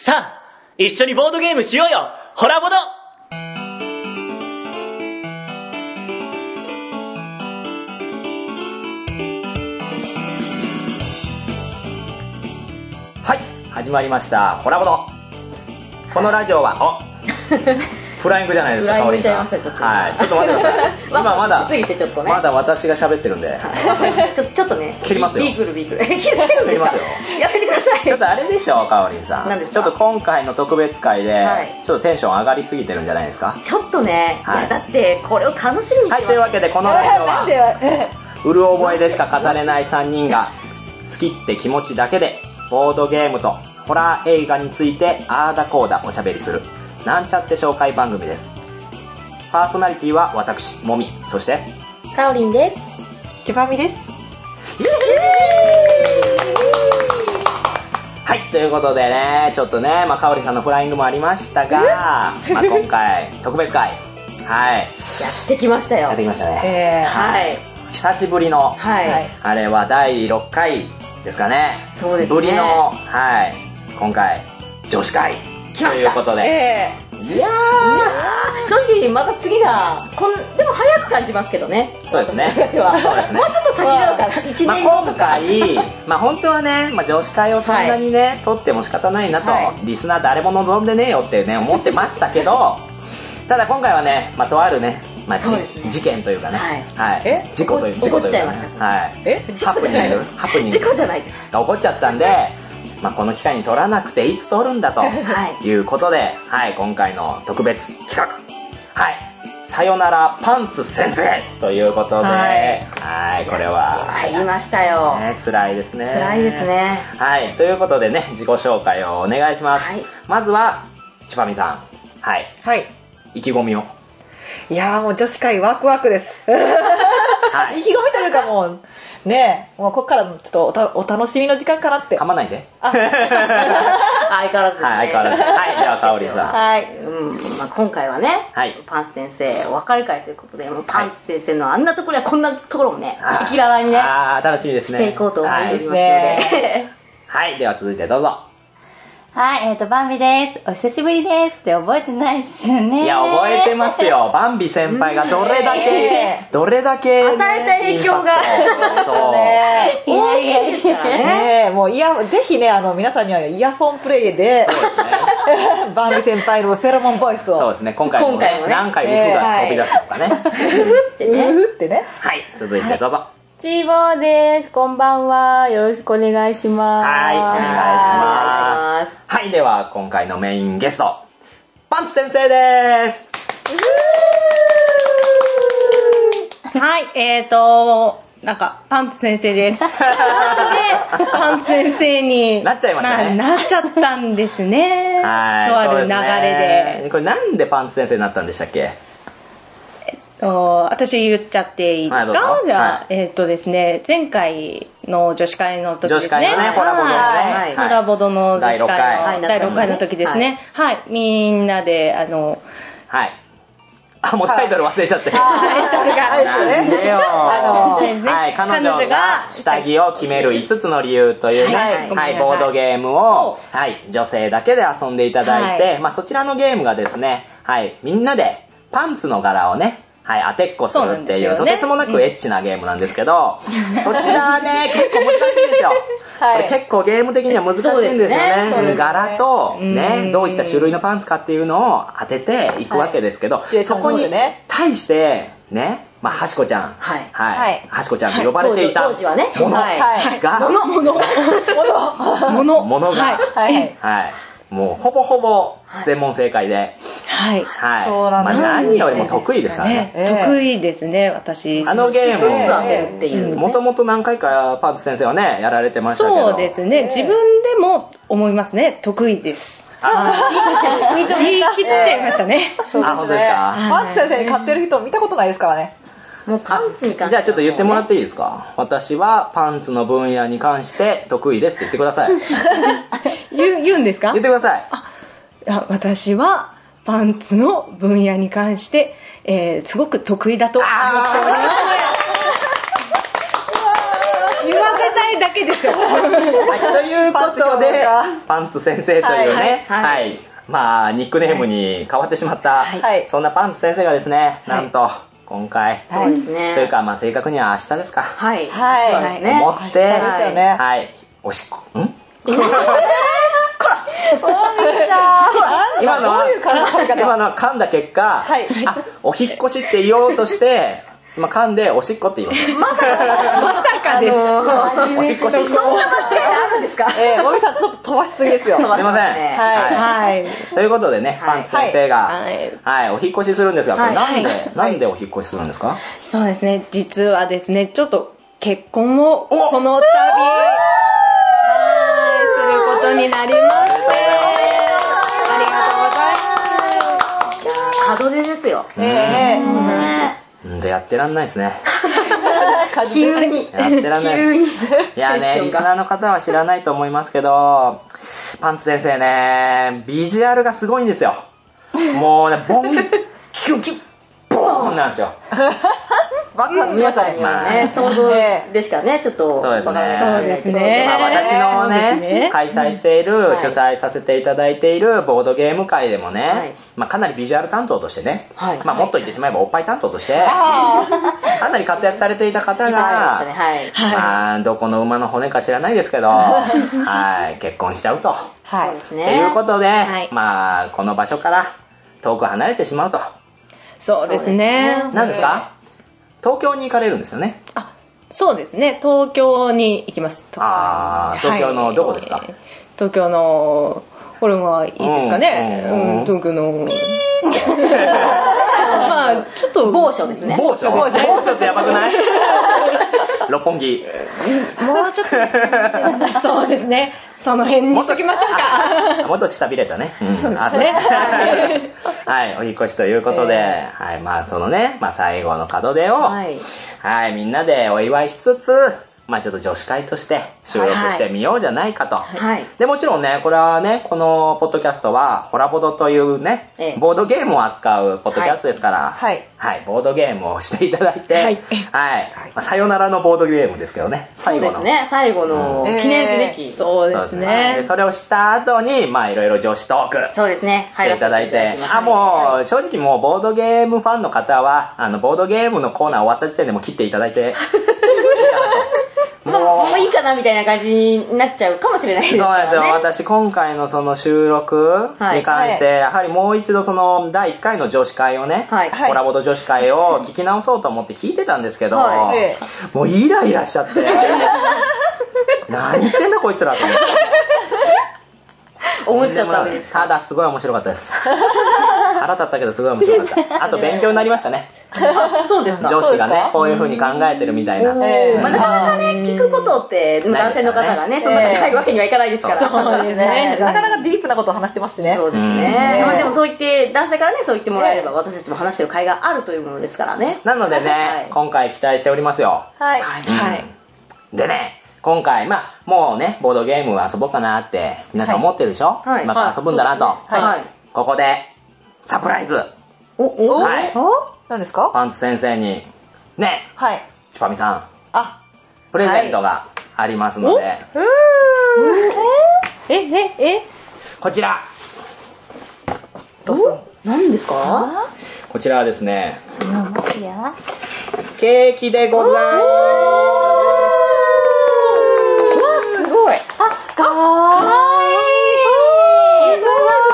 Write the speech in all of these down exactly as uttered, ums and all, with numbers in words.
さあ一緒にボードゲームしようよ、ホラボド。 はい、始まりましたホラボド。このラジオはおフライングじゃないですか。 フライングしちゃいました。ちょっとはい、ちょっと待ってください。今まだしすぎてちょっとね、 まだ私が喋ってるんでちょちょっとね切りますよ。 ビークルビークル切るんですか。 切りますよ。 やめてください。 ちょっとあれでしょ、かおりんさん。 何ですか。 ちょっと今回の特別会で、 はい、 ちょっとテンション上がりすぎてるんじゃないですか。 ちょっとね、はい、いやだってこれを楽しみにしてます。 はい、というわけでこのラジオはうる覚えでしか語れないさんにんが好きって気持ちだけでボードゲームとホラー映画についてあーだこーだおしゃべりするなんちゃって紹介番組です。パーソナリティは私もみ、そしてかおりんです。 きばみです。 はい、ということでね、ちょっとね、まあ、かおりさんのフライングもありましたが、まあ、今回特別会、はい、 やってきましたよ。 やってきましたね、 えー、はい、 久しぶりの、 はい、あれはだいろっかいですかね。 そうですね。 ぶりの、はい、今回女子会来ましたということで、 えー、いやー、正直また次がこんでも早く感じますけどね。 そうですね。 そうですね。もうちょっと先なのかな、いちねんごとか、 まあ、今回、まあ、本当はね、まあ、女子会をそんなにね、はい、取っても仕方ないなと、はい、リスナー誰も望んでねえよってね思ってましたけどただ今回はね、まあ、とあるね、まあ、ね、事件というかね、はいはい、え事故という事故というか、ね、 起こっちゃいました。 はい、 えハプニングハプニング事故じゃないですが起こっちゃったんで、まあ、この機会に取らなくていつ取るんだということで、はい、今回の特別企画、はい、さよならパンツ先生ということで、はい、はいこれは入りましたよ、 ね、辛いですね。 辛いですね。 はい、ということでね、自己紹介をお願いします。はい、まずはちばみさん、はい、はい、意気込みを。 いやーもう女子会ワクワクです。はい、意気込みというかもうねえ、もうここからちょっと お, お楽しみの時間かなって。 噛まないで。 相変わらず、ね。 はい、相変わらず。はい、じゃあかおりさん。 はい、うん、まあ、今回はね、はい、パンツ先生お別れ会ということで、もうパンツ先生のあんなところやこんなところもね、赤裸々にね、 あー楽しみですね。 していこうと思っておりますので。 はい、では続いてどうぞ。 はい、えっ、ー、と、バンビです。お久しぶりですって覚えてないですよね。 いや、覚えてますよ。バンビ先輩がどれだけ、どれだけ、ね、 与えた影響が、 そうね。 大きいですからね。 ねもうイヤ、ぜひね、あの、皆さんにはイヤフォンプレイで、そうですね、バンビ先輩のフェロモンボイスを。 そうですね、今回もね、今回もね何回嘘が飛び出すのかね。 ふふってね。 ふふってね。 はい、続いてどうぞ。はいチーボーです。こんばんは。よろしくお願いします。 はい、お願いします。はい、では今回のメインゲスト、パンツ先生です。 はい、えーと、なんかパンツ先生です。で、パンツ先生になっちゃいましたね。 まあ、なっちゃったんですね。 はい。 とある流れで。 でこれなんでパンツ先生になったんでしたっけ？ 私言っちゃっていいですか？はい、じゃあ、はい、えっ、ー、とですね、前回の女子会の時ですね、 女子会のね、ホラボドのね、 はい、ホラボドの女子会のだいろっかいの時ですね、はい、はい、みんなであの、 はい、あ、もうタイトル忘れちゃって、 タイトルがあれですね、あのー、はい、彼女が下着を決めるいつつの理由というね、はい、はい、ボードゲームを、はい、女性だけで遊んでいただいて、はい、まあそちらのゲームがですね、はい、みんなでパンツの柄をね、はい、当てっこするっていう、とてつもなくエッチなゲームなんですけど、うん、そちらはね、結構難しいんですよ。はい、これ結構ゲーム的には難しいんですよね。ね柄と、ね、どういった種類のパンツかっていうのを当てていくわけですけど、はい、そこに対して、ね、まあ、はしこちゃん、はい、はい、はしこちゃんと呼ばれていた当時はね、 ものが、 もの、もの、 もの、ものが、はい、はい、もうほぼほぼ全問正解で、 はい、 はい、そうなんです。まあ、何よりも得意ですからね。 えー、得意ですね、私。 あのゲームもともと何回かパンツ先生はねやられてましたけど。 そうですね。自分でも思いますね。得意です。言い切っちゃいましたね。 そうですね。パンツ先生に買ってる人見たことないですからね。 もうパンツに関して、 じゃあちょっと言ってもらっていいですか？私はパンツの分野に関して得意ですって言ってください。 言う言うんですか？ 言ってください。 あ、私はパンツの分野に関して、えー、すごく得意だと思っております。言わせたないだけですよ。 はい、ということでパンツ先生というね、はい、はいはい、まあニックネームに変わってしまった、はい、そんなパンツ先生がですね、なんと今回、 そうですね、 というかまあ正確には明日ですか、 はい、 はい、そうですね、思って、はい、はい、おしっこん今のは今のは噛んだ結果、はい、あ、お引っ越しって言おうとして今噛んでおしっこって言いました。 まさかまさかです、あのー、 おしっこしそんな間違いあるんですか。 えー、もみさんちょっと飛ばしすぎですよ。 すいません、はい、 はい、 ということでね、パンツ先生が、はい、はい、お引っ越しするんですが、これなんで、はい、なんでお引っ越しするんですか。 そうですね、実はですね、ちょっと結婚をこの度することになりまして、ありがとうございます。 門出ですよ。 ええ、そうなんです。 んでやってらんないですね。 急にやってらんない。急にいやね、リスナーの方は知らないと思いますけど、パンツ先生ね、ビジュアルがすごいんですよ。もうね、ボンキュッボーンなんですよ。 皆さんにはね、想像でしかね、ちょっとそうですね、 そうですね、 まあ、私のね、開催している、主催させていただいているボードゲーム界でもね、まあ、かなりビジュアル担当としてね、まあ、もっと言ってしまえばおっぱい担当としてかなり活躍されていた方が、まあ、どこの馬の骨か知らないですけど、はい、結婚しちゃうと、 そうですね、 ということで、まあ、この場所から遠く離れてしまうと。 そうですね。 何ですか？東京に行かれるんですよね。 あ、そうですね、東京に行きます。 ああ、東京のどこですか？はい、 東京の、これはいいですかね、うんうんうん、東京のまあちょっと某所ですね。 某所某所ってやばくない？六本木、 もうちょっとそうですね、その辺にしときましょうか。 もっと下びれたね、うん、そうですね。はい、お引っ越しということで、えー、はい、まあそのね、まあ、最後の門出を、はい、はい、みんなでお祝いしつつ、まあちょっと女子会として収録してみようじゃないかと、はい、でもちろんね、これはね、このポッドキャストはホラボドというね、ええ、ボードゲームを扱うポッドキャストですから、はい、はい、ボードゲームをしていただいて、はい、はい、まあ、さよならのボードゲームですけどね、 最後の、そうですね、最後の記念すべき、 うん、そうですね、 でそれをした後にまあいろいろ女子トークそうですね、 していただいて、あ、もう正直もうボードゲームファンの方はあのボードゲームのコーナー終わった時点でもう切っていただいてもう、もういいかなみたいな感じになっちゃうかもしれないですからね。 そうなんですよ。私今回のその収録に関して、はい、やはりもう一度そのだいいっかいの女子会をね、はい、コラボド女子会を聞き直そうと思って聞いてたんですけど、はい、もうイライラしちゃって何言ってんだこいつらと思って思っちゃったわけですか。 ただすごい面白かったです。腹立ったけどすごい面白かった。あと勉強になりましたね。 そうですか。 上司がね、こういう風に考えてるみたいな。 えーまあ、なかなかね、聞くことって男性の方がね、そんなに入るわけにはいかないですから。 そうですね。なかなかディープなことを話してますしね。 そうですね。まあでもそう言って男性からね、そう言ってもらえれば私たちも話してる会があるというものですからね。 なのでね、今回期待しておりますよ。 はい。はい。 でね。今回、まあ、もうね、ボードゲーム遊ぼうかなって、皆さん思ってるでしょ？はい。今から遊ぶんだなと。はい。ここで、サプライズ。 お、お、はい。何ですか？ パンツ先生に、ね、 はい。 チュパミさん。 あ、 プレゼントがありますので。 うー。え、え、えこちら。 どうぞ。 何ですか？ こちらはですね、 そのもしやケーキでございます。 かわいい。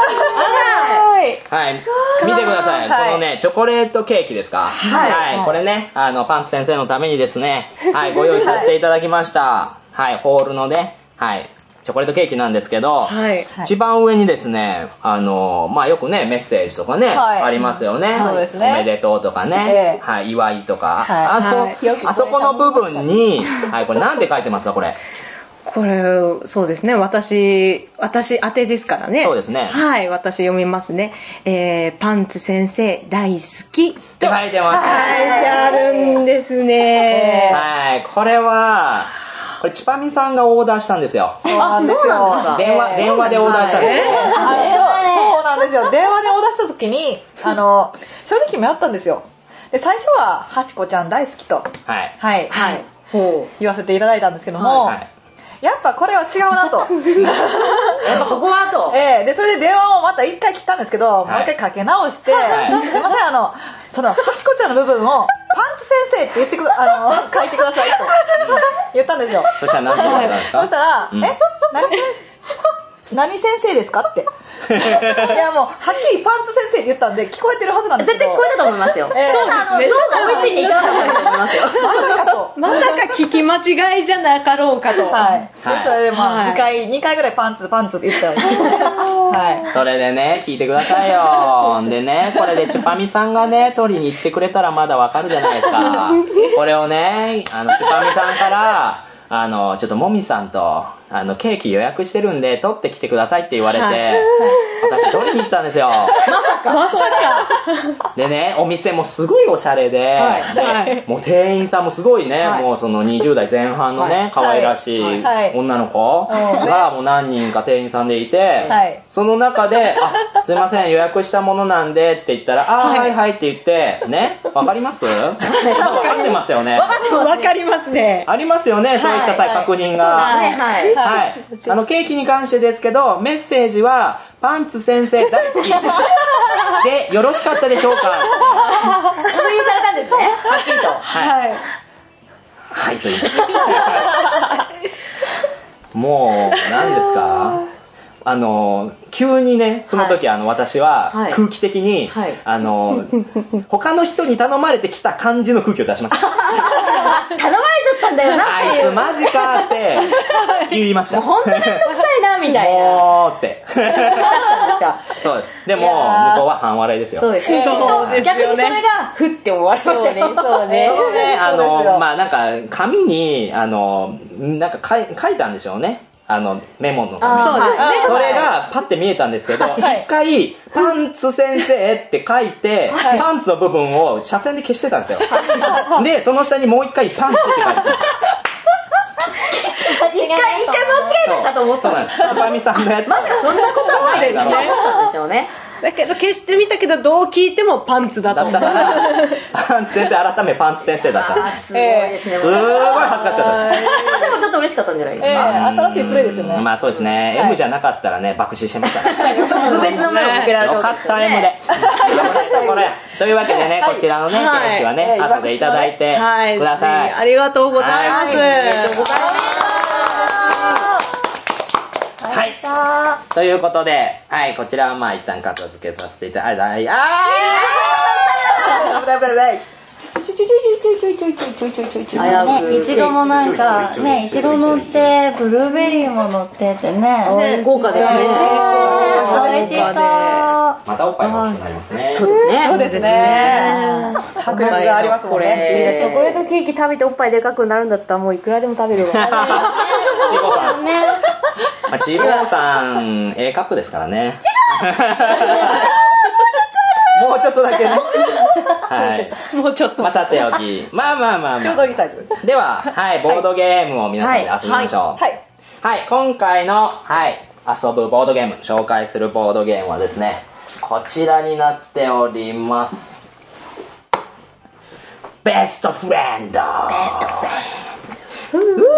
はい、見てください、はい、このねチョコレートケーキですか、はい、はい、これねあのパンツ先生のためにですね、はい、ご用意させていただきました、はい、ホールのね、はい、チョコレートケーキなんですけど、はい、一番上にですねあの、まあ、よくねメッセージとかね、はい、ありますよね、そうですね、おめでとうとかね、えーはい、祝いとか、はい、あそ、はい、あそこの部分に、はい、これなんて書いてますかこれ？ これそうですね、私私宛てですからね。 そうですね、 はい、私読みますね、えー、パンツ先生大好きって書いてます。 書いてあるんですね、 はい、これはこれチュパミさんがオーダーしたんですよ。 そうなんですよ。 電話電話でオーダーしたんですよ。 そうなんですよ。電話でオーダーした時にあの正直迷ったんですよ。で最初ははしこちゃん大好きと、 はいはい、 はい、 言わせていただいたんですけども、はいはい、やっぱこれは違うなとやっぱここはと、 えー、でそれで電話をまた一回切ったんですけど、はい、もう一回かけ直して、はい、すいませんあのそのはしこちゃんの部分をパンツ先生って言ってくだあの書いてくださいと言ったんですよ。 そしたら何て言ったんですか？ そしたら、うん、え何先生何先生ですかっていやもうはっきりパンツ先生って言ったんで聞こえてるはずなんですけど、 絶対聞こえたと思いますよ、えー、そうなの、脳が追いついていかなかったと思いますよまさかとまさか聞き間違いじゃなかろうかと、 はい、はい、それでまあ、はい、にかいにかいぐらいパンツパンツって言ったんですけどはい、 それでね聞いてくださいよでねこれでチュパミさんがね取りに行ってくれたらまだわかるじゃないですかこれをねあのチュパミさんからあのちょっともみさんとあのケーキ予約してるんで取ってきてくださいって言われて、はい、私取りに行ったんですよ。 まさかまさかでねお店もすごいおしゃれで、はいではい、もう店員さんもすごいね、はい、もうそのにじゅう代前半のね、はい、可愛らしい女の子がもう何人か店員さんでいて、はい、その中であすいません予約したものなんでって言ったらあ、はい、はいはいって言ってねわかります？わかってますよね。 わかりますね。 ありますよねそういったさ、はい、確認が、 はいはいはい、あのケーキに関してですけどメッセージはパンツ先生大好きでよろしかったでしょうか。 確認されたんですねはっきりとはいはいと言いますもう何ですかあの急にねその時、はい、あの私は空気的に、はい、あの他の人に頼まれてきた感じの空気を出しました頼まれちゃったんだよなっていうあいつマジかって言いましたもう本当めんどくさいなみたいなもうってそうですでも向こうは半笑いですよ。 そうですねそうですよね逆にそれがふって思われましたね。 そうねそうねあのまあなんか紙にあのなんか書い、書いたんでしょうねあのメモの紙にそうですねそれがパッて見えたんですけど、はい、一回パンツ先生って書いて、はい、パンツの部分を斜線で消してたんですよでその下にもう一回パンツって書いてた一回一回間違えたかと思ったんです。 そうなんです。さんのやつ。 まさかそんなことはないでしょ。思ったんでしょうね。 だけど消してみたけどどう聞いてもパンツだと思った。 パンツ先生改めパンツ先生だった。 あすごいですね。 すごい恥ずかしかったです。 でもちょっと嬉しかったんじゃないですか。 えー、新しいプレイですよね。 まあそうですね。はい、M じゃなかったらね爆死してましたね。 特別の目を向けられたわけですよね。よかった M で。これというわけでね、こちらのねケーキはね後でいただいてください。 ありがとうございます。 ありがとうございます。 はい、ということで、はい、こちらはまあ一旦片付けさせていただいて、あーい、あー、危ない危ない危ない。 いちごもなんかね、いちご乗ってブルーベリーも乗っててね、 豪華ですね。 美味しそう。 またおっぱいが大きくなりますね。 そうですね。 そうですね。迫力がありますもんね。 チョコレートケーキ食べておっぱいでかくなるんだったらもういくらでも食べるわ。 ちいこさんね。まあ、ちいこさん A カップですからね。もうちょっとだけね。はい。 もうちょっと。 まあ、さておき。まあまあまあまあ。 ちょうどいいサイズ。 では、はい、ボードゲームを皆さんで遊びましょう。はい。はい、今回の、はい、遊ぶボードゲーム、紹介するボードゲームはですね、こちらになっております。ベストフレンド。ベストフレンド。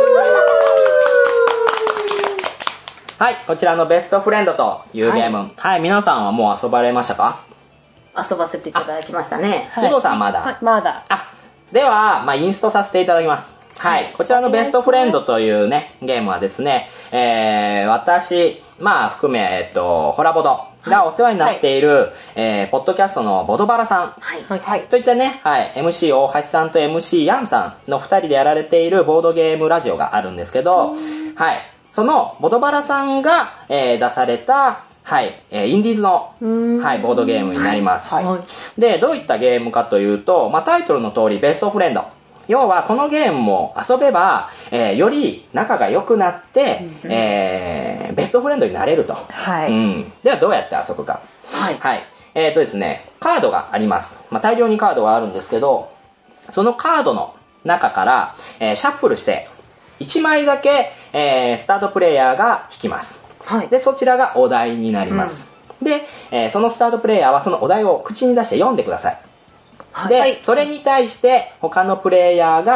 はい、こちらのベストフレンドというゲーム。はい、はい、皆さんはもう遊ばれましたか？ 遊ばせていただきましたね。 ちごさんまだ、 はい、まだ。 あ、では、まあ、インストさせていただきます。はい、はい、こちらのベストフレンドというね、ゲームはですね、えー、私、まあ、含め、えっと、ホラボドがお世話になっている、はい、えー、ポッドキャストのボドバラさん。はい。はい。といったね、はい、エムシー 大橋さんと エムシー ヤンさんの二人でやられているボードゲームラジオがあるんですけど、はい。そのボドバラさんが、えー、出された、はい、えー、インディーズの、はい、ボードゲームになります。はい。はい、で、どういったゲームかというと、まあ、タイトルの通り、ベストフレンド。要は、このゲームも遊べば、えー、より仲が良くなって、うん、えー、ベストフレンドになれると。はい。うん。では、どうやって遊ぶか。はい。はい。えーとですね、カードがあります。まあ、大量にカードがあるんですけど、そのカードの中から、えー、シャッフルして、いちまいだけ、えー、スタートプレイヤーが引きます。はい。で、そちらがお題になります。うん、で、えー、そのスタートプレイヤーはそのお題を口に出して読んでください。はい。で、それに対して他のプレイヤーが、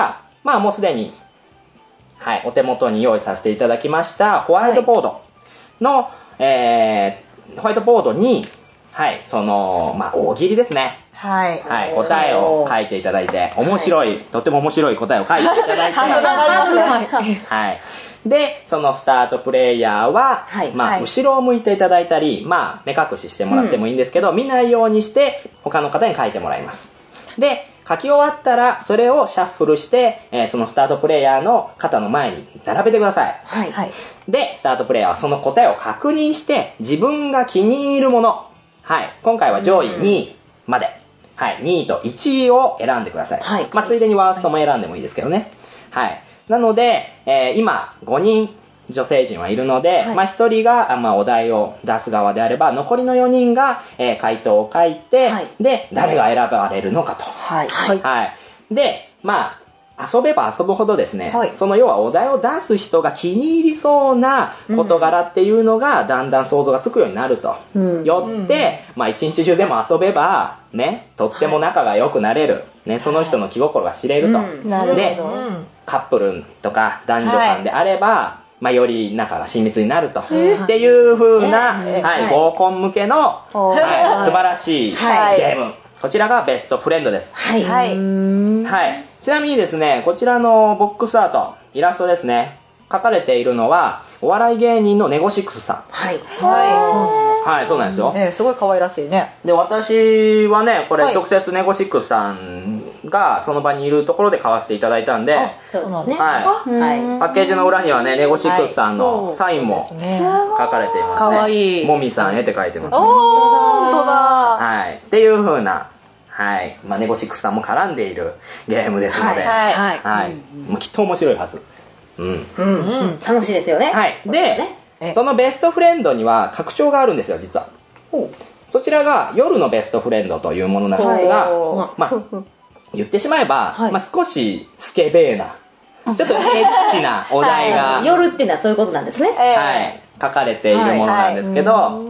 まあもうすでに、はい、お手元に用意させていただきましたホワイトボードの、はい、えー、ホワイトボードに、はい、その、まあ大喜利ですね。 はい。 はい、答えを書いていただいて、面白い、はい、とても面白い答えを書いていただいて、はい。で、そのスタートプレイヤーは、はい、まあ、はい、後ろを向いていただいたり、まあ、目隠ししてもらってもいいんですけど、うん、見ないようにして、他の方に書いてもらいます。で、書き終わったら、それをシャッフルして、えー、そのスタートプレイヤーの肩の前に並べてください。はい。で、スタートプレイヤーはその答えを確認して、自分が気に入るもの、はい。今回は上位にいまで。うんはい、にいといちいを選んでください。はい。まあ、ついでにワーストも選んでもいいですけどね。はい。なので、えー、今、ごにん女性陣はいるので、はい、まあ、ひとりが、まあ、お題を出す側であれば、残りのよにんが、えー、回答を書いて、はい、で、誰が選ばれるのかと。はい。はい。はい。で、まあ、遊べば遊ぶほどですね、はい、その要はお題を出す人が気に入りそうな事柄っていうのがだんだん想像がつくようになると。うん、よって、まあ一日中でも遊べば、ね、とっても仲が良くなれる。ね、その人の気心が知れると。うん、で、カップルとか男女間であれば、はい、まあより仲が親密になると。っていう風な、はい、合コン向けの、はい、素晴らしいゲーム。こちらがベストフレンドです。はい。はい。はい。ちなみにですね、こちらのボックスアート、イラストですね。描かれているのは、お笑い芸人のネゴシックスさん。はい。はい。はい、そうなんですよ。 ね、すごい可愛らしいね。 で、私はね、これ、はい、直接ネゴシックスさんがその場にいるところで買わせていただいたんで、 そうですね。 はい。パッケージの裏にはね、ネゴシックスさんのサインも書かれていますね。 かわいい。 もみさんへって書いてますね。 おー、ほんとだ。 はい。っていう風な、はい。まあ、ネゴシックスさんも絡んでいるゲームですので、はい。はい。はい、もうきっと面白いはず。うん。 うん。うん。楽しいですよね。 はい。で、そのベストフレンドには拡張があるんですよ、実は。そちらが夜のベストフレンドというものなんですが、まあ、言ってしまえば、はい、まあ、少しスケベーな、ちょっとエッチなお題が、 はい、夜っていうのはそういうことなんですね。 はい。書かれているものなんですけど、はいはい、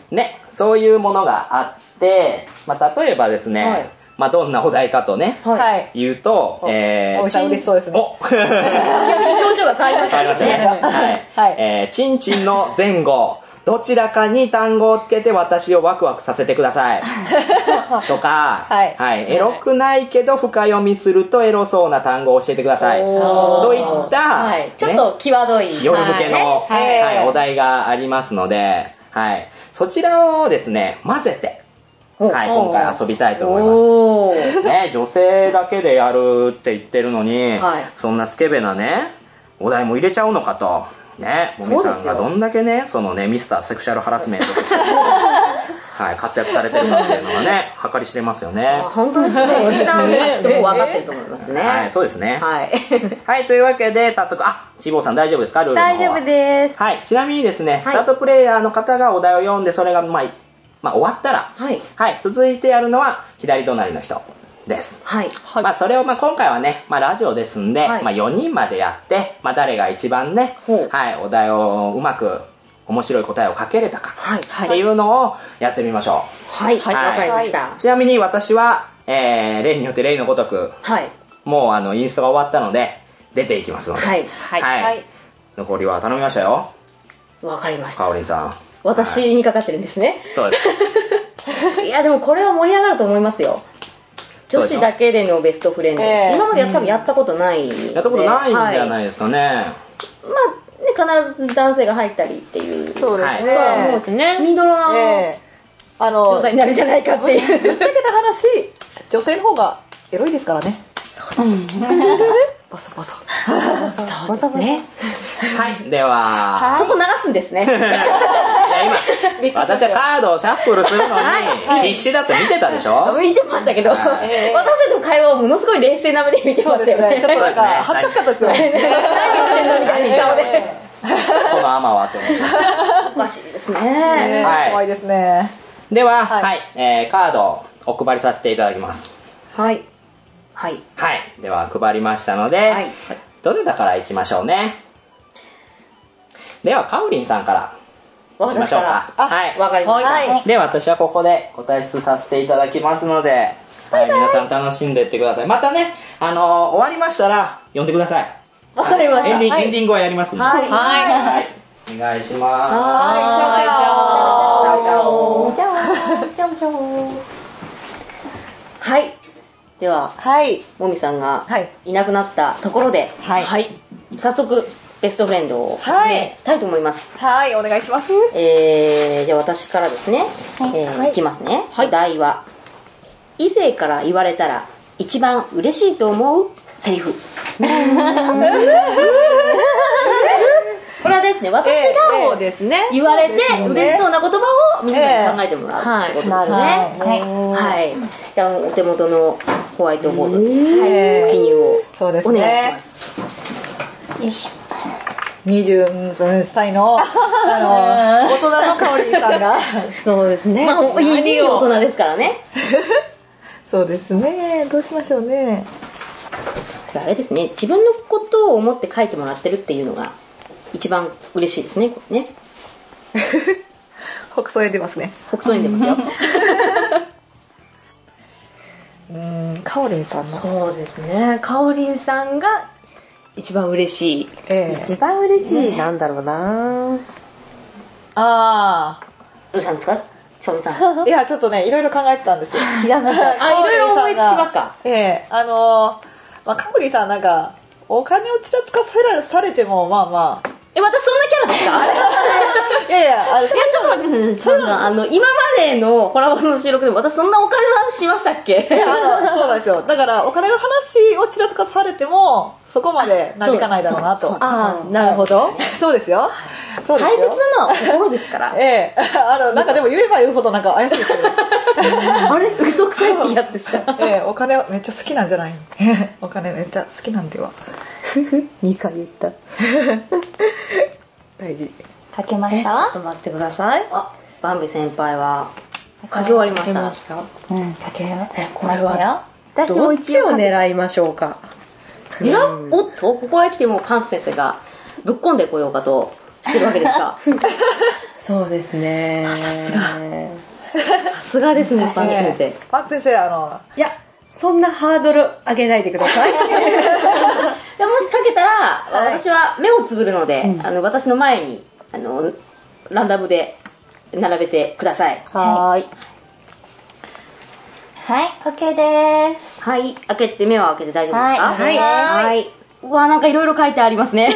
ね、そういうものがあって、で、まあ、例えばですね、はい、まあ、どんなお題かとね、はい、言うと、えー、 おいさん嬉しそうですね。お急に表情が変わりましたね。 変わりましたね。はい。はい、えー、ちんちんの前後、どちらかに単語をつけて私をワクワクさせてください。とか、はい、はい。エロくないけど深読みするとエロそうな単語を教えてください。といった、はい、 ちょっと際どい、 夜向けの、はいはい、お題がありますので、はい。そちらをですね、混ぜて、はい、今回遊びたいと思います。ね、女性だけでやるって言ってるのに、はい、そんなスケベなね、お題も入れちゃうのかと。ね、もみさんがどんだけね、そのね、ミスターセクシャルハラスメントとして、はい、活躍されてるかっていうのがね、計り知れますよね。 本当ですね。おじさんはきっともう分かってると思いますね。 はい、そうですね。はい。はい、というわけで、早速、あ、ちぼうさん大丈夫ですか？ルールの方は。 大丈夫です。 はい、ちなみにですね、スタートプレイヤーの方がお題を読んで、それが、まあ、まあ、終わったら、はい、はい、続いてやるのは左隣の人です。はい。まあ、それを、まあ、今回はね、まあ、ラジオですんで、はい、まあ、よにんまでやって、まあ、誰が一番ね、はい、お題をうまく、面白い答えを書けれたか、はい、っていうのをやってみましょう。 はい、はい、わ、はい、かりました。 ちなみに私は、えー、例によって例のごとく、はい、もう、あの、インストが終わったので、出ていきますので、はい。はい。はい、残りは頼みましたよ。 わかりました。 かおりんさん。 私にかかってるんですね。 そうです。 いやでもこれは盛り上がると思いますよ。女子だけでのベストフレンド、えー、今まで多分やったことないので、 やったことないんじゃないですかね。はい、まあね、必ず男性が入ったりっていう、 そうですね、 はい、そうですね、血みどろの、えー、あの状態になるんじゃないかっていう。ぶっちゃけた話、女性の方がエロいですからね。そうですね。ボソボソ。 そうですね。 はい、では、 そこ流すんですね。 今、私はカードをシャッフルするのに、必死だと見てたでしょ？ 見てましたけど、私の会話をものすごい冷静な目で見てましたよね。 ちょっとなんか、恥ずかしかったですよ。何言ってんのみたいな顔で。 このアマはって思って。 おかしいですね。 怖いですね。 では、はい、カードをお配りさせていただきます。 はい。はい。 はい。では、配りましたので、はい、どれだからいきましょうね。では、かおりんさんからいきましょうか。 はい。わかりました。はい、 では、私はここで答えさせていただきますので、はい、皆さん楽しんでいってください。またね、 あのー、終わりましたら呼んでください。 わかりました。 エンディング、 はい、 エンディングはやりますんで。 はい。 はい。はい。お願いします。 はい。チャオチャオ。チャオチャオ。チャオチャオ。チャオチャオ。はい。では、 はい。 もみさんがいなくなったところで、 はい。 はい、早速、ベストフレンドを始めたいと思います。 はい、はい、お願いします。 えー、じゃあ私からですね、はい、えーはい、いきますね。はい、題は、異性から言われたら一番嬉しいと思うセリフ。これはですね、私が言われて嬉しそうな言葉をみんなに考えてもらうってことですね。はい。じゃあお手元のホワイトボードにご記入をお願いします。よいしょ。 にじゅっさいの、あの、大人のかおりんさんが。 そうですね。 まあ、いい大人ですからね。 そうですね。どうしましょうね。 あれですね、自分のことを思って書いてもらってるっていうのが一番嬉しいですね、これね。 北総園出ますね。 北総園出ますよ。 うーん、かおりんさんの。 そうですね。かおりんさんが一番嬉しい。 ええ、 一番嬉しい、ね、なんだろうな。 ああ。どうしたんですか、ちょみさん。 いや、ちょっとね、いろいろ考えてたんですよ。 違う。あ、いろいろ思いつきますか。 ええ、あのー、まあ、かおりんさんなんか、お金をちらつかされても、まあまあ。 え、私そんなキャラですか？ いやいや、あれ、 いや、ちょっと待ってください、ちょっと、あの、今までのコラボの収録でも私そんなお金の話しましたっけ？ いや、あの、そうなんですよ。だから、お金の話をちらつかされても、そこまでなびかないだろうなと。 ああ、なるほど。 そうですよ。 そうですよ。大切なのは心ですから。 ええ。あの、なんかでも言えば言うほどなんか怪しいですよ。 あれ嘘くさいってやつですか？ ええ、お金めっちゃ好きなんじゃない？お金めっちゃ好きなんでは。 にかい言った。 大事。 書けました？ ちょっと待ってください。 あ、バンビ先輩は書き終わりました。 うん、書けましたよ。 どっちを狙いましょうか。 えら、おっと、ここへ来てもパンツ先生がぶっこんでこようかとしてるわけですか。 そうですね。 さすが。さすがですね、パンツ先生。 パンツ先生、あの、 いや、そんなハードル上げないでください。 もしかけたら、はい、私は目をつぶるので、うん、あの私の前にあのランダムで並べてください。 はい。はい、OK です。 はい、開けて目は開けて大丈夫ですか？ はい。 はい。はい、うわ、なんかいろいろ書いてありますね。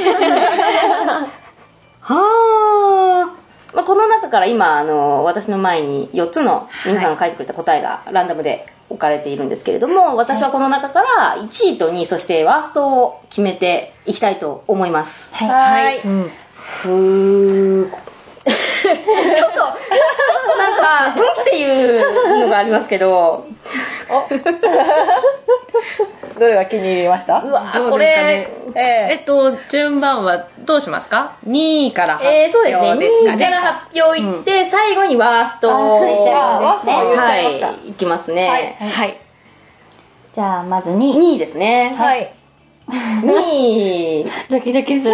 はあ。まあ、この中から今あの私の前によっつの皆さんが書いてくれた答えがランダムで置かれているんですけれども、私はこの中からいちいとにい、そしてワーストを決めていきたいと思います。 はい。 はい。うん、ふーちょっとちょっとなんかうんっていうのがありますけど、 どれが気に入りました？ うわ、 どうですかね。これ、えー、えっと順番はどうしますか？にいから発表ですかね。 えー、そうですね。にいから発表いって、うん、最後にワーストをはいいきますね。はい。 はい。 じゃあまずにい。 にいですね。 はい。 にい。 ドキドキする。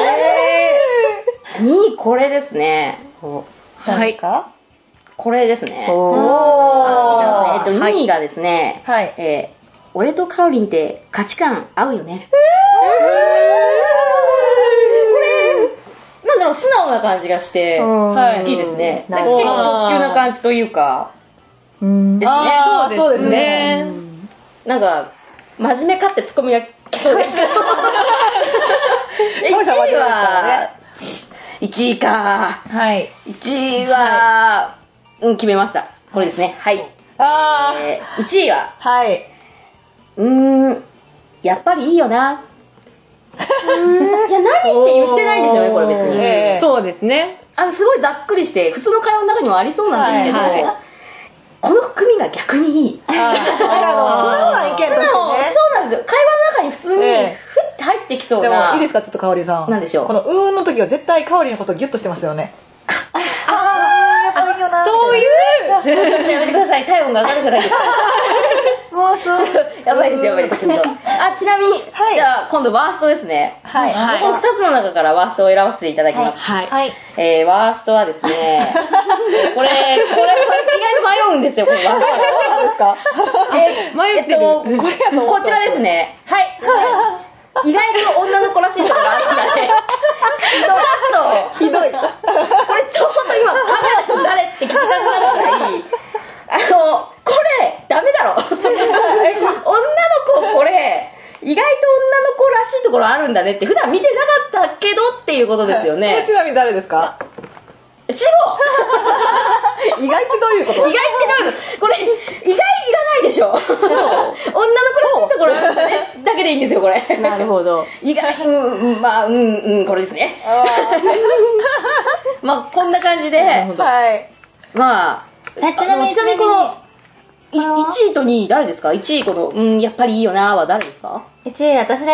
にいこれですね。 はい。 これですね。 おー。えっとにいがですね。 はい。 えー俺とカオリンって価値観合うよね。これなんだろう、素直な感じがして好きですね。なんか結構直球な感じというかですね。 そうですね。 なんか真面目かってツッコミが来そうですけど。いちいはいちいか。 はい。 いちいはうん決めました。これですね。はい。 ああ。いちいははい。 うーん、やっぱりいいよな。いや、何って言ってないんですよね、これ別に。 えー、そうですね。 あの、すごいざっくりして、普通の会話の中にもありそうなんですけど、はいはい、この組が逆にいい。 ああ、素直な意見としてね。 そうなんですよ。会話の中に普通に、ふって入ってきそうな。 でも、いいですか、ちょっとかおりさん。 なんでしょう。 このうーんの時は絶対かおりのことをギュッとしてますよね。 ああ、やっぱりいいよな。そういう。やめてください、体温が上がるじゃないですか。 もうそうやばいですやばいです。あ、ちなみに、はい、じゃあ今度ワーストですね。 はい。はい、 このふたつの中からワーストを選ばせていただきます。 はい。 はい。 えー、ワーストはですね、これ、これ、これ意外と迷うんですよ、これは。 何ですか？ えー、迷ってる。えっと、こちらですね。 意外と女の子らしいところがあるんだね。ちょっとひどい。これちょうど今カメラ君誰って聞きたくなるくらい、あのこれダメだろ。女の子これ意外と女の子らしいところあるんだねって普段見てなかったけどっていうことですよね。 ちなみに誰ですか？ チボ意外ってどういうこと？ 意外ってどういうこと？これ意外いらないでしょ。女の子らしいところあるんだねだけでいいんですよこれ。 なるほど。 意外、うん、まあ、うん、うん、これですね。まあ、こんな感じで、 はい。 まあ、 ちなみにちなみにこの、いちいとにい誰ですか？ いち いこの、うん、やっぱりいいよなは誰ですか？ いちい私です。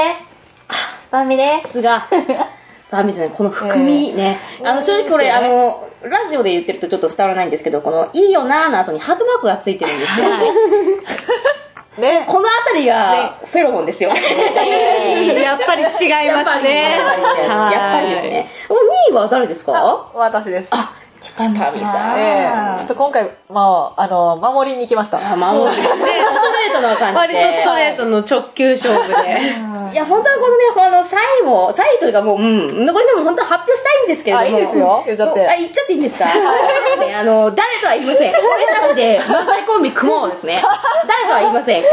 バンビです。 さすが。バンビさん、この含みね。えー、あの、正直これ、あの、ラジオで言ってるとちょっと伝わらないんですけど、この、いいよなの後にハートマークがついてるんですよ。ね、このあたりがフェロモンですよ。 やっぱり違いますね。 やっぱりですね。にいは誰ですか？ 私です。 あ、ちかみさん。 えー、ちょっと今回、まあ、あの、守りに来ました。 守り。ね、ストレートな感じで。 割とストレートの直球勝負で。 いや、本当はこのね、あの、さいも、さいというかもう、うん、これでも本当は発表したいんですけれども。 あ、いいですよ。言っちゃって。 あ、言っちゃっていいんですか？ね、あの、誰とは言いません。俺たちで漫才コンビ組もうですね。誰とは言いません。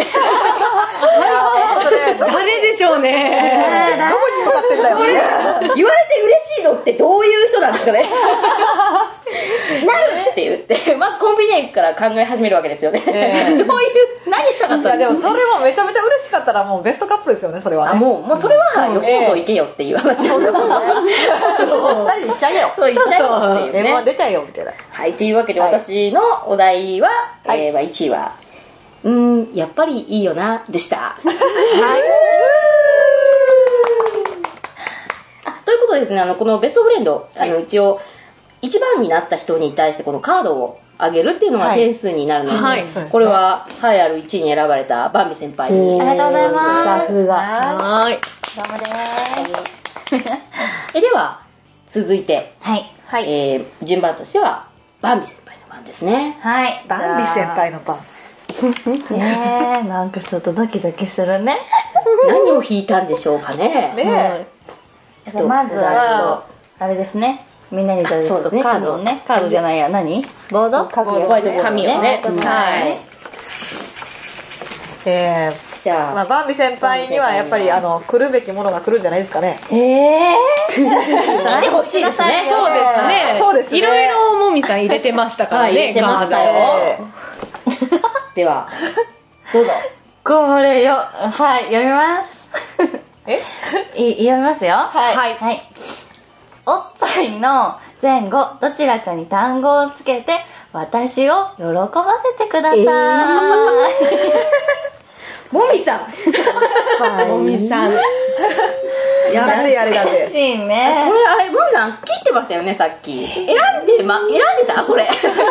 誰でしょうね。 どこに向かってんだよ。 言われて嬉しいのってどういう人なんですかね。なるって言って、まずコンビネから考え始めるわけですよね。えー、どういう、何したかったんですか？ いやでもそれもめちゃめちゃ嬉しかったらもうベストカップルですよね、それはね。 あ、もう、もうそれは吉本行けよっていう話ですよ。 二人にしちゃえよ。 そう、行っちゃえよっていうね。 エムワン出ちゃえよみたいな。 はい、というわけで私のお題は、はい、えー、まあいちいは、うーん、やっぱりいいよな、でした。はい。あ、ということでですね、あの、このベストフレンド、あの、はい、一応、いちばんになった人に対してこのカードをあげるっていうのが点数になるので、はいはい、これは栄えあるいちいに選ばれたバンビ先輩に、 ありがとうございます。 さすが。 はい。どうもでーす。 えでは続いて、 はい、 えー、順番としてはバンビ先輩の番ですね。 はい。 バンビ先輩の番。 ねえ、なんかちょっとドキドキするね。 何を引いたんでしょうかね。 ねえ。うん、まずはあれですね。みんなにちょっとカードをね、カードじゃないや、何？ボード？ ホワイトボード紙をね。はい。 えー、じゃあ、まあ、バンビ先輩にはやっぱりあの来るべきものが来るんじゃないですかね。 ええー、来てほしいですね。 そうですね。 そうですね。 いろいろもみさん入れてましたからね。 入れてましたよ。ではどうぞ。 これよ、はい、読みます。 え？ い読みますよ。 はい。 はい。はい、おっぱいの前後どちらかに単語をつけて私を喜ばせてください。えー、もみさん。 はい、もみさん。 やれやれだって。 しいね。 これあれもみさん切ってましたよねさっき。選んでま選んでたこれ。いや、いやその単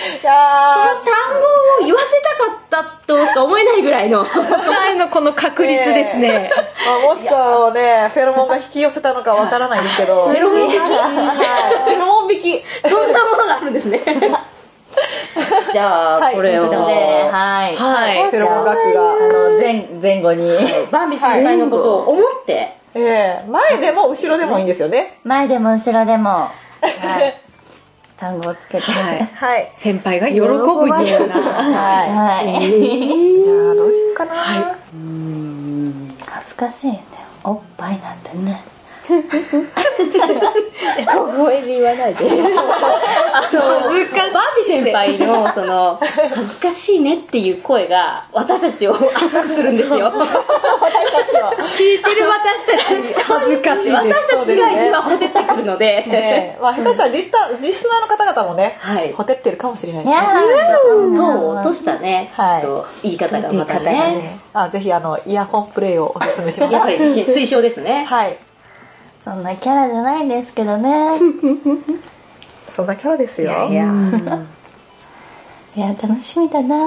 語を言わせたかったとしか思えないぐらいのぐらいのこの確率ですね。 まあ、もしくはねフェロモンが引き寄せたのかわからないですけど。 フェロモン引き。フェロモン引き。 そんなものがあるんですね。じゃあ、はい、これを、 はい、 はい、フェロモンバッグがあの 前, 前後にバンビ先輩のことを思って、 えー、前でも後ろでもいいんですよね。 前でも後ろでも、はい、単語をつけて、 はいはい、先輩が喜ぶような、はいはい、 えー、じゃあどうしようかな、はい、 うーん恥ずかしいね、おっぱいなんてね。 小声に言わないで。 あの恥ずかしい。バンビ先輩のその恥ずかしいねっていう声が私たちを熱くするんですよ。私たちは聞いてる私たち恥ずかしいです。 私たちが一番ほてってくるので、 ね、まあ下手したらリスタリスナーの方々もね、はい、ほてってるかもしれないですね。 トーを落としたね、はい、ちょっと言い方がまたね。 ねあぜひあのイヤホンプレイをお勧めします。 やっぱり推奨ですね。 はい。 そんなキャラじゃないんですけどね。 そんなキャラですよ。いやいや、 いや楽しみだな。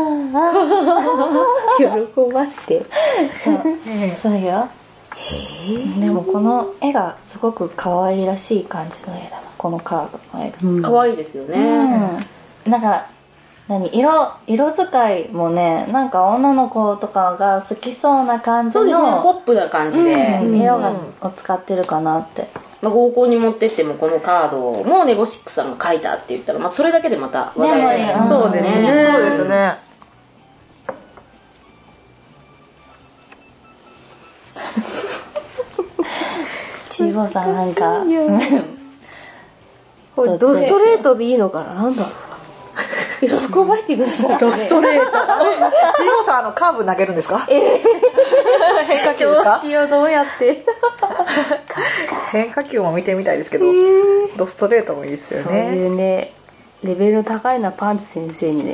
喜ばして。 そう、そうよ。でもこの絵がすごく可愛らしい感じの絵だな。このカードの絵が。 可愛いですよね。 うん、なんか何色色使いもね、なんか女の子とかが好きそうな感じの、 そうですね、ポップな感じで、 うん、色が、を使ってるかなって。 まあ、合コンに持ってってもこのカードもネゴシックさんが書いたって言ったら、まあ、それだけでまた話題になりますね。 そうですね。そうですね。 ちーぼーさんなんかこれドストレートでいいのかな、なんだ喜ばしてください。ドストレート。 ちーぼーさん、あのカーブ投げるんですか？えー、変化球ですか？ どうしよう、どうやって変化球も見てみたいですけど、ドストレートもいいですよね。 そういうね、レベルの高いのはパンチ先生にね。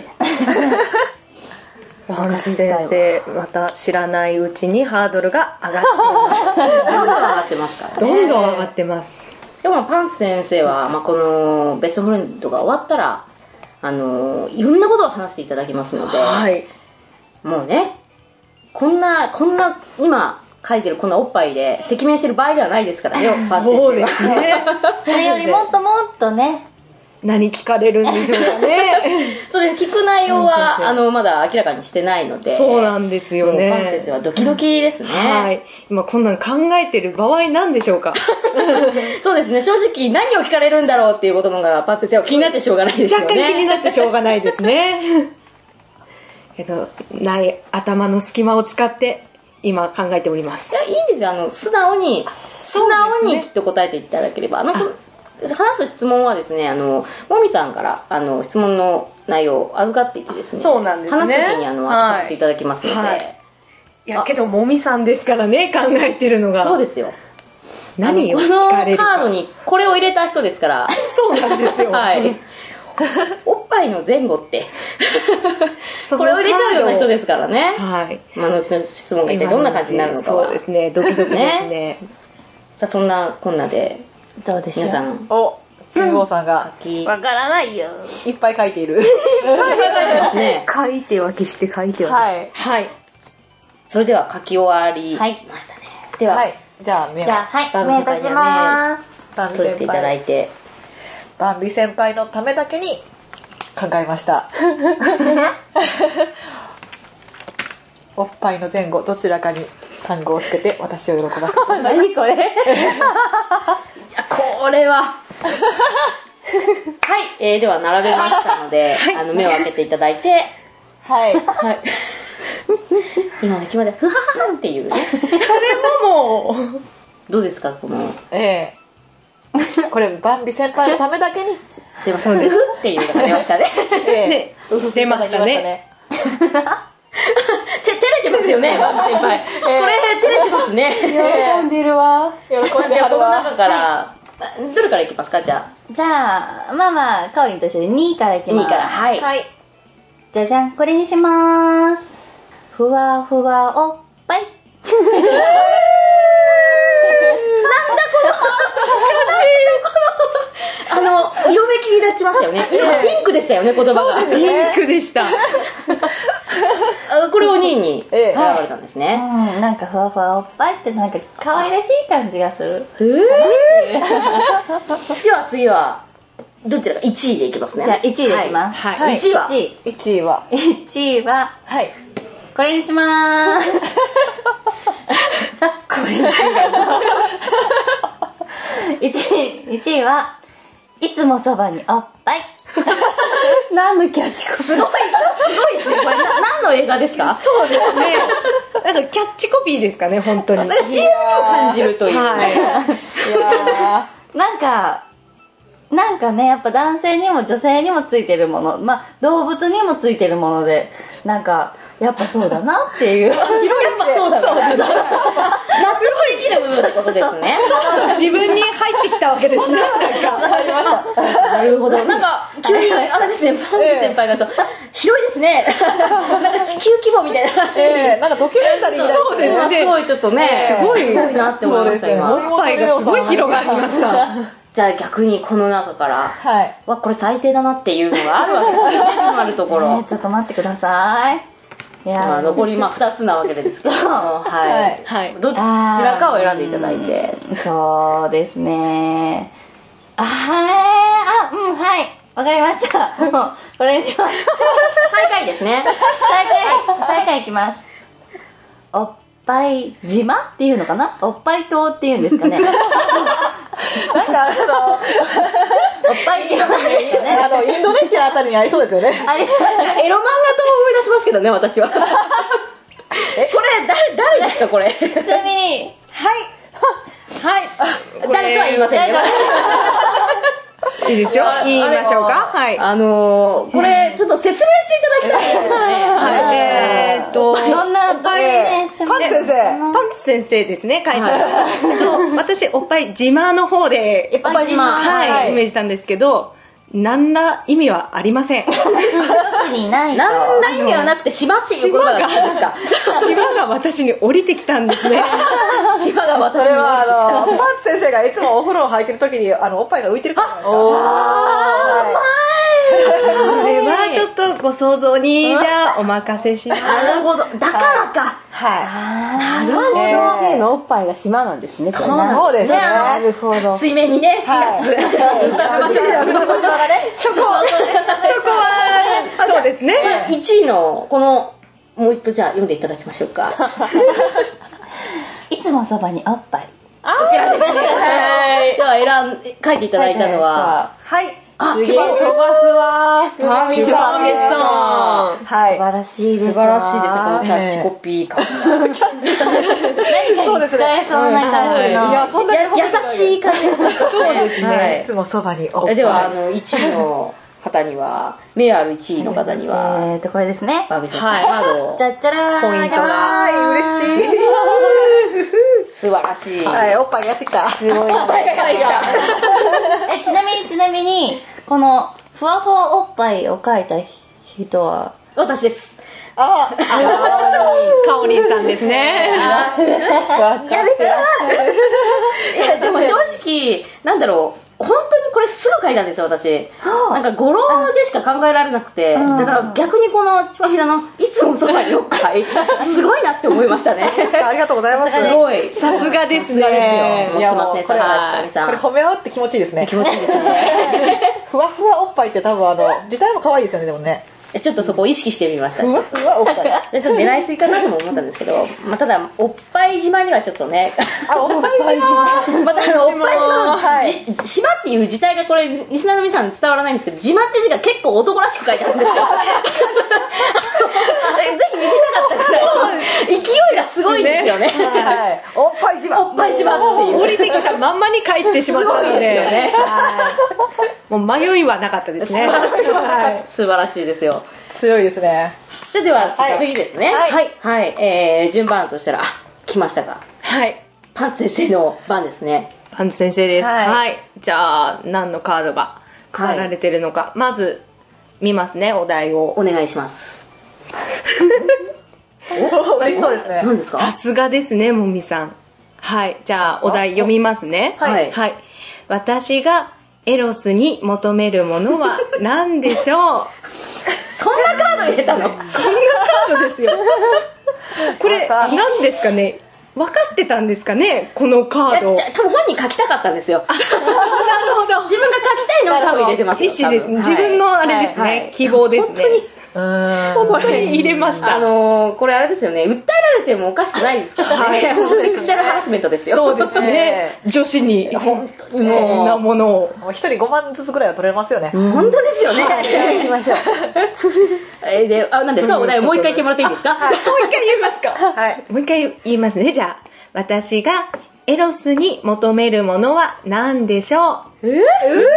パンチ先生、また知らないうちにハードルが上がってます。 どんどん上がってますからね。 どんどん上がってます。 でもパンツ先生は、まあ、このベストフレンドが終わったら、あのいろんなことを話していただきますので、 はい、 もうね、こんなこんな今書いてるこんなおっぱいで赤面してる場合ではないですからね。 そうですね。 それよりもっともっとね、 何聞かれるんでしょうかね。 それ聞く内容はあのまだ明らかにしてないので。 そうなんですよね。 パンツ先生はドキドキですね。 はい。今こんなの考えてる場合なんでしょうか。 そうですね。正直何を聞かれるんだろうっていうことのがパンツ先生は気になってしょうがないですよね。 若干気になってしょうがないですね。えっとない頭の隙間を使って今考えております。 いや、いいんですよ。あの素直に素直にきっと答えていただければ。あの話す質問はですね、あのもみさんからあの質問の内容を預かっていてですね、 そうなんですね、 話す時にあの、はい、させていただきますので、はい、 いやけどもみさんですからね、考えてるのが。 そうですよ。 何を聞かれるか。 このカードにこれを入れた人ですから。 そうなんですよ。 はい。おっぱいの前後ってこれを入れちゃうような人ですからね。はい。まあ後の質問が一体どんな感じになるのかは。 そうですね。ドキドキですね。ね、 さあそんなこんなで。 どうでしょう。 皆さん。 お、ちーぼーさんがわからないよ。 いっぱい書いている。 いっぱい書いてますね。 書いては消して書いては。 はい。 はい。 それでは書き終わりましたね。はい、では、はい、 じゃあ目を。 じゃあはい。バンビ先輩には目を閉じていただいて。 バンビ先輩のためだけに考えました。おっぱいの前後どちらかに単語をつけて私を喜ばせて。 何これ。いやこれははい、えー、では並べましたので、はい、あの目を開けていただいて、 はい、 はい、今の気までふはははんっていうね。 それももうどうですかこの、 ええー、これバンビ先輩のためだけにでもそうです。うふっていうのが出ましたね。 えー、出ましたね。 て照れてますよね、バンビ先輩。これ照れてますね。 喜んでるわ。 喜んではるわ。 この中から、どれからいきますか、じゃあ。 じゃあ、まあまあ、かおりんと一緒でにいからいきます。 にいから、はい。 はい。 じゃじゃん、これにしまーす。ふわふわおっぱい。なんだこの恥ずかしい。あの、色めきになっちましたよね。今ピンクでしたよね、言葉が。 ピンクでした。 これをにいに選ばれたんですね。 うん、なんかふわふわおっぱいってなんか可愛らしい感じがする。 えー、では次はどちらかいちいでいきますね。 じゃあいちいでいきます。 はい。はい、いちいは。 いちいは。 いちいは。 はい。 これにしまーす。これにしまーす。いちい、いちいはいつもそばにおっぱい。何のキャッチコピー？ すごい、すごいですね。これな何の映画ですか？ そうですね。なんかキャッチコピーですかね、本当に。 なんか シーエム を感じるという。はい。いやなんかなんかね、やっぱ男性にも女性にもついてるもの、まあ動物にもついてるもので、なんかやっぱそうだなっていう。 やっぱそうだな。納得できる部分ってことですね。 自分に入ってきたわけですね。 なるほど。なんか急にあれですね、パンツ先輩だと広いですね。なんか地球規模みたいな話。 ええ、なんかドキュメンタリーみたいな。 そうですね。すごいちょっとね、 すごいすごいなって思いました今。 おっぱいがすごい広がりました。 じゃあ逆にこの中からはい。 わこれ最低だなっていうのがあるわけですよね。つまるところ。 ちょっと待ってください。 いや残りまあふたつなわけですけど、はいはい。どちらかを選んでいただいて。 そうですね。あはいあうんはいわかりました。もうこれにします。 下位ですね。 最下位、最下位いきます。おっぱい島っていうのかな、おっぱい島っていうんですかね。 なんかあの、 おっぱい島なんですよね。 あの、インドネシアあたりにありそうですよね。 あれ、 なんかエロ漫画と思い出しますけどね、私は。これ、誰、誰ですか、これ。 ちなみに、 はい誰とは言いませんね。 いいですよ、言いましょうか。はい。 あのー、これ、ちょっと説明していただきたいですね。 はいえーっと、 いろんなバリエーションパンツ先生。 パンツ先生ですね、書いてある。そう私、おっぱい島の方で、 おっぱい島。 はい、 はいイメージしたんですけど、何ら意味はありません。 特にないと。 何ら意味はなくて、島っていうことが好きですか。 島が私に降りてきたんですね。 島が私にそれはあ降りてきの、パンツ先生がいつもお風呂を入ってる時に、あの、おっぱいが浮いてるからじゃないですか。 それはちょっとご想像に、じゃあ、お任せします。 た。なるほど。だからか。 はい。 なるほど。先生のおっぱいが島なんですね。 そうなんそうですね。 なるほど。 水面にね、つかず。歌いましょう。 そこ、そこは、そうですね。 いちいの、この、もう一度じゃあ読んでいただきましょうか。 いつもそばにおっぱい。 こちらですね。では、選ん、書いていただいたのは、 はい。 あ、次、飛ばすわ。 ファミファミさん。 は素晴い。 らしいです。 素晴らしいですね、このキャッチコピー感。 そうです使えね。 そうな感じいの。 や、そんなにや優しい感じがしますね。そうですね。いつもそばにおっぱい。 では、あの、いちいの方には、名あるいちいの方には、 えーと、これですね。 バービーさん、カードをじゃっちゃらー。 ポイントがはい、嬉しい。 素晴らしい。 はい、おっぱいがやってきた。 すごい。 おっぱいがやってきた。 え、ちなみに、ちなみに、この、ふわふわおっぱいを描いた人は、 私です。 あ、 かおりんさんですね。 やめていや、でも正直、なんだろう、本当にこれすぐ書いたんですよ、私。なんか語呂でしか考えられなくて、だから逆にこのチワヒダのいつもそばにおっぱい、すごいなって思いましたね。 ありがとうございます。 すごい。 さすがですね。 さすがですよ。持ってますね、 これさすがひとみさん。 これ褒め合うって気持ちいいですね。 気持ちいいですね。 ふわふわおっぱいって多分あの、自体も可愛いですよね、でもね。 ちょっとそこを意識してみました。 ふわふわおっぱい。 でちょっと狙いすぎかなとも思ったんですけど、まあ、ただおっぱい島にはちょっとね、 あ、おっぱい島。 またあのおっぱい島の、 はいじ島っていう字体がこれリスナーの皆さんに伝わらないんですけど、島って字が結構男らしく書いてあるんですよ。ぜひ見せたかったくらい勢いがすごいんですよね。 はい。おっぱい島。 おっぱい島っていう。 降りてきたまんまに帰ってしまったのすごいですよで、 ね。 もう迷いはなかったですね。 素晴らしいですよ。 強いですね。 それでははい次ですね。 はいはい。はいえー、順番としたら、あ来ましたか。 はい。 パンツ先生の番ですね。 パンツ先生です。 はいはい。じゃあ、何のカードが配られてるのか。まず、見ますね、お題を。 お願いします。 お、嬉しそうですね。 何ですか？ さすがですね、もみさん。はい。じゃあ、お題読みますね。 はいはい。私がエロスに求めるものは何でしょう？ そんなカード入れたの？ こんなカードですよ。これ、 また何ですかね？分かってたんですかね、このカいやード。 じゃ多分本人書きたかったんですよ。 なるほど。 自分が書きたいのを多分入れてますよ。 意思ですね。 多分自分のあれですね、 はいはい希望ですね。 本当にうーん。 これ入れました。 あのー、これあれですよね、訴えられてもおかしくないですからね。本当セクシャルハラスメントですよ。 そうですね。女子に本当にこんなもものを。 もう一人ごまんずつぐらいは取れますよね。 う、本当ですよね。 行きましょう。 えーで、あ、何ですかお題もう一回言ってもらっていいですか？ もう一回言いますか。 はい。 もう一回言いますね。じゃあ、私がエロスに求めるものは何でしょう？ え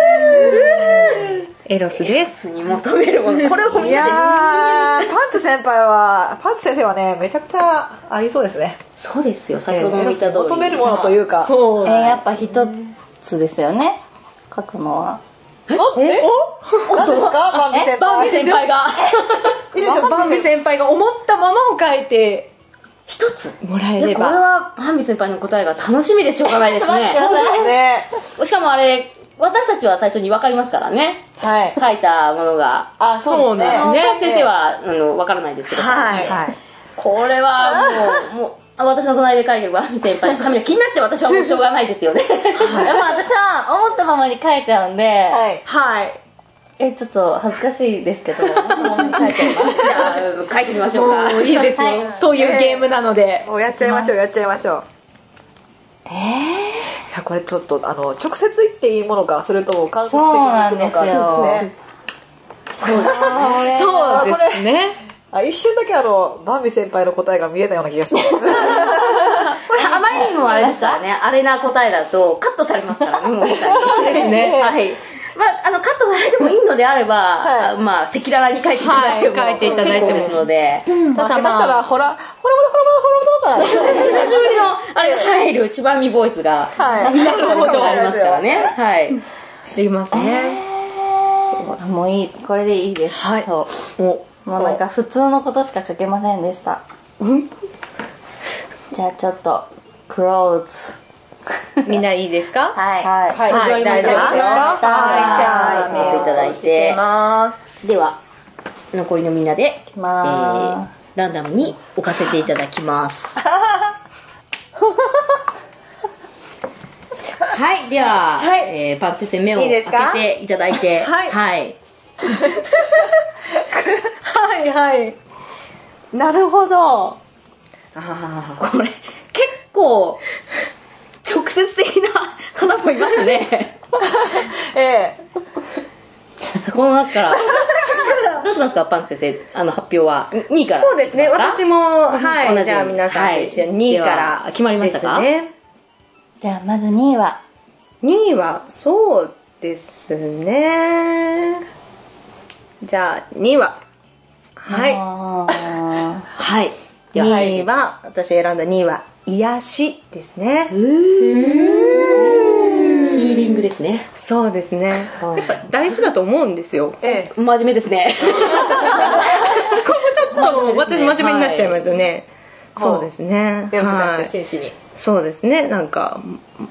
エロスです。 に求めるもの。これをみんいやー、 なで。 パンツ先輩は、パンツ先生はね、めちゃくちゃありそうですね。 そうですよ、先ほども言った通り。 求めるものというか。 そう。 えー、やっぱ一つですよね。書くのは。 えお何ですかバンビ先輩。 バンビ先輩が。 いいですよ、バンビ先輩が思ったままを書いて一つ。 もらえいや、これれば。 はバンビ先輩の答えが楽しみでしょうがないですね。 そうですね。 しかもあれ、私たちは最初に分かりますからね。 はい。 書いたものが。 あ、そうですね。 あの、 ね先生は、あの、分からないですけど。 はいはい。 これはもう、もう、あ私の隣で書いてるバンビ先輩の髪が気になって私はもうしょうがないですよね。 でも私は思ったままに書いちゃうんで、 はい。 はい。 え、ちょっと恥ずかしいですけど、書いてます。 じゃあ、書いてみましょうか。 いいですよ、はい、そういうゲームなので。 もうやっちゃいましょう、やっちゃいましょう。えー、いや、これちょっと、あの、直接言っていいものか、それとも間接的に行くのかですね。 そうですね。そうですね。 あ、一瞬だけあの、バンビ先輩の答えが見えたような気がします。これあまりにもあれですからね、あれな答えだとカットされますからね、もう答えですね。はい。まあ、あのカットされてもいいのであれば、はい、まあ赤裸々に書いていただいても、はい、書いていただいてですので、 うん、ただまあ、まあ、ほら、ほらほらほらほらほらほら久しぶりのあれが入る千葉美ボイスが、はい、なるほどありますからね。はい。 できますね。 そうもういい、これでいいです。はい。そう。おもうなんか普通のことしか書けませんでした。じゃあちょっとクローズ。 みんないいですか？ はい。 はい。はい。大丈夫ですか？はい。じゃあ、 持っていただいて。では、残りのみんなで、えー、ランダムに置かせていただきます。はい。では、はい、えー、パン先生目を開けていただいて。はい。はい。 はいはい。なるほど。ああ、これ、結構、直接的な方もいますね。 ええ。 この中からどうしますか、パン先生、あの発表はにいから。 そうですね、私も、はい、じゃあ皆さんと一緒ににいから決まりましたか？ じゃあまずにいはにいはそうですね。じゃあにいははいはい。にいは私選んだにいは癒しですね。うーヒーリングですね。 そうですね。やっぱ大事だと思うんですよ。 ええ、真面目ですね。 ここちょっと私真面目になっちゃいましたね。そうですね。 はい。真摯に。 そうですね。なんか。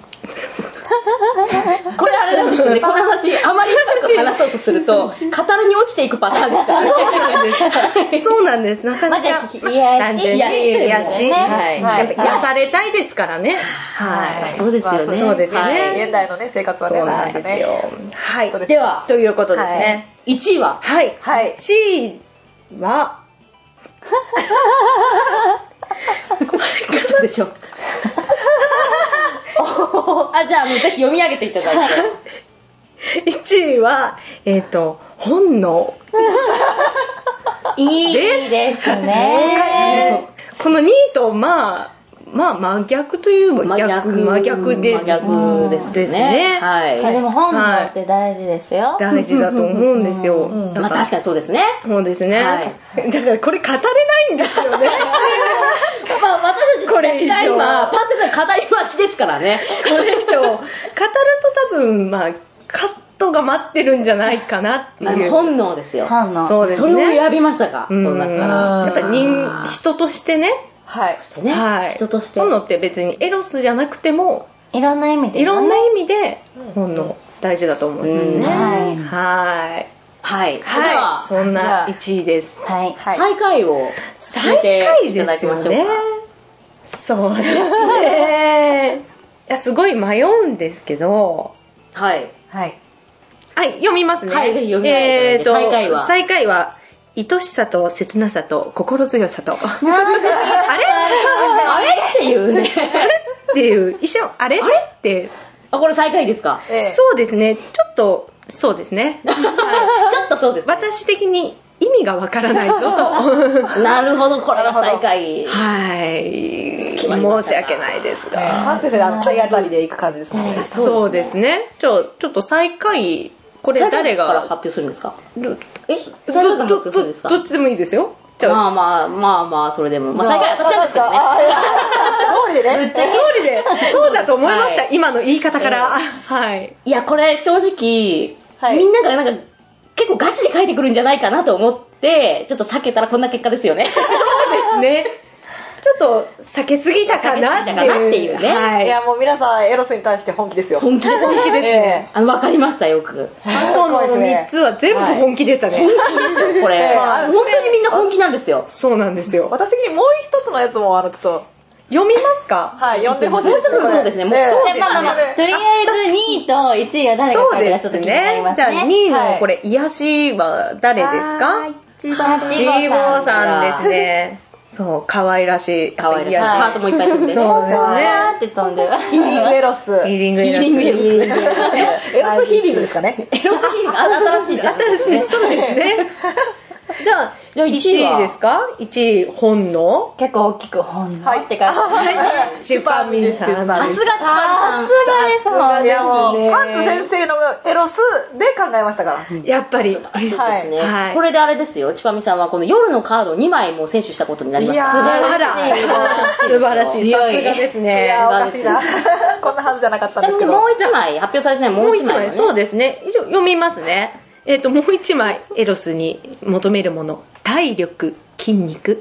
これあれなんですよね。この話あまり深く話そうとすると語りに落ちていくパターンですからね。 そうなんです。なかなか単純に癒し、やっぱ癒されたいですからね。 はい。そうですよね。 そうですね。 現代のね生活はね。 そうなんですよ。はい。 ではということですね。 いちいははいはいいちいは嘘でしょ。あ、じゃあもうぜひ読み上げていただいて。 いちいはえっと本能。 いいですね。 このにいとまあまあ真逆という真逆真逆です。 真逆ですね。 はい。でも本能って大事ですよ。 大事だと思うんですよ。 まあ確かにそうですね。 そうですね。だからこれ語れないんですよね。 まあ私たちこれ今パンセンさん語り待ちですからね。 これ以上語ると多分まあカットが待ってるんじゃないかなっていう。 本能ですよ。 本能。 そうですね。 それを選びましたか。この中から。 やっぱ人人としてね。 はい。 ね、はい。人として。 本能って別にエロスじゃなくてもいろんな意味で、 いろんな意味で本能大事だと思いますね。はい。はい。 はい。 はい。そんないちいです。 はい。 最下位を決めていただきましょうか。 そうですね。いやすごい迷うんですけど。 はいはいはい読みますね。 はいぜひ読みえっと最下位は最下位は愛しさと切なさと心強さと。あれあれっていうね。 あれっていう一瞬あれあれってあこれ最下位ですか。 そうですねちょっとそうですね。 ちょっとそうです。 私的に意味がわからないぞと。 なるほどこれが最下位。 はい申し訳ないですが。 パン先生あの体当たりでいく感じですね。 そうですね。ちょちょっと最下位これ誰がから発表するんですか。 え最下位から発表するんですか。 どっちでもいいですよ。 まあまあまあまあそれでもまあ最下位私なんですけどね。 通りでね。 通りでそうだと思いました今の言い方から。はい。 いやこれ正直みんながなんか結構ガチで書いてくるんじゃないかなと思ってちょっと避けたらこんな結果ですよね。 そうですね。ちょっと避けすぎたかなっていうね。 はい。いやもう皆さんエロスに対して本気ですよ。 本気です本気ですね。 あの分かりましたよく。 あとのみっつは全部本気でしたね。 本気ですよこれ。本当にみんな本気なんですよ。 そうなんですよ。 私的にもう一つのやつもあのちょっと読みますか？ はい、読んでほしい。 もう一つそうですね。もうそうですね。 まあまあ、とりあえずにいといちいは誰が書いたかちょっと気になりますね。 じゃあにいのこれ、癒しは誰ですか？ ちーちーぼーさんですね。そう、可愛らしい。 可愛らしい。ハートもいっぱい飛んでね。 そうですね。 って飛んでる。 ヒーリングエロス。 ヒーリングエロス。 ヒーリングエロス。 エロスヒーリングですかね。 エロスヒーリング、新しいじゃん。 新しい、そうですね。じゃあ、 じゃあいちいですか？ いち い本の結構大きく本のって書いてある。 チュパミンさん。 さすがチュパミさん。 さすがですもん。 いやもう、パンツ先生のエロスで考えましたから。 やっぱり。 そうですね、 はい。 これであれですよ、チュパミさんはこの夜のカードをにまいも選手したことになります。 いやー素晴らしい。 素晴らしい。さすがですいね。 や、おかしいな。こんなはずじゃなかったんちなみにですけど。 もう一枚、発表されてないもう一枚、ね。 もう一枚、そうですね。以上、読みますね。えっと、もう一枚、エロスに求めるもの。体力、筋肉。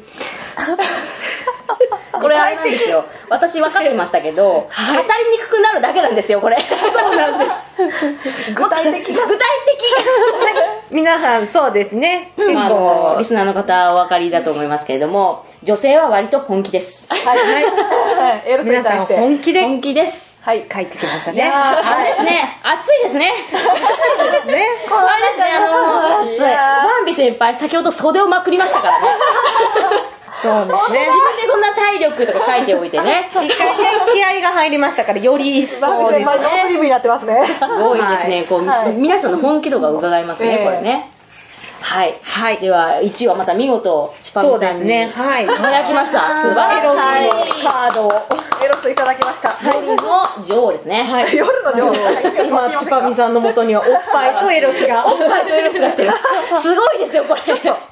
これあれなんですよ。私分かってましたけど、語りにくくなるだけなんですよ、これ。 そうなんです。 具体的。具体的。 皆さん、そうですね。結まあ、あのリスナーの方お分かりだと思いますけれども、女性は割と本気です。 はい。はい。エロスに皆さん対して。 本気で本気です。 はい。 書いてきましたいやね。 ー、あれですね。暑いですね。 ね。 あれですね、あのいやーバンビ先輩、先ほど袖をまくりましたからね。 そうですね。 自分でこんな体力とか書いておいてね。 一回ね、気合が入りましたから、より一バ層ですンビ先輩ノースリーブになってますね。 すごいですね。こう、 はい皆さんの本気度が伺えますね、 ええこれね。はい。 はいでは、いちいはまた見事、チパミそうさんにですね。はい。 輝きました。素晴らしい。 カードを。 エロスいただきました。 夜の女王ですね。 はい。 夜の女王。 今、チパミさんの元にはおっぱいとエロスが。 おっぱいとエロスが来てる。すごいですよ、これ。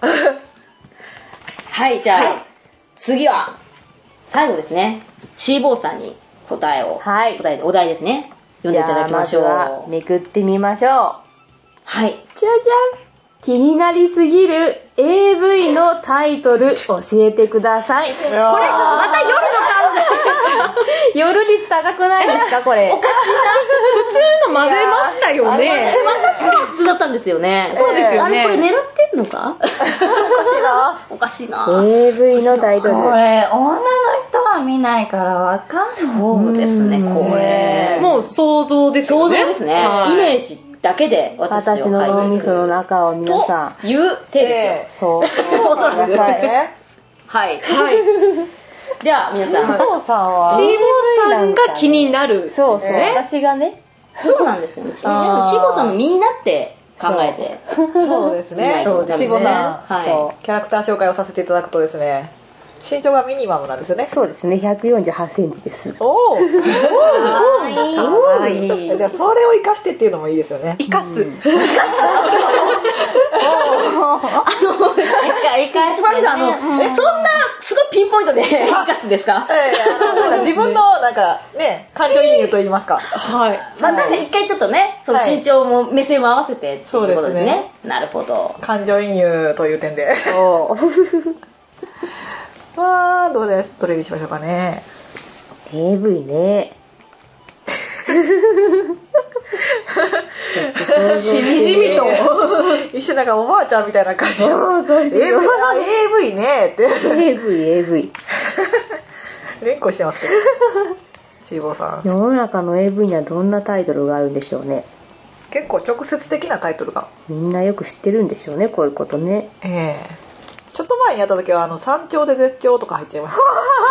はい、じゃあ、次は、最後ですね。シーボーさんに答えを、 はい答え、お題ですね。読んでいただきましょう。 じゃあまずはめくってみましょう。 はい。 じゃじゃん。気になりすぎる エーブイ のタイトル教えてください。これ、また夜のカードじゃないですか。夜率高くないですか、これ。 おかしい普通の混ぜましたよね。 な。私は普通だったんですよね。 そうですよねあれ、これ狙ってんのかおかしいな。 おかしいな。 エーブイ のタイトル。これ、女の人は見ないからわかんない。 そうですね、これ。 もう想像ですよね。 想像ですね。 はいイメージだけで私私の脳みその中を皆さん。 という手ですよ。 そう。 おそらく。 くださいね。 はい。 はい。 では、皆さん。 お父さんはチーボーさんが気になる。 そうそう。 ね私がね。 そうなんですよね。皆さん、チーボーさんの身になって考えて。 そうですね。 そうですねチボさん、 はキャラクター紹介をさせていただくとですね、身長がミニマムなんですよね。 そうですね。ひゃくよんじゅうはちセンチです。 おお。 はい。 じゃあそれを生かしてっていうのもいいですよね。 生かす。 いかい。シュパリさん、あの、え、そんな、すごいピンポイントで生かすんですか？ ええ、なんか自分のなんかね、感情移入と言いますか。 はい。 まあ、確かに一回ちょっとね、その身長も目線も合わせてっていうことですそうですねね。 なるほど。 感情移入という点で。わあ、どうでどれにしましょうかね。 エーブイ ね。 しみじみと。 一瞬なんかおばあちゃんみたいな感じ。 そうそうエーブイ、あ、エーブイ ねって。 エーブイ、エーブイ。 連呼してますけど。チーボーさん。 世の中の エーブイ にはどんなタイトルがあるんでしょうね。 結構直接的なタイトルが。 みんなよく知ってるんでしょうね、こういうことね。 ええちょっと前にやった時はあの山頂で絶頂とか入ってました。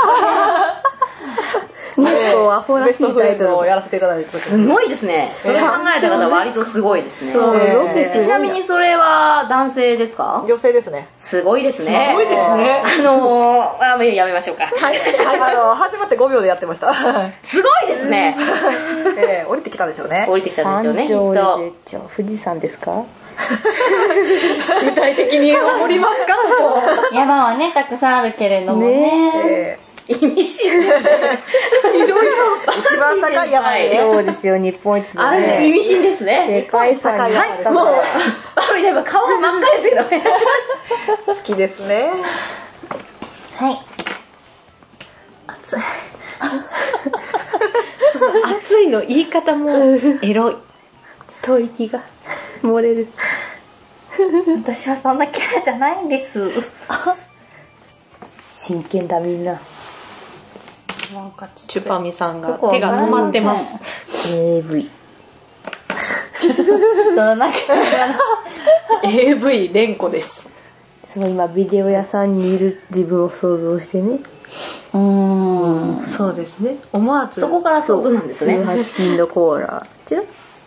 結構アホらしいタイトルをやらせていただいてすごいですね。それ考えた方は割とすごいですね。 そう、 えーロケすごいちなみにそれは男性ですか？ 女性ですね。 すごいですね。 すごいですね。 あのー、あ、もうやめましょうか。 あの始まってごびょうでやってました。 すごいですね。 ええ降りてきたでしょうね。 降りてきたんですよね、きっ山頂と。 で絶頂。富士山ですか？ 具体的におりますか？ 山はね、たくさんあるけれどもね。 え意味深ですね。いろいろ。 え一番高い山でね。 そうですよ、日本一のあれ、意ね。 味深ですね。 世界遺産にはい入ったもう、あみたいな顔真っ赤ですけどね。 好きですね。 はい。 熱い。熱いの言い方もエロい。 吐息が漏れる。 私はそんなキャラじゃないんです。 真剣だみんな。 チュパミさんが手が止まってます。 エーブイ。そのなんかエーブイ 連呼です。 そう今ビデオ屋さんにいる自分を想像してね。 うーん、 うん、そうですね。思わずそこから想像なんですね。 じゅうはち金のコーラ。ちら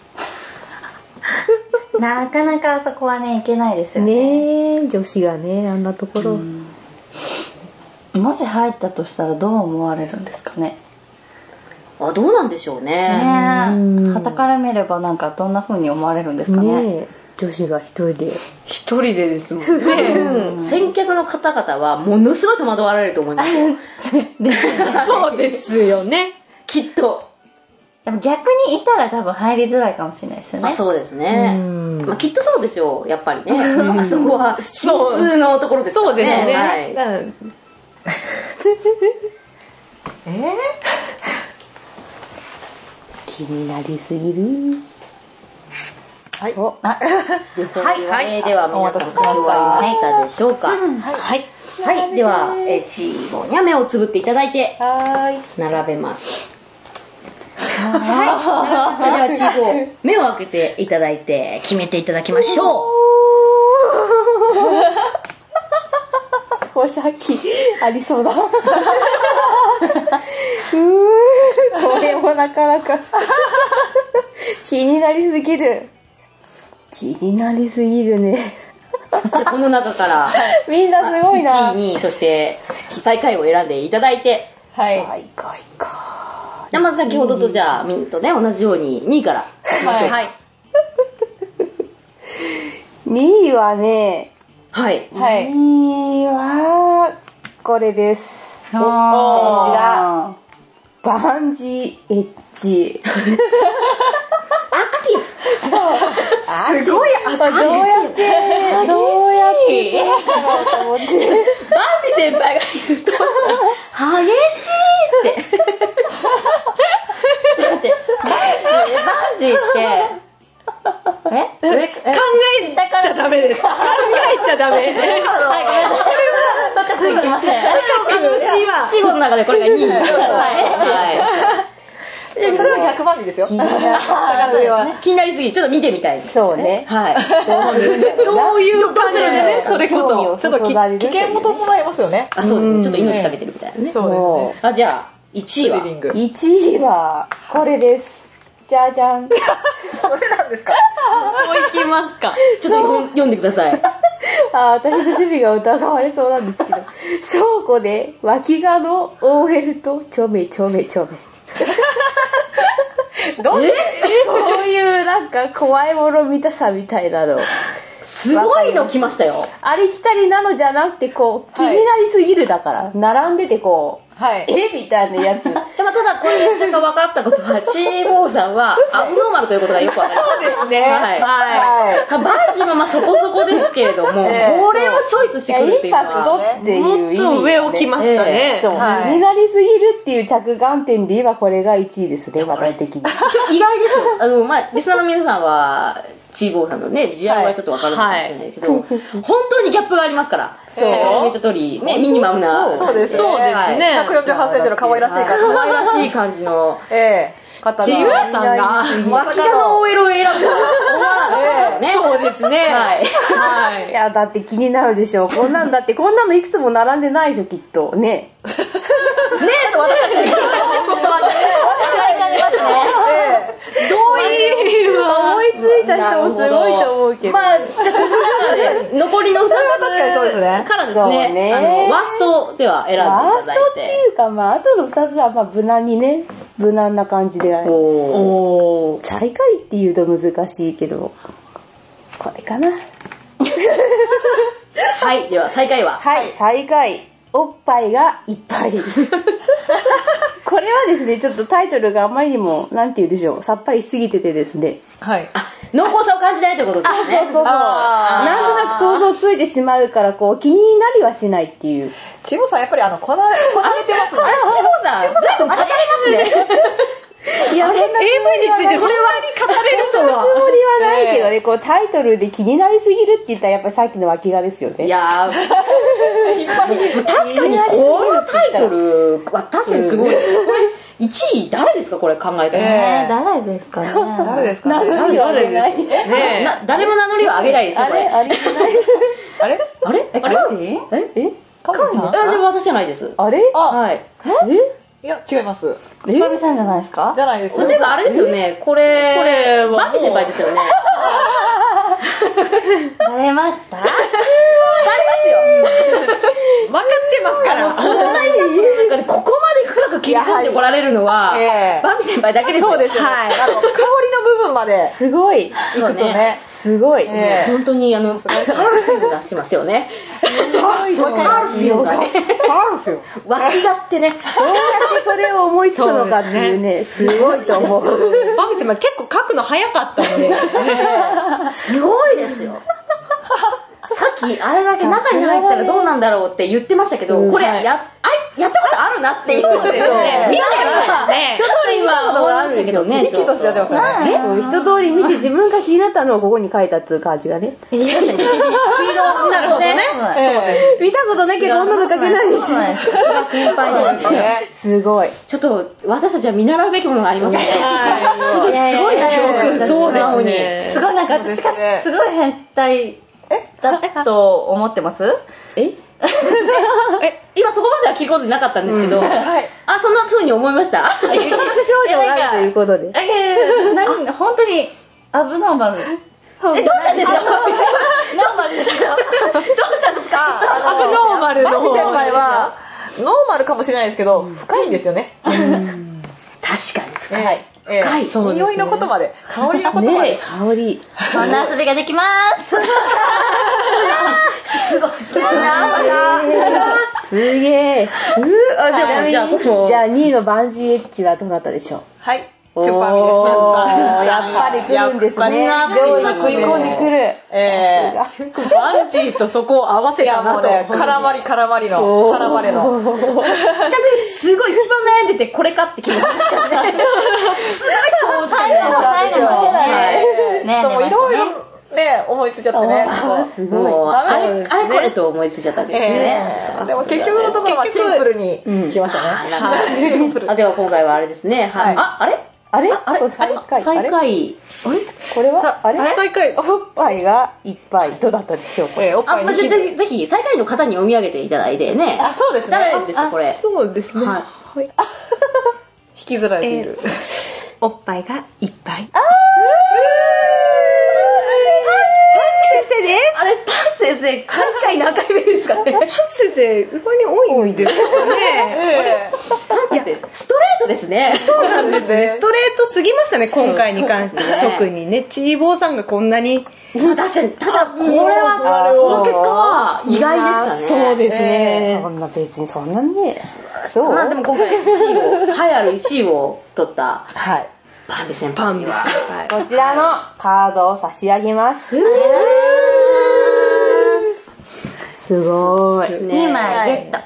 なかなかあそこはね、いけないですよね。 ねえ、女子がね、あんなところ。うん、 もし入ったとしたらどう思われるんですかね。 あ、どうなんでしょうね。 ねえ、傍から見ればなんかどんな風に思われるんですかね。ねえ、 女子が一人で。 一人でですもんね。 うん、先客の方々はものすごい戸惑われると思いますよ。 そうですよね。 きっと。 でも逆にいたら多分入りづらいかもしれないですよね。 あ、そうですね。まあ、きっとそうでしょう、やっぱりね。あそこは秘密のところですからね。 そうですね。はい、 えー、 気になりすぎる。 はい。おあはい。はい、えー、では皆さん書き終わりましたでしょうか。はい。はい。はい。では、えー、チーボーには目をつぶっていただいて、はい。並べます。はい。並べました。では、チーボー、目を開けていただいて、決めていただきましょう。 こうさっきありそうだ。うーん、これもなかなか気になりすぎる。気になりすぎるね。 この中からみんなすごいな。 いちい、にい、そして最下位を選んでいただいて、 はい、最下位か。 じゃあまず先ほどとじゃあみんなとね同じようににいからいきましょう。はい、 にいはね、 はい、 にいはこれです。こちらバンジーエッジ。 そう、すごいアクティブ。 どうやってどうやってそうかなと思って。バンビ先輩が言うと激しいって。ちょっと待って、バンジーってええ考えちゃダメです。考えちゃダメ。はい、ごめんなさい。 バカついてません。チーボの中でこれがにい。はい。 それは逆バンジーですよ。気になりすぎ、ちょっと見てみたい。 そうね。 はい。 どういう感じでね、それこそ。 ちょっと危険も伴いますよね。 あ、そうですね。ちょっと命かけてるみたいなね。 そうですね。 あ、じゃあ、いちいは。 いちいは、これです。じゃじゃん。 これなんですか？ もう行きますか。 ちょっと読んでください。 あ、私の趣味が疑われそうなんですけど。倉庫で脇がの オーエル とちょめちょめちょめ。 どうしてそういうなんか怖いもの見たさみたいなの。 すごいの来ましたよ。 ありきたりなのじゃなくてこう気になりすぎるだから、はい、並んでてこう、はい、えみたいなやつ。でもただこれ言ったか分かったことはチーボーさんはアブノーマルということがよく分かりました。 そうですね。はい。 はい、バンジーもまあそこそこですけれども、えー、これをチョイスしてくるっていうのは、 インパクトっていう意味、ね、 もっと上を来ましたね。 えー、そう、はい、気になりすぎるっていう着眼点で言えばこれがいちいですね、私的に。ちょっと意外ですよ。あのまあリスナーの皆さんは。チーボーさんのね、ビジュアルはちょっと分かるかもしれないけど、はい、本当にギャップがありますから、そう言った通り、ね、ミニマムな、 そうですね。そうですね。ひゃくよんじゅうはちセンチの可愛らしい感じ。 可愛らしい感じの、 ええ、方が。 チーボーさんが、脇がの オーエル を選ぶと思わなかったね。 そうですね。はい。 はい。いや、だって気になるでしょ。こんなんだって、こんなのいくつも並んでないでしょ、きっと。ね。 ねえと私たちが言うと、分かりますね。 どういう思いついた人もすごいと思うけど。 まあ、じゃあこの中で残りのさんつからですね、ねあのワーストでは選んでいただいて。ワーストっていうか、まあ、あとのふたつはまあ無難にね、無難な感じで。お最下位っていうと難しいけど、これかな。 はい、では最下位ははい、最下位。おっぱいがいっぱい。これはですね、ちょっとタイトルがあまりにも、なんて言うでしょう、さっぱりしすぎててですね。 はい。 あ、濃厚さを感じないということですね。 そうそうそう。なんとなく想像ついてしまうから、こう、気になりはしないっていう。 チボさん、やっぱりあの、こな、こなれてますね。 あれ、チボさん、ずいぶん語れますね。 いや、そんなエーブイ についてそんなに語れる人は。 そんなつもりはないけどね、こうタイトルで気になりすぎるって言ったらやっぱりさっきの脇がですよね。 いやー、 確かにこのタイトルは確かにすごい。これいちい誰ですかこれ考えたの。 えー、誰ですかね。 誰ですかね。 誰誰ですかねな誰も名乗りを上げないですよこれ。 あれあれあれえ、カロリーええカモさんあじゃあ私じゃないです。 あれはい。 いや、違います。 ちばみさんじゃないですか。 じゃないです。 ていうかあれですよね。これこれはもうバービー先輩ですよね。 バレましたバレますよ。 分かってますから。 このラインナップの中でここまで深く切り込んでこられるのは、 ええバービー先輩だけですよ。 そうですよね。 はいあの、香りの部分まで。 すごい。 行くとね。 すごい。 ええ本当にあのパーフュームがしますよね。そうパーフュームがね。 パーフューム。 脇がってね。 どうやってこれを思いつくのかっていうね、すごいと思う。 バービー先輩結構書くの早かったので。 すごいですよ。さっきあれだけ中に入ったらどうなんだろうって言ってましたけど、これや、あやったことあるなっていう。 そうですね。見てますね。 一通りは思いましたけどね。 生きとしてやってますよね。 そう一通り見て自分が気になったのをここに書いたっていう感じがね。 スピードなるほどね。 え見たことなきゃこんなの書けないし。 さすが心配ですね。 すごい。 ちょっと私たちは見習うべきものがありますね。 はちょっとすごいな教訓。 そうですね。 すごいなんか私がすごい変態だと思ってます？ え今そこまでは聞くことなかったんですけど、あ、そんな風に思いました。 結局症状があるということで。 え、何本当にアブノーマル。 え、どうしたんですか？ノーマルですか？どうしたんですか？ アブノーマルの方バービー先輩は、ノーマルかもしれないですけど、深いんですよね。 確かに深い。 深い。 そうですね。匂いのことまで、香りのことまで。 ね香り。 そんな遊びができます。 すごい、すごいな。 すげえ。 あ、でも、じゃあ、もう。 じゃあにいのバンジーエッジはどなたでしょう？ はい。チュッパーミです。 おーやっぱり来るんですね。 やっぱり上手に食い込んでくる。 えバンジーとそこを合わー。いや、 せたなと。 もうね、絡まり絡まりの、絡まれの。 逆にすごい一番悩んでて、これかって気もしますからね。すごい上手最後の最後までね。 ね、もういろいろね、思いついちゃってね。 あすごい。 もう、あれ、あれこれと思いついちゃったんですね。 えーでも結局のところはシンプルに来ましたね。シンプルあ、では今回はあれですね。はい。あ、あれあれあれこれ最下位。 最下位。 これはあれ最下位。 おっぱいがいっぱい。どうだったでしょうか？ えーおっあ、まあ、 ぱいにぜぜひ、ぜひ、最下位の方に読み上げていただいてね。 あ、そうですね。 誰ですか、これ。 そうですね。 ははい。 引きずられている。 おっぱいがいっぱい。先生です。 あれ、パン先生、最下位何回目ですかね。 パン先生、意外に多いんですよね。 えパン先生、ストレートですね。 そうなんですね。ストレートすぎましたね、今回に関しては。 そう特にね、ちーぼーさんがこんなに。 まあ確かに、ただ、これは、この結果は意外でしたね。 そうですね。 そんな別にそんなね。そうまあでも今回いちいを、栄えあるいちいを取った、 はい。 パンビ先輩には。 こちらのカードを差し上げます。すごい。 にまいゲット。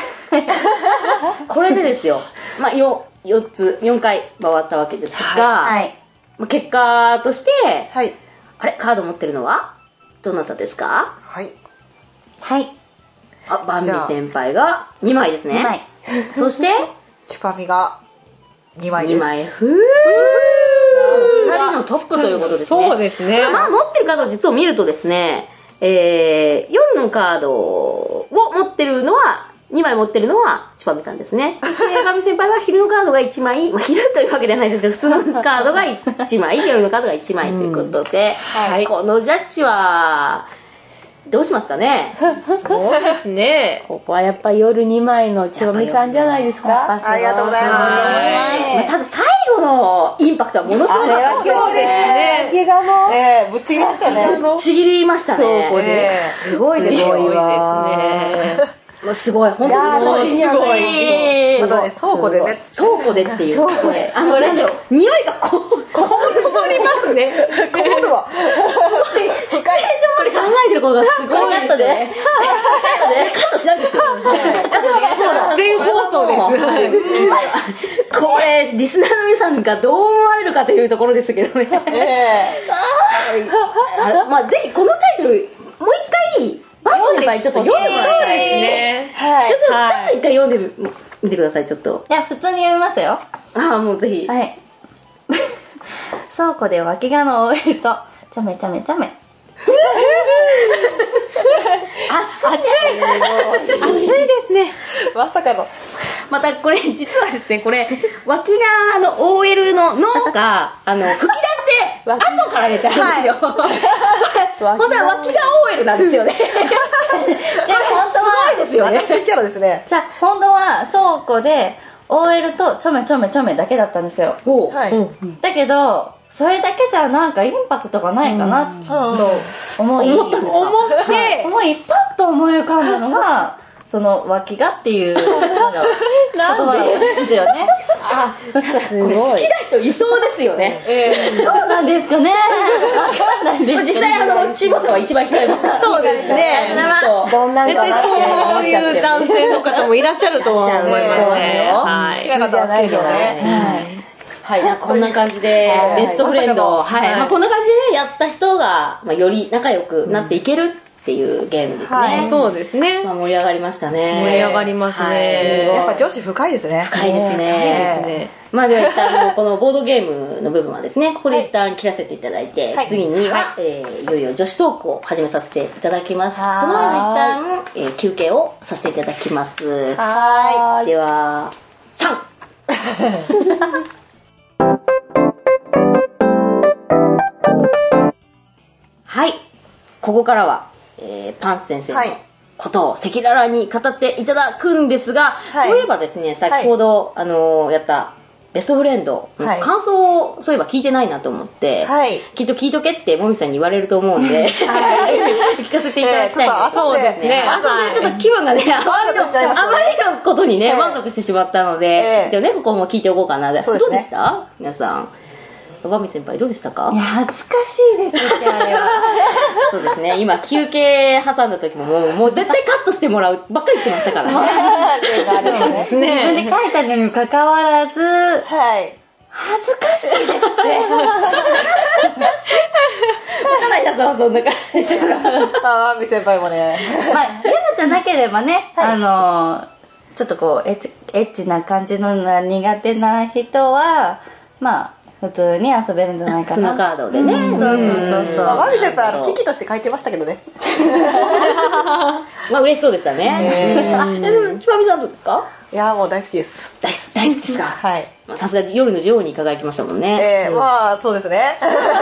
これでですよ、まあ、よよっつよんかい回ったわけですが、 はい。 まあ結果として、 はい。 あれカード持ってるのはどなたですか？ はい。 はい。 あ、バンビ先輩がにまいですね。 にまい。 そしてチュパミがにまいです。 にまい。ふーふたりのトップということですね。 そうですね。 まあ持ってるカードを実を見るとですね、えー、夜のカードを持ってるのはにまい持ってるのはチュパミさんですね。そしてバンビ先輩は昼のカードがいちまい、まあ、昼というわけではないですけど普通のカードがいちまい、夜のカードがいちまいということで、 はいこのジャッジはどうしますかね。 そうですね。 ここはやっぱり夜にまいのちばみさんじゃないですか？ ありがとうございます。 まあ、ただ最後のインパクトはものすごいですよそうですね。 怪我のえー、ぶっちぎりましたね。 ちぎりましたね。 そうこですごいですよ。 すごいですね。 もうすごい、本当にもうすごい。 またね、倉庫でね。 倉庫でっていうね、あの、なんだろう、匂いがこう、こもりますね。 こもるわ。 すごい、シチュエーションまで考えてることがすごいですね。カットでカットしないんですよ。 全放送です。 これ、リスナーの皆さんがどう思われるかというところですけどね。 えあれまあ、ぜひこのタイトル、もう一回、 バッ先輩ちょっと読んでもらいたいですね。 はい。ちょっと、ちょっと一回読んでみてください、ちょっと。 いや、普通に読みますよ。 ああ、もうぜひ。 はい。倉庫で脇がのを終えると、ちゃめちゃめちゃめ。 暑い暑いですね。 まさかの。 またこれ実はですね、これ脇がの オーエル の脳があの吹き出して後から入れてあるんですよ。はい、ほんとは脇が オーエル なんですよね。 じゃあ本当はすごいですよね。 私キャラですね。 じゃあ本当は倉庫で オーエル とちょめちょめちょめだけだったんですよ。 はい。 だけどそれだけじゃなんかインパクトがないかなと思い、 思ったんですか？ 思って思いパッと思い浮かんだのがその脇がっていう言葉なんですよね。 あ、すごい。好きな人いそうですよね。 えー、どうなんですかね。わかんないです。 実際あのチーボさんは一番惹かれました。 そうですね。 どんなんかなってそういう男性の方もいらっしゃると思いますね。 はい。好きな方は好きですよね。 はい、じゃあこんな感じでベストフレンドを、はい、まあこんな感じでねやった人がまあより仲良くなっていけるっていうゲームですね。はい、 そうですね。 まあ盛り上がりましたね。 盛り上がりますね。 やっぱ女子深いですね。 深いですね。まあでは一旦このボードゲームの部分はですね、ここで一旦切らせていただいて、次には、えー、いよいよ女子トークを始めさせていただきます。その前に一旦、えー、休憩をさせていただきます。はい。ではさん。はい。ここからは、えー、パンツ先生のことを赤裸々に語っていただくんですが、はい、そういえばですね、先ほど、はい、あのー、やったベストフレンドの感想をそういえば聞いてないなと思って、はい、きっと聞いとけってもみさんに言われると思うんで、はい、聞かせていただきたいんです。えー、そうですね。あそこでちょっと気分がね、あまりの、あまりのことにね、えー、満足してしまったので、えー、じゃあね、ここも聞いておこうかな。どうでした皆さん。バミ先輩どうでしたか？ いや恥ずかしいですってあれは。 そうですね。今休憩挟んだ時ももうもう絶対カットしてもらうばっかり言ってましたからね。 そうですね。自分で書いたのにもかかわらず、はい。恥ずかしいですって。わかんないだぞそんな感じで。 ああ、み先輩もね。 まあレナじゃなければね、はい、あのちょっとこうエッチエッチな感じのが苦手な人はまあ。普通に遊べるんじゃないかな。 普通のカードでね。うん、 そうそうそう。 マミ先輩は危機として書いてましたけどね。 まあ嬉しそうでしたね。あ、ちばみさんどうですか？ いやもう大好きです。 大好き大好きですか？はい。さすが夜の女王に輝きましたもんね。 えー、まあそうですね。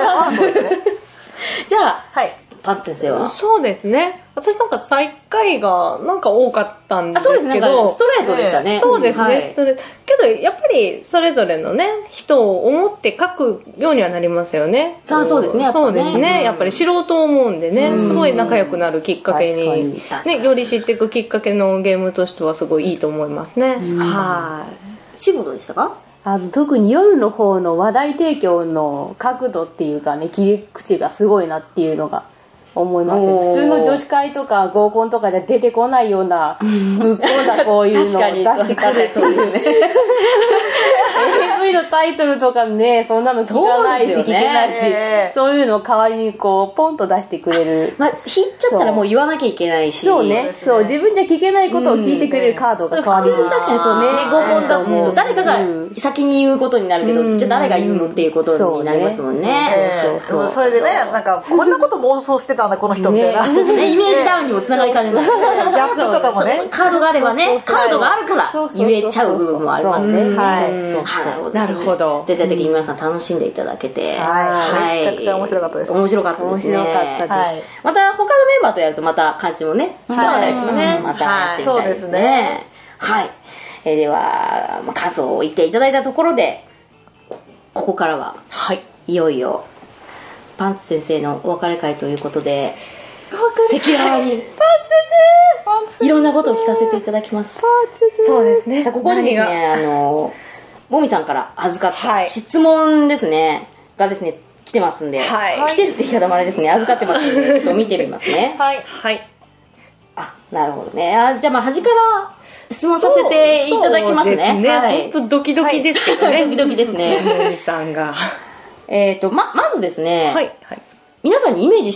じゃあ、はい。パンツ先生は？ そうですね。私なんか最下位がなんか多かったんですけど、あ、そうですね。なんかストレートでしたね。 そうですね。はい、ストレート。けどやっぱりそれぞれのね人を思って書くようにはなりますよね。 さあそうですね。 やっぱねそうですね。やっぱり素人思うんでね、すごい仲良くなるきっかけにねより知っていくきっかけのゲームとしてはすごいいいと思いますね。はい。 仕事でしたか？ あの特に夜の方の話題提供の角度っていうかね切り口がすごいなっていうのが思います。普通の女子会とか合コンとかで出てこないようなぶっこんだこういうのを出してくれそういうね。エーブイ のタイトルとかねそんなの聞かないし、ね、聞けないし、えー、そういうのを代わりにこうポンと出してくれる。 まあ引っちゃったらもう言わなきゃいけないし。 そうね。そう自分じゃ聞けないことを聞いてくれるカードが代わりに。 うん、確かにそうね。合コンだと誰かが先に言うことになるけど、うん、じゃあ誰が言うのっていうことになりますもんね。 そうそうそう。それでねなんかこんなこと妄想してたんだこの人みたいな。 ちょっとねイメージダウンにもつながりかねない。 ギャップとかもね。 カードがあればねカードがあるから言えちゃう部分もありますね。はい。 なるほど。 全体的に皆さん楽しんでいただけて、 はい、めちゃくちゃ面白かったです。 面白かったですね。面白かったです。はい、また他のメンバーとやるとまた感じもね、そうですね。またやってみたいですね。はい。えー、ではまあ感想を言っていただいたところで、ここからは、はい、いよいよパンツ先生のお別れ会ということで、赤裸々にパンツ先生、パンツ先生、いろんなことを聞かせていただきます。 パンツ先生、そうですね。 さあここにですね、あの。もみさんから預かった質問ですね、はい、がですね来てますんで、はい、来てるって言い方もあれですね預かってますんでちょっと見てみますね。はいはいあなるほどね。あじゃあまあ端から質問させていただきますね。そうですね、 はい、本当ドキドキですけどね、 はい、ドキドキですねもみさんがえっとままずですね、はいはい、皆さんにイメージして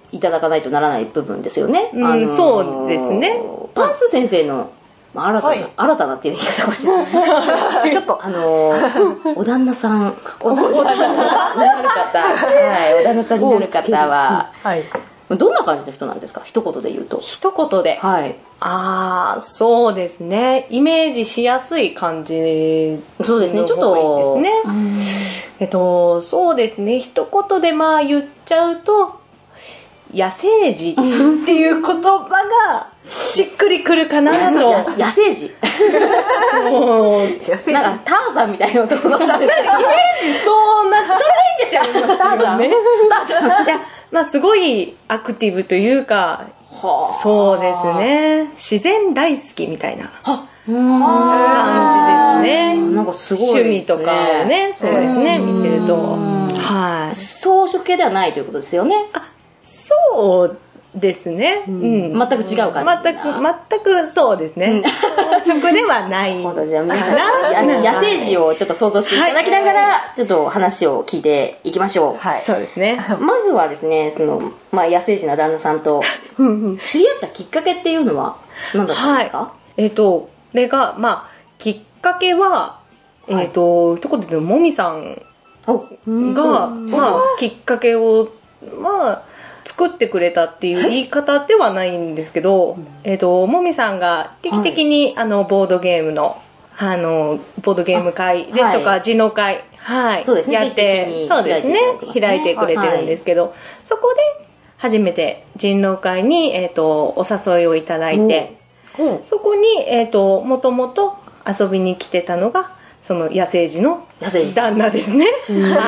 いただかないとならない部分ですよね。 うんあのー、 そうですね。 パンツ先生の、まあ、新たな、はい、新たなっていう言い方かしらちょっとあのー、お旦那さんお旦那さんになる方はいお旦那さんになる方は、はい、どんな感じの人なんですか？一言で言うと。 一言で、はい、ああそうですね、イメージしやすい感じ。 そうですね、ちょっとですね、えっとそうですね、一言でまあ言っちゃうと野生児っていう言葉がしっくりくるかなと。 野生児そう野生児なんかターザンみたいな男の人ですけどイメージそうなそれがいいんですよターザンね。いやまあすごいアクティブというか、はあ、そうですね、自然大好きみたいな感じですね。 なんかすごい趣味とかをね、そうですね、見てると、はい、 草食系ではないということですよね。あ、 そうですね、うん、 全く違う感じ。 全く全くそうですね。草食ではない。 じゃあ皆さん野生児をちょっと想像していただきながらちょっと話を聞いていきましょう。 はい、そうですね。 まずはですね、そのまあ野生児な旦那さんと知り合ったきっかけっていうのは何だったんですか？はい、 えっ、ー、とこれがまあきっかけはえっ、ー、と一言でもみさんがまあきっかけをまあ作ってくれたっていう言い方ではないんですけど、えーともみさんが定期的に、はい、あのボードゲームのあのボードゲーム会ですとか、はい、字の会、はい、そうですね、やってそうですね、開いてくれてるんですけど、はい、そこで初めて人狼会に、えーとお誘いをいただいて、そこに、えーともともと遊びに来てたのがその野生児の旦那ですね。という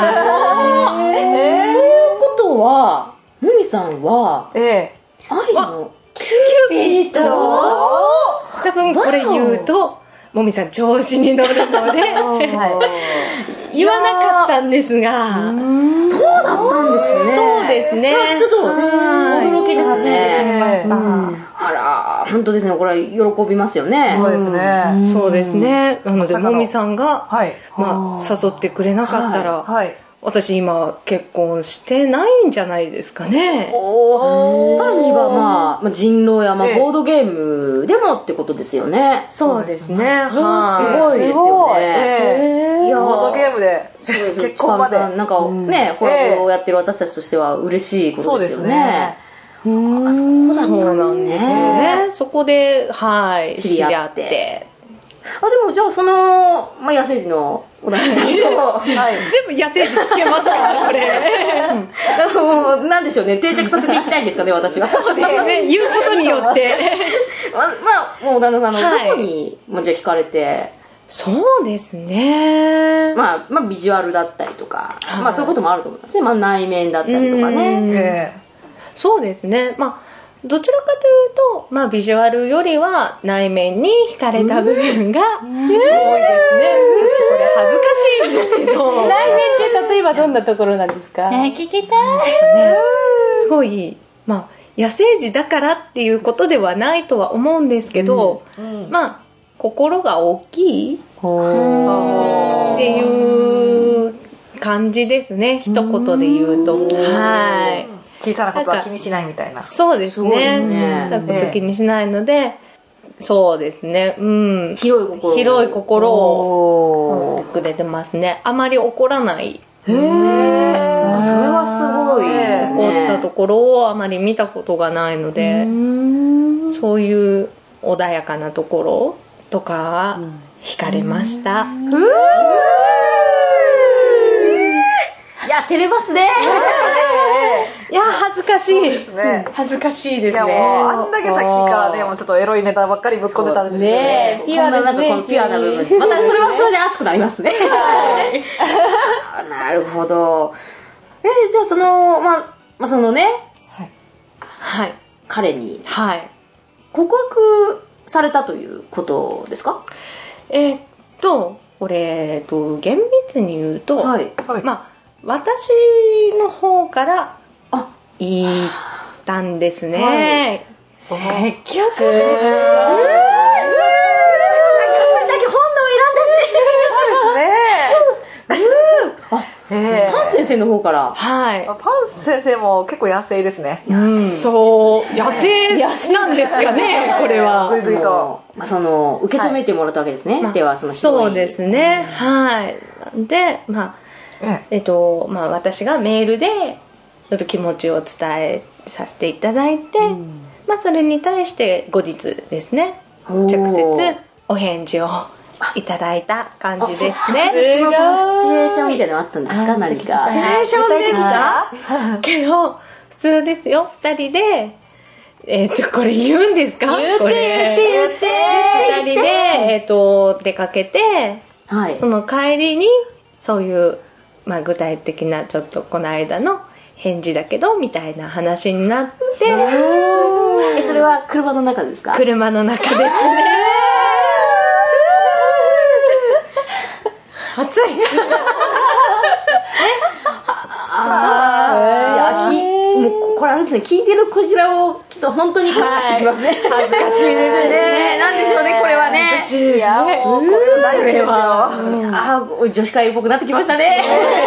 ことはもみさんは、ええ、愛のキューピッド。 多分これ言うともみさん調子に乗るので言わなかったんですが、 そうだったんですね。 そうですね、 ちょっと驚きですね。あら本当ですね、これは喜びますよね。 そうですね、 そうですね。なのでもみさんが、はいまあ、誘ってくれなかったら、はいはい、私今結婚してないんじゃないですかね。 おさらには、まあ、人狼や、まあ、ボードゲームでもってことですよね。 そうですね、 はい、すごいですよね。 いやボードゲームで結婚までなんかね、コラボをやってる私たちとしては嬉しいことですよね。 そうですね。あ、そうなんですね。そこで、はい、知り合って。 あ、でもじゃあその、まあ、野生児のお旦那さんと、 はい、全部野生児つけますからこれ、 うん、なんでしょうね、定着させていきたいんですかね私は。 そうですね、言うことによってまあ、まあ、もうお旦那さんのどこに、はい、じゃあ惹かれて。 そうですね、 まあ、まあビジュアルだったりとか、はい、まあそういうこともあると思いますね。まあ内面だったりとかね。そうですね、 まあどちらかというと、まあ、ビジュアルよりは内面に惹かれた部分が多いですね。ちょっとこれ恥ずかしいんですけど内面って例えばどんなところなんですか？ 聞きたい、ね、 すごい、まあ、野生児だからっていうことではないとは思うんですけど、うんうん、まあ心が大きいっていう感じですね、一言で言うと。はい、 小さなことは気にしないみたいな。 そうですね、小さなこと気にしないので、えー、そうですね、うん、 広い心広い心をくれてますね。あまり怒らない。 へー、それはすごいですね。 怒ったところをあまり見たことがないので、そういう穏やかなところとかは惹かれました。うー、 いや照れますね。 いや恥ずかしいですね。 恥ずかしいですね。 いやもうあんだけさっきからね、もうちょっとエロいネタばっかりぶっ込んでたんですけどね。 ピュアななんかこのピュアな部分、またそれはそれで熱くなりますね。なるほど。えー、じゃあそのまあ、まあ、そのね、はい、はい、彼に告白されたということですか？ えー、っとこれ、えっと、厳密に言うと、はい、まあ私の方から言ったんですね。はい、 積極的。さっき本能を選んだし。 そうですね。 あ、パン先生の方から。 はい。パン先生も結構野生ですね。 うん、そう。野生なんですかね、これは。 ぐいぐいと。 まあ、その、受け止めてもらったわけですね。 はい、 では、そのそうですね。はい。で、まあ、えっと、まあ、私がメールで、ちょっと気持ちを伝えさせていただいて、うん、まあ、それに対して後日ですね、直接お返事をいただいた感じですね。 直接のそのシチュエーションみたいなのあったんですか？何か。 シチュエーションですか？けど、普通ですよ、二人で、えっと、これ言うんですか？ 言って言って言って二人で、えっと、出かけて、 はい、 その帰りに、そういう、まあ、具体的な、ちょっとこの間の返事だけど、みたいな話になって、 え、それは車の中ですか？ 車の中ですね。暑い。 ああ、いや、き、もう、これあれですね、聞いてるこちらを、ちょっと本当に感化してきますね。 恥ずかしいですね。 なんでしょうね、これはね。 恥ずかしいですね。いや、もう、これ大好きですよ。 ああ、女子会っぽくなってきましたね。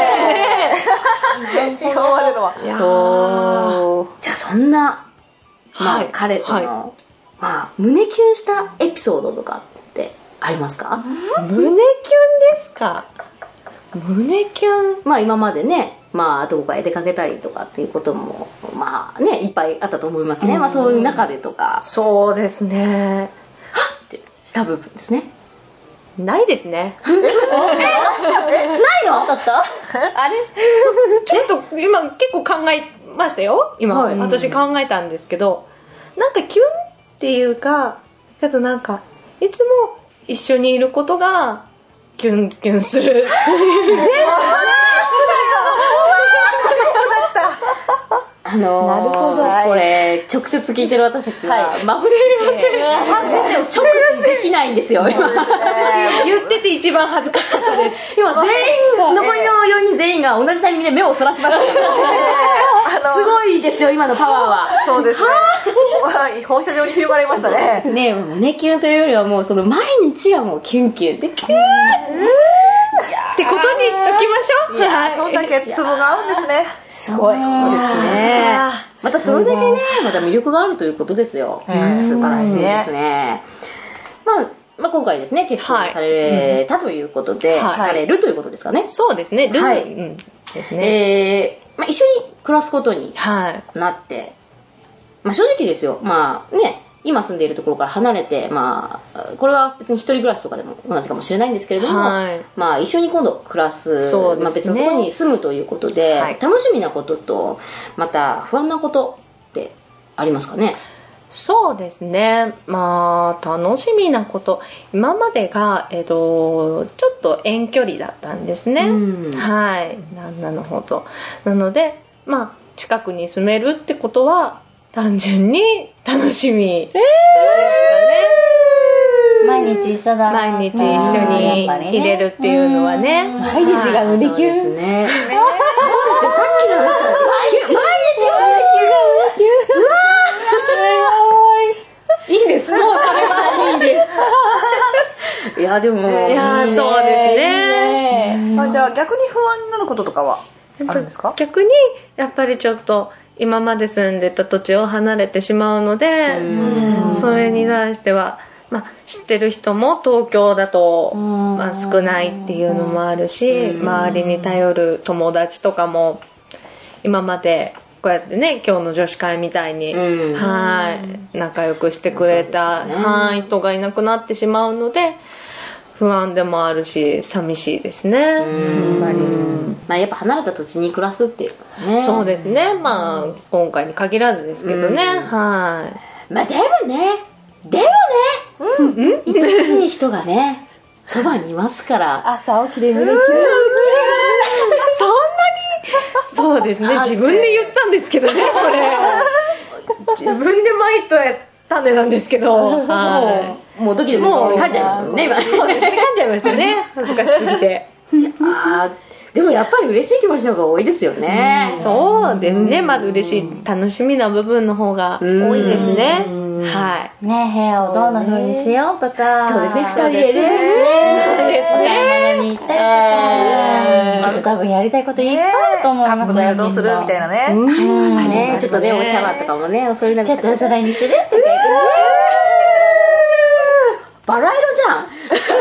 今までのは。 じゃあ、そんな、まあ、彼との、まあ、胸キュンしたエピソードとかってありますか？ 胸キュンですか？胸キュン、 まあ今までね、まあどこかへ出かけたりとかっていうこともまあねいっぱいあったと思いますね、うん、まあそういう中でとか。 そうですね、 はっってした部分ですね。 ないですね。 えないの？だったあれちょっと今結構考えましたよ今、はい、私考えたんですけど、なんかキュンっていうか、あとなんかいつも一緒にいることがキュンキュンする。 あのー、なるほど。これ直接聞いてる私たちは眩しくてパン先生を直視できないんですよ今。 言ってて一番恥ずかしかったです。 今全員残りのよにん全員が同じタイミングで目をそらしました。すごいですよ今のパワーは。 そうですね。放射状に広がりましたね。 ね、胸キュンというよりはもうその毎日がもうキュンキュンでキューンってことにしときましょう。 いや、そんだけツボが合うんですね。 すごい。そうですね。またそれだけね、また魅力があるということですよ。素晴らしいですね。まあ、まあ今回ですね、結婚されたということで、されるということですかね。 そうですね。 はい。ですね。えー、まあ一緒に暮らすことになって、まあ正直ですよ。まあね。今住んでいるところから離れて、まあ、これは別に一人暮らしとかでも同じかもしれないんですけれども、はい、まあ、一緒に今度暮らす、ね、まあ、別のところに住むということで、はい、楽しみなこととまた不安なことってありますかね？ そうですね、まあ楽しみなこと、今までが、えーと、ちょっと遠距離だったんですね、うん、はい、なるほど。なので、まあ、近くに住めるってことは単純に楽しみですかね。 えー、毎日一緒だ。 毎日一緒にいれるっていうのはね。 毎日が胸キュン。そうですね。さっきの話だ毎日が胸キュン。うわー、すごい。いいです。もうそれはいいです。 いやでも、 いやそうですね。 あ、じゃあ逆に不安になることとかはあるんですか？ 逆にやっぱりちょっと。今まで住んでた土地を離れてしまうので、それに対しては、まあ、知ってる人も東京だと、まあ、少ないっていうのもあるし、周りに頼る友達とかも今までこうやってね今日の女子会みたいに、はい仲良くしてくれた、ね、はい人がいなくなってしまうので不安でもあるし寂しいですね。やっぱり、 まあ、やっぱ離れた土地に暮らすっていうね。 そうですね、まあ今回に限らずですけどね、はい。 まあでもねでもね、うん、愛しい人がねそばにいますから朝起きて胸キュン。 そんなにそうですね、自分で言ったんですけどねこれ自分でまいとや種なんですけど、 はい、もうドキドキ噛んじゃいましたね今。 そうですね、噛んじゃいましたね恥ずかしすぎて。 あでもやっぱり嬉しい気持ちの方が多いですよね。 そうですね、まず嬉しい楽しみな部分の方が多いですね。 はいね、部屋をどんな風にしようとか、 そうですね、二人でね、 そうですね、お買い物に行ったりとか、あと多分やりたいこといっぱいあると思いますよ。 どうするみたいなね。 ね、ちょっとね、お茶碗とかもね、そういうのちょっとお皿にするとか言って、 バラ色じゃん。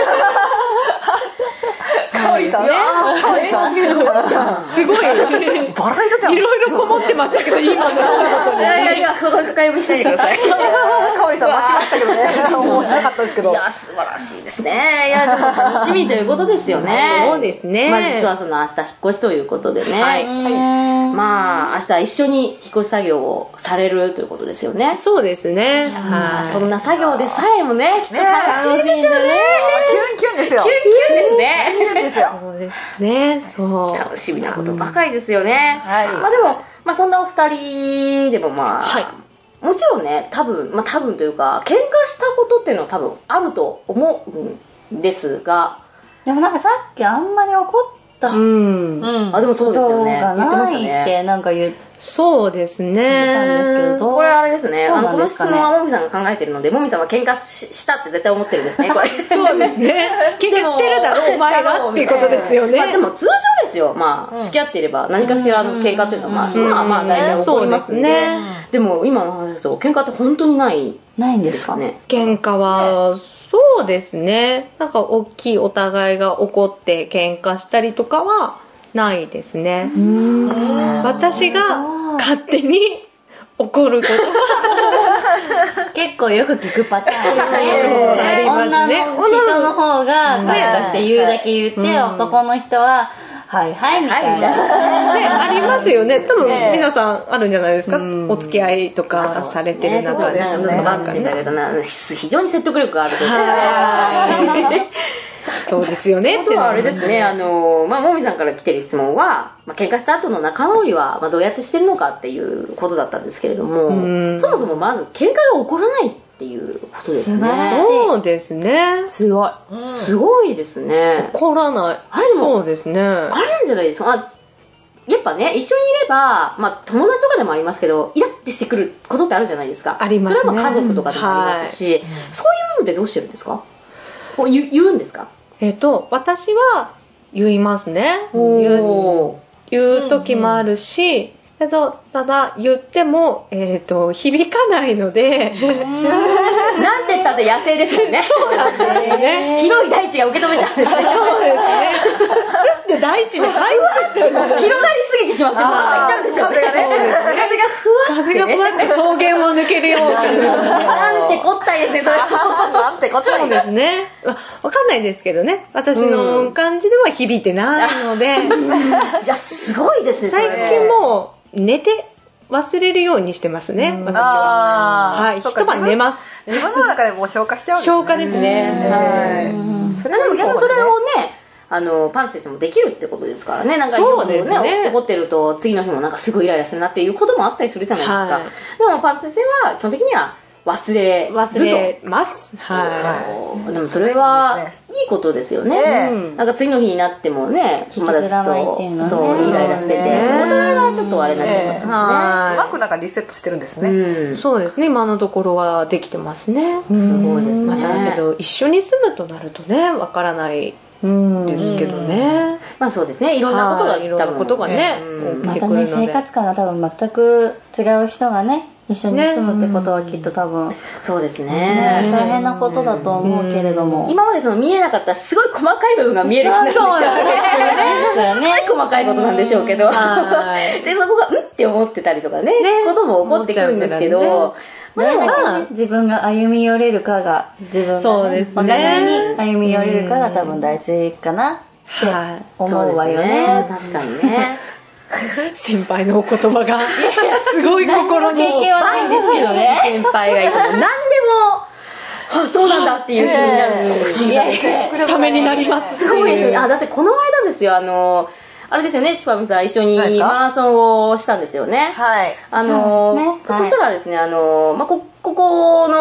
かわいいさん。かわいいさん。 すごいバラ色じゃん。 いろいろこもってましたけど今の一言にいやいやいや、深読みしないでください。 かわいいさん負けましたけどね。面白かったですけど。 いや、素晴らしいですね。いや、でも楽しみということですよね。 そうですね。 まあ実はその明日引っ越しということでね。 はい。 まあ明日一緒に引っ越し作業をされるということですよね。 そうですね。 はい。そんな作業でさえもね、きっと楽しいでしょうね。 キュンキュンですよ。 キュンキュンですね。 キュンキュンですよ。 そうですね。そう。 楽しみなことばかりですよね。 はいまあでも、まあそんなお二人でもまあ、 はいもちろんね、多分、まあ多分というか、喧嘩したことっていうのは多分あると思うんですが、 でもなんかさっきあんまり怒ったうこん。 あ、でもそうですよとね。 が言ってましたないってね。 なんか言ってそうですたんですけね。 ど、 これあれですね、 そうあの、この質なんですかね問はもみさんが考えてるので、もみさんは喧嘩ししたって絶対思ってるんですね、これ。 そうですね。喧嘩してるだろお前らっていうことですよね。 まあでも通常ですよ。まあ、付き合っていれば何かしらの喧嘩っていうのは、まあ、まあまあ大体起こりますんで。 そうですねでも今の話ですと、喧嘩って本当にないないんでですすかね。 喧嘩はそうですね。なんか大きいお互いが怒って喧嘩したりとかはないですね。私が勝手に怒ることは結構よく聞くパターンありますね。 女の人の方がカットして言うだけ言って、男の人ははいはいみたいな、 ね、ありますよね。多分皆さんあるんじゃないですか。お付き合いとかされてる中で。 ね、そうですね。なんか言ってたけどな、非常に説得力があるというかね。 そうですよね。 あとはあれですね、あの、まあ、もみさんから来てる質問は、まあ、喧嘩した後の仲直りは、まあ、どうやってしてるのかっていうことだったんですけれども、そもそもまず喧嘩が起こらないっていうことですね。 そうですね。 すごい。 すごいですね。 怒らない。 あれでもそうですね。 あれなんじゃないですか。あ、やっぱね、一緒にいれば、まあ、友達とかでもありますけど、イラッてしてくることってあるじゃないですか。 ありますね。 それはまあ家族とかでもありますし、はい、そういうのってどうしてるんですか？こう言う、言うんですか？ えっと、私は言いますね。言う、言う時もあるし、けどただ言っても、えっと、響かないのでなんて言ったって野生ですもんね。 そうなんですよね。 広い大地が受け止めちゃうんですね。 そうですね。スッて大地に入ってっちゃうんですよ。 広がりすぎてしまってもう入っちゃうんでしょうね。風がふわって、ね、 風がふわって草原を抜けるような。 なんてこったいですね、それ。 なんてこったい。 そうですね。わかんないですけどね。私の感じでは響いてないので。 いや、すごいですね、 最近もう寝て忘れるようにしてますね、私は。はい、一晩寝ます。 自分の中でもう消化しちゃうんですね。 消化ですね。はい。 でも逆にそれをね、あのパンツ先生もできるってことですからね。なんかそうですね。 怒ってると次の日もなんかすごいイライラするなっていうこともあったりするじゃないですか。はい、でもパンツ先生は基本的には忘れると。 忘れます。はい。 でもそれはいいことですよね。うん、なんか次の日になってもね、まだずっとそうイライラしてて、お互いがちょっとあれになっちゃいますもんね。 うまくなんかリセットしてるんですね。 うん、そうですね。今のところはできてますね。 すごいですね。 だけど一緒に住むとなるとね、わからないですけどね。 まあそうですね。いろんなことがいろんなことがね起きてくるので。 またね、生活感が多分全く違う人がね。一緒に住むってことはきっと多分、ね、 そうですね、 大変なことだと思うけれども、 今までその見えなかったすごい細かい部分が見えるんですよね。すごい細かいことなんでしょうけど、でそこがうんって思ってたりとかね、ねことも起こってくるんですけど、 まあ、まあ、自分が歩み寄れるかが自分が、ね、 そうですね、 お互いに歩み寄れるかが多分大事かなって思うわよね。 確かにね。 先輩のお言葉がすごい心に経験はないんですけどね。先輩がいても何でもあそうなんだっていう気になる不思議なですね。 ためになります。 すごいですよ。あだってこの間ですよ、あのあれですよね、ちぱみさん一緒にマラソンをしたんですよね。 はい。 あの そ,、ねはい、そしたらですね、あのまあこここの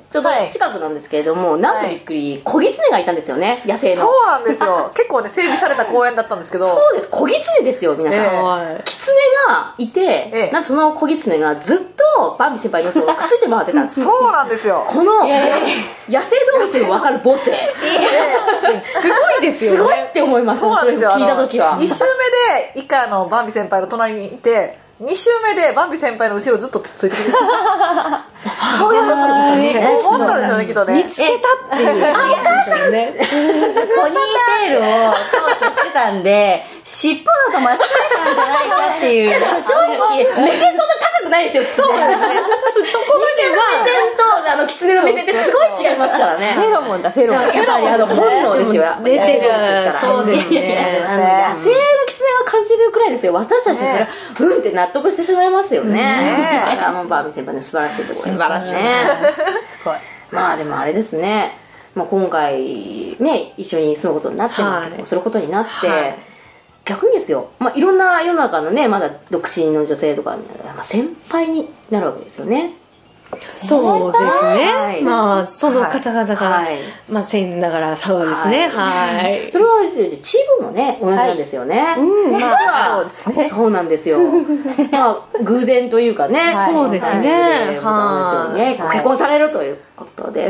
ちょっと近くなんですけれども、はい、なんとびっくり小狐がいたんですよね、野生の。 そうなんですよ結構ね整備された公園だったんですけど。 そうです、小狐ですよ皆さん、えー、狐がいて、えー、なんかその小狐がずっとバンビ先輩のそをくっついて回ってたんですそうなんですよ。 この野生動物に分かる母性、えー、すごいですよね。すごいって思います。そうなんですよ。それ聞いた時はに周目で一回あのバンビ先輩の隣にいて、に周目でバンビ先輩の後ろずっとついてくる。 そういうことね。 思ったんですよね、きっとね。 見つけたっていう。 あ、お母さんね。ポニーテールを操作してたんで、尻尾だと間違えたんじゃないかっていう。 正直、目線そんな高くないですよ。そうですね。そこまでは。目線と、あの、狐の目線ってすごい違いますからね。 フェロモンだ、フェロモン。 やっぱりあの、本能ですよ。 出てる。そうですね。 野生の狐が感じるくらいですよ。私たちそれは、うんって納得してしまいますよね。それがもうバービー先輩の素晴らしいところです。素晴らしいね。すごい。まあでもあれですね。まあ今回ね、一緒に住むことになって、結婚することになって、逆にですよ、まあ、いろんな世の中のねまだ独身の女性とか、まあ、先輩になるわけですよね。 そうですね、はい、まあその方々から、はい、まあ先だからそうですね、はい、はい、 それはチームもね同じなんですよね、はい、うん、まあそうですね、そうなんですよまあ偶然というかね、 はい、そうですね、 はい、同じようにね、はい、結婚されるということで、はい、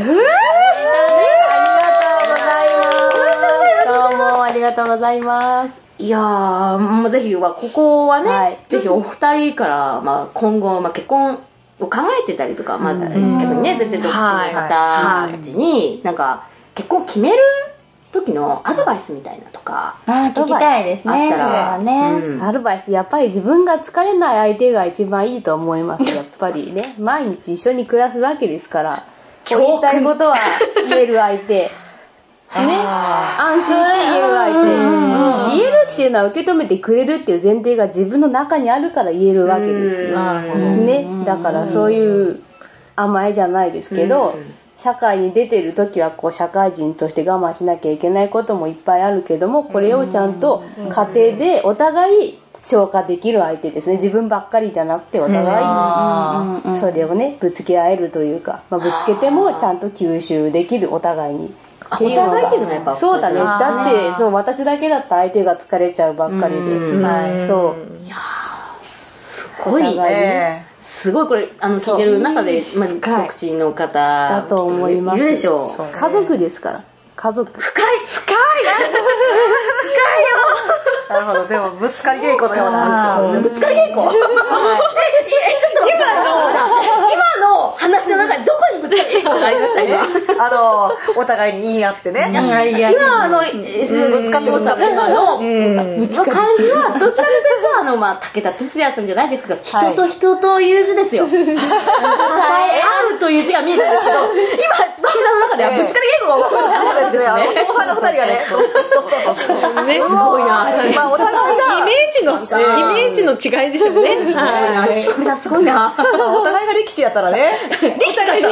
どうもありがとうございます。 いやー、まあ、ぜひはここはね、はい、ぜひお二人から、まあ、今後、まあ、結婚を考えてたりとか、まあ、逆にね全然独身の方たちになんか結婚を決める時のアドバイスみたいなとか、 あ聞きたいですね。 あったらね、うん、アドバイスやっぱり自分が疲れない相手が一番いいと思います。やっぱりね毎日一緒に暮らすわけですから言いたいことは言える相手ね、安心して言える相手、言えるっていうのは受け止めてくれるっていう前提が自分の中にあるから言えるわけですよ、ね、だからそういう甘えじゃないですけど、社会に出てる時はこう社会人として我慢しなきゃいけないこともいっぱいあるけども、これをちゃんと家庭でお互い消化できる相手ですね。自分ばっかりじゃなくてお互いそれをねぶつけ合えるというか、まあ、ぶつけてもちゃんと吸収できるお互いにお互いっていうのがやっぱそうだね。だってそう私だけだったら相手が疲れちゃうばっかりで、はい、そういやすごいね、すごいこれあの聞いてる中で、まあ、独身の方だと思います。 いるでしょう。 家族ですから。家族深い深い深いよ。 なるほど。でもぶつかり稽古のようなぶつかり稽古。ええちょっと待って今の話の中でどこにぶつかり稽古がありました今。 あのお互いに言い合ってね。 今あのぶつかってましたね今の感じはどちらかというとあのまあ武田鉄矢さんじゃないですけど人と人という字ですよ。支え合うという字が見えたんですけど今千葉さんの中ではぶつかり稽古が起こるんですね。 後輩のふたりがねすごいな。 まあお互いがイメージのイメージの違いでしょうね。 千葉さんすごいな。 お互いが力士やったらね。 力士だったら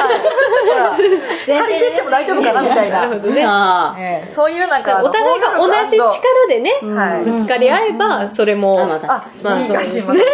仮でしても大丈夫かなみたいな。なるほどね。そういうなんかお互いが同じ力でねぶつかり合えばそれもまあそうですね。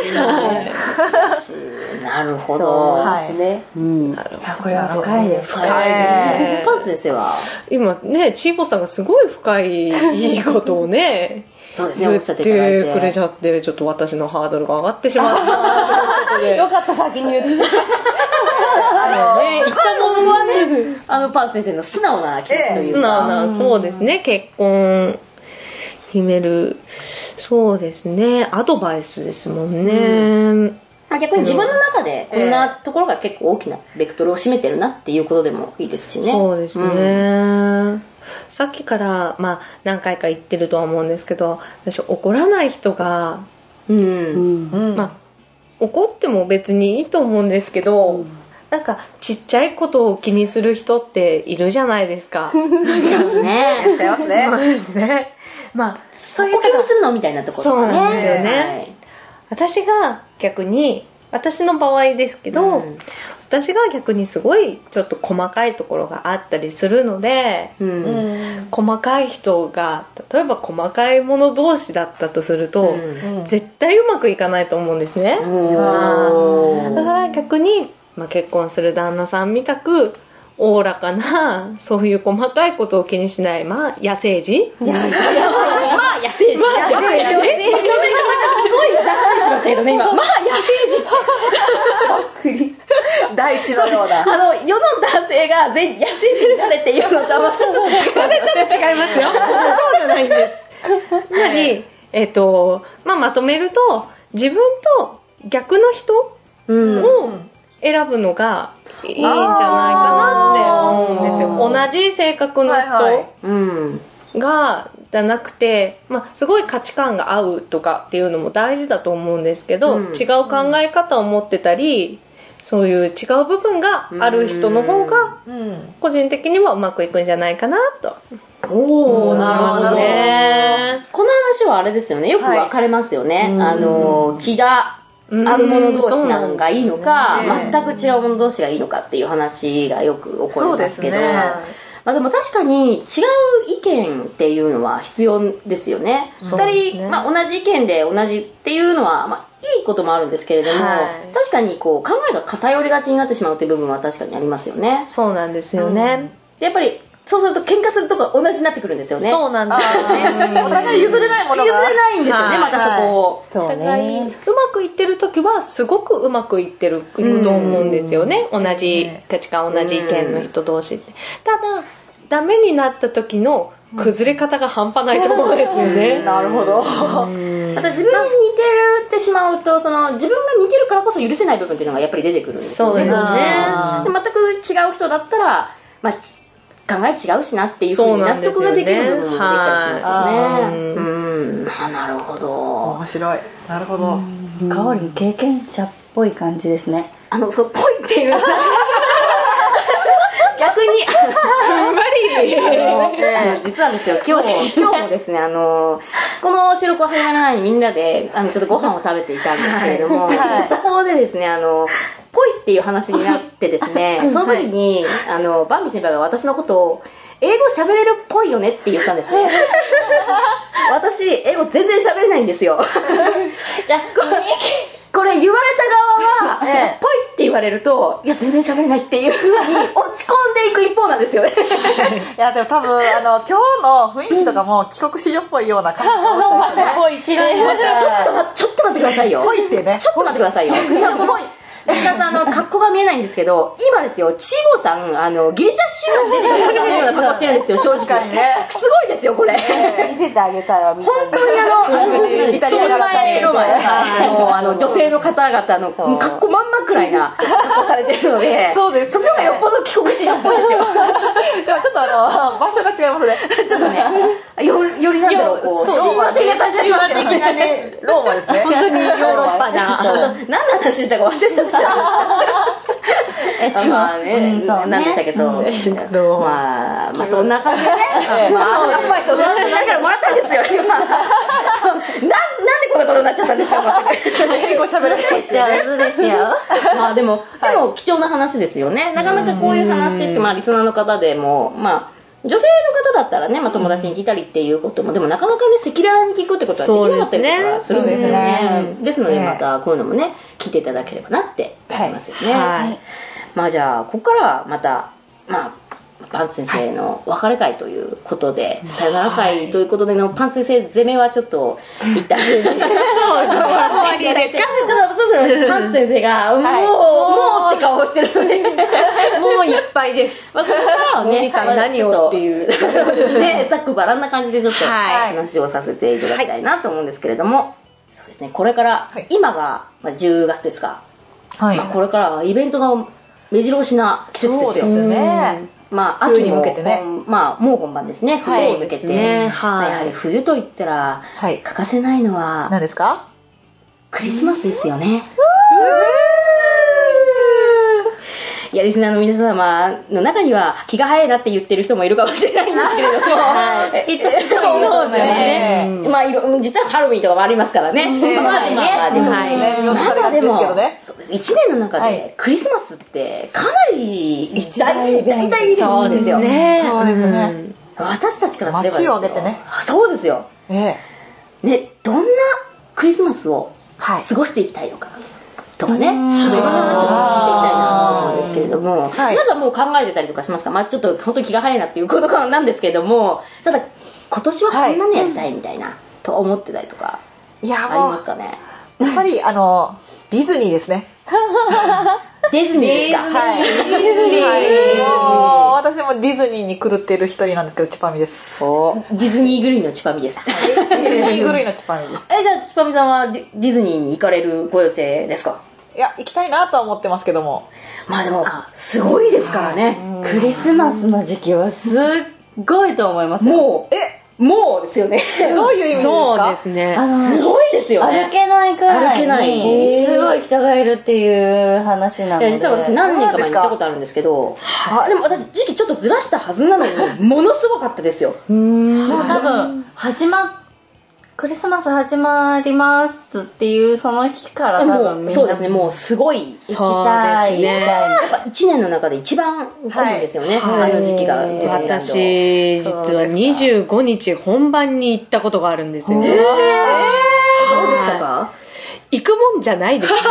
なるほど。 ですね。 これは深いです。 深いですね。パンツ先生は今ねチーボさんがすごい深いいいことをねそうですね言ってくれちゃってちょっと私のハードルが上がってしまったよかった先に言って。 あのね言ったもそこはねあのパンツ先生の素直な気持ちというか素直なそうですね結婚決めるそうですねアドバイスですもんね。 逆に自分の中でこんなところが結構大きなベクトルを占めてるなっていうことでもいいですしね。 そうですね、うん、さっきからまあ何回か言ってるとは思うんですけど私怒らない人が、うんうん、まあ怒っても別にいいと思うんですけど、うん、なんかちっちゃいことを気にする人っているじゃないですか。 いますね。 いらっしゃいますね。 そうですね。まあそういう気にするのみたいなところそうなんですよね、はい、私が逆に私の場合ですけど、うん、私が逆にすごいちょっと細かいところがあったりするので、うん、細かい人が例えば細かい者同士だったとすると、うん、絶対うまくいかないと思うんですね、うん、だから逆にまあ、結婚する旦那さんみたくおおらかなそういう細かいことを気にしない、まあ野生児まあ野生児、まあ、野生児すごいざっくりしましたけどね今。まあ野生児大地のようなあの世の男性が全野生児になれっていうのとはまたちょっと違いますちょっと違いますよそうじゃないんですつまり、えっとまあ、まとめると自分と逆の人を選ぶのがいいんじゃないかなって思うんですよ。同じ性格の人がじゃなくて、まあ、すごい価値観が合うとかっていうのも大事だと思うんですけど、うん、違う考え方を持ってたりそういう違う部分がある人の方が個人的にはうまくいくんじゃないかなと。 おー、なるほどね。この話はあれですよね、よく分かれますよね、はい、あの気が合う者同士なんがいいのか、全く違う者同士がいいのかっていう話がよく起こりますけど、まあ、でも確かに違う意見っていうのは必要ですよね。ふたり、ね、まあ、同じ意見で同じっていうのは、まあ、いいこともあるんですけれども、はい、確かにこう考えが偏りがちになってしまうっていう部分は確かにありますよね。 そうなんですよね、うん、 でやっぱりそうすると喧嘩するとこ同じになってくるんですよね。 そうなんですよね。 お互い譲れないものが譲れないんですよね、はい、またそこを、 はい、お互いうまくいってる時はすごくうまくいってると思うんですよね。同じ価値観同じ意見の人同士ってただダメになった時の崩れ方が半端ないと思うんですよね。 なるほど。 また自分に似てるってしまうとその自分が似てるからこそ許せない部分っていうのがやっぱり出てくるんですよね。 そうですね。 で全く違う人だったら、まあ、考え違うしなっていうふうに納得ができる部分もできたりしますよね。うん、あ、なるほど。 面白い。なるほど。 かおりん経験者っぽい感じですね。 あのそうぽいっていう逆にふんわりあの実はですよ今日今日もですねあのこの収録を始まらないにみんなであのちょっとご飯を食べていたんですけれども、はいはい、そこでですねあのぽいっていう話になってですねその時にあのバンビ先輩が私のことを英語喋れるっぽいよねって言ったんですね私英語全然喋れないんですよじゃあこれこれ言われた側は、ええ、ぽいって言われるといや全然喋れないっていう風に落ち込んでいく一方なんですよねいやでも多分あの今日の雰囲気とかも帰国子女っぽいような感じがぽい違いますちょっと待ちょっと待ってくださいよぽいってねちょっと待ってくださいよぽい石川さんの格好が見えないんですけど今ですよ千穂さんあのギリシャシオンで出てる方のような格好してるんですよ正直、ね、すごいですよこれ見せてあげたら本当にあのあのその前ロマンさあの女性の方々の格好まんまくらいな格好されてるのでそうです、ね、 そっちの方がよっぽど帰国子女っぽいですよでもちょっとあの場所が違いますねちょっとねよ, よりなんだろうこう神話的な感じがしますけどねローマですね本当にヨーロッパな何の話したか忘れちゃったえっとまあね、なんでしたっけそうまあまあそんな感じでねまあアドバイスを何からもらったんですよ今なんなんでこんなことになっちゃったんですか英語喋れない上手ですよまあでもでも貴重な話ですよねなかなかこういう話ってまあリスナーの方でもまあ女性の方だったらね、まあ、友達に聞いたりっていうこともでもなかなかね赤裸々に聞くってことはできなかったりとかするんですよねですのでまたこういうのもね聞いていただければなって思いますよね、はいはい、まあじゃあここからはまたまあパンツ先生のお別れ会ということで、はい、さよなら会ということでのパンツ先生攻めはちょっと一旦そう終わりですかちょっとそうそうパンツ先生がもう、はい、もうって顔をしてるのでもういっぱいです、まあ、ここからはねさん何をっていうでざっくばらんな感じでちょっと話をさせていただきたいなと思うんですけれども、はい、そうですねこれから、はい、今がじゅうがつですか、はいまあ、これからはイベントの目白押しな季節ですよ。 そうですねまあ、秋に向けてね、 まあ、もう本番ですね、冬に向けて、ねはい、やはり冬といったら、はい、欠かせないのは何ですか？ クリスマスですよね。いやリスナーの皆様の中には気が早いなって言ってる人もいるかもしれないんですけれども、はい、いつも思うんだよね。まあいろ実はハロウィンとかもありますからね。まあまあでも、まだでもそうですいちねんの中でクリスマスってかなり大大大そうですよね。そうですね。 私たちからすれば街を挙げてね。 そうですよ。ねどんなクリスマスを過ごしていきたいのか。 とかね、ちょっといろんな話を聞いていきたいなと思うんですけれども、はい、皆さんもう考えてたりとかしますか？まあちょっと本当に気が早いなっていうことなんですけれども、ただ今年はこんなのやりたいみたいな、はい、と思ってたりとかありますかね？ やっぱりあのディズニーですね。 ディズニーですか？ はい。ディズニー。もう私もディズニーに狂っている一人なんですけど、チュパミです。 ディズニー狂いのチュパミです。 ディズニー狂いのチュパミです。 え、じゃあチュパミさんはディズニーに行かれるご予定ですか？ いや、行きたいなとは思ってますけども。 まあでもすごいですからね。 クリスマスの時期はすっごいと思いますよ。 もうえ。もうですよね。 どういう意味ですか？ そうですね。 すごいですよね。 歩けないくらい歩けないすごい人がいるっていう話なので。 いや実は私何年か前に行ったことあるんですけど、でも私時期ちょっとずらしたはずなのにものすごかったですよ。 もう多分始まっクリスマス始まりますっていうその日から多分みんなそうですね、もうすごい行きたい、 ね、やっぱいちねんの中で一番混むんですよね、はい、あの時期がディズニーランド。 私実はにじゅうごにち本番に行ったことがあるんですよ。えー、どうでしたか？ 行くもんじゃないですね。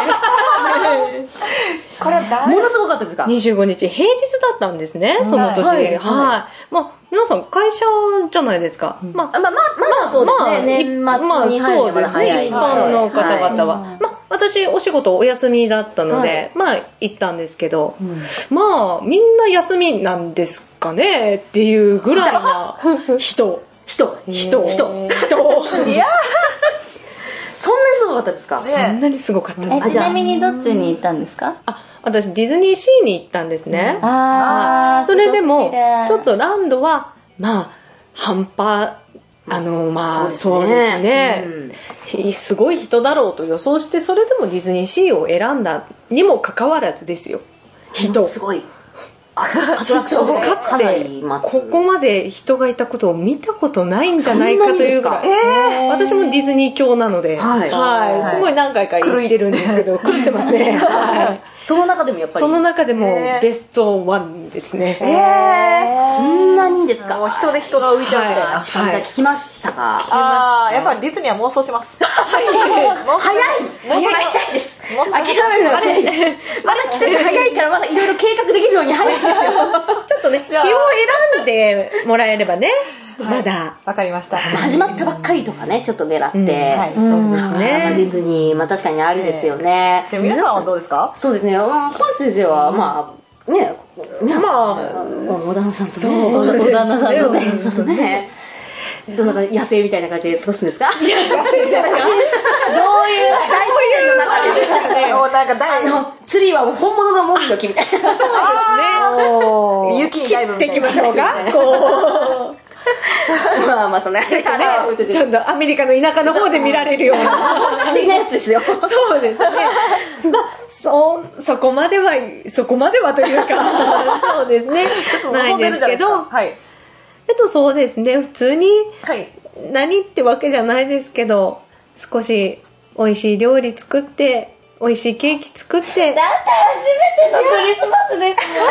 これはものすごかったですか？ にじゅうごにち平日だったんですね、その年。はい、はいはい、まあ皆さん会社じゃないですか。まあまあまあそうですね、まあ、年末に入るのがまだ早い、 まあ、一般の方々は、はい、まあ私お仕事お休みだったので、はい、まあ行ったんですけど、うん、まあみんな休みなんですかねっていうぐらいな人人人人人いやそんなにすごかったですか？ ね、そんなにすごかったです。 ちなみにどっちに行ったんですか？ あ、私ディズニーシーに行ったんですね。 うん、ああ、 それでもちょっとランドはまあ半端あのまあそうですね、うん、すごい人だろうと予想して、それでもディズニーシーを選んだにもかかわらずですよ。人すごいアトラクションでかつてここまで人がいたことを見たことないんじゃないかというぐらい、えー、私もディズニー教なので、はいはいはい、すごい何回か行ってるんですけど狂ってますね、はい、 その中でもやっぱりその中でもベストワンですね、 えーえー、そんなにですか？ もう人で人が浮いちゃうみたいな。 ちかみさん聞きましたか？ ああ、やっぱりディズニーは妄想します。早い早いです。諦めるのが早いです。まだ季節早いからまだいろいろ計画できるように早いですよ。 ちょっとね、日を選んでもらえればね、まだわかりました。 始まったばっかりとかね、ちょっと狙って、うん、 はい、そうですね。 ディズニー、まあ確かにありですよね。 えー、皆さんはどうですか？ そうですね。パンチ先生はまあね、ね、 まあ小田さんとね、小田さんとね、そうとね。どんな野生みたいな感じで過ごすんですか？野生みたいな。どういう大自然の中でですね。 なんか大のツリーはもう本物のモミの木みたいな。そうですね。雪にダイブみたいな。 切っていきましょうか。こう。まあまあそんなね、 ちょっとアメリカの田舎の方で見られるような本格的なやつですよ。 そうですね。まあそそこまではそこまではというかそうですね。ないですけど。はい。えっとそうですね、普通に何ってわけじゃないですけど、少し美味しい料理作って美味しいケーキ作って。 だって初めてのクリスマスですよ。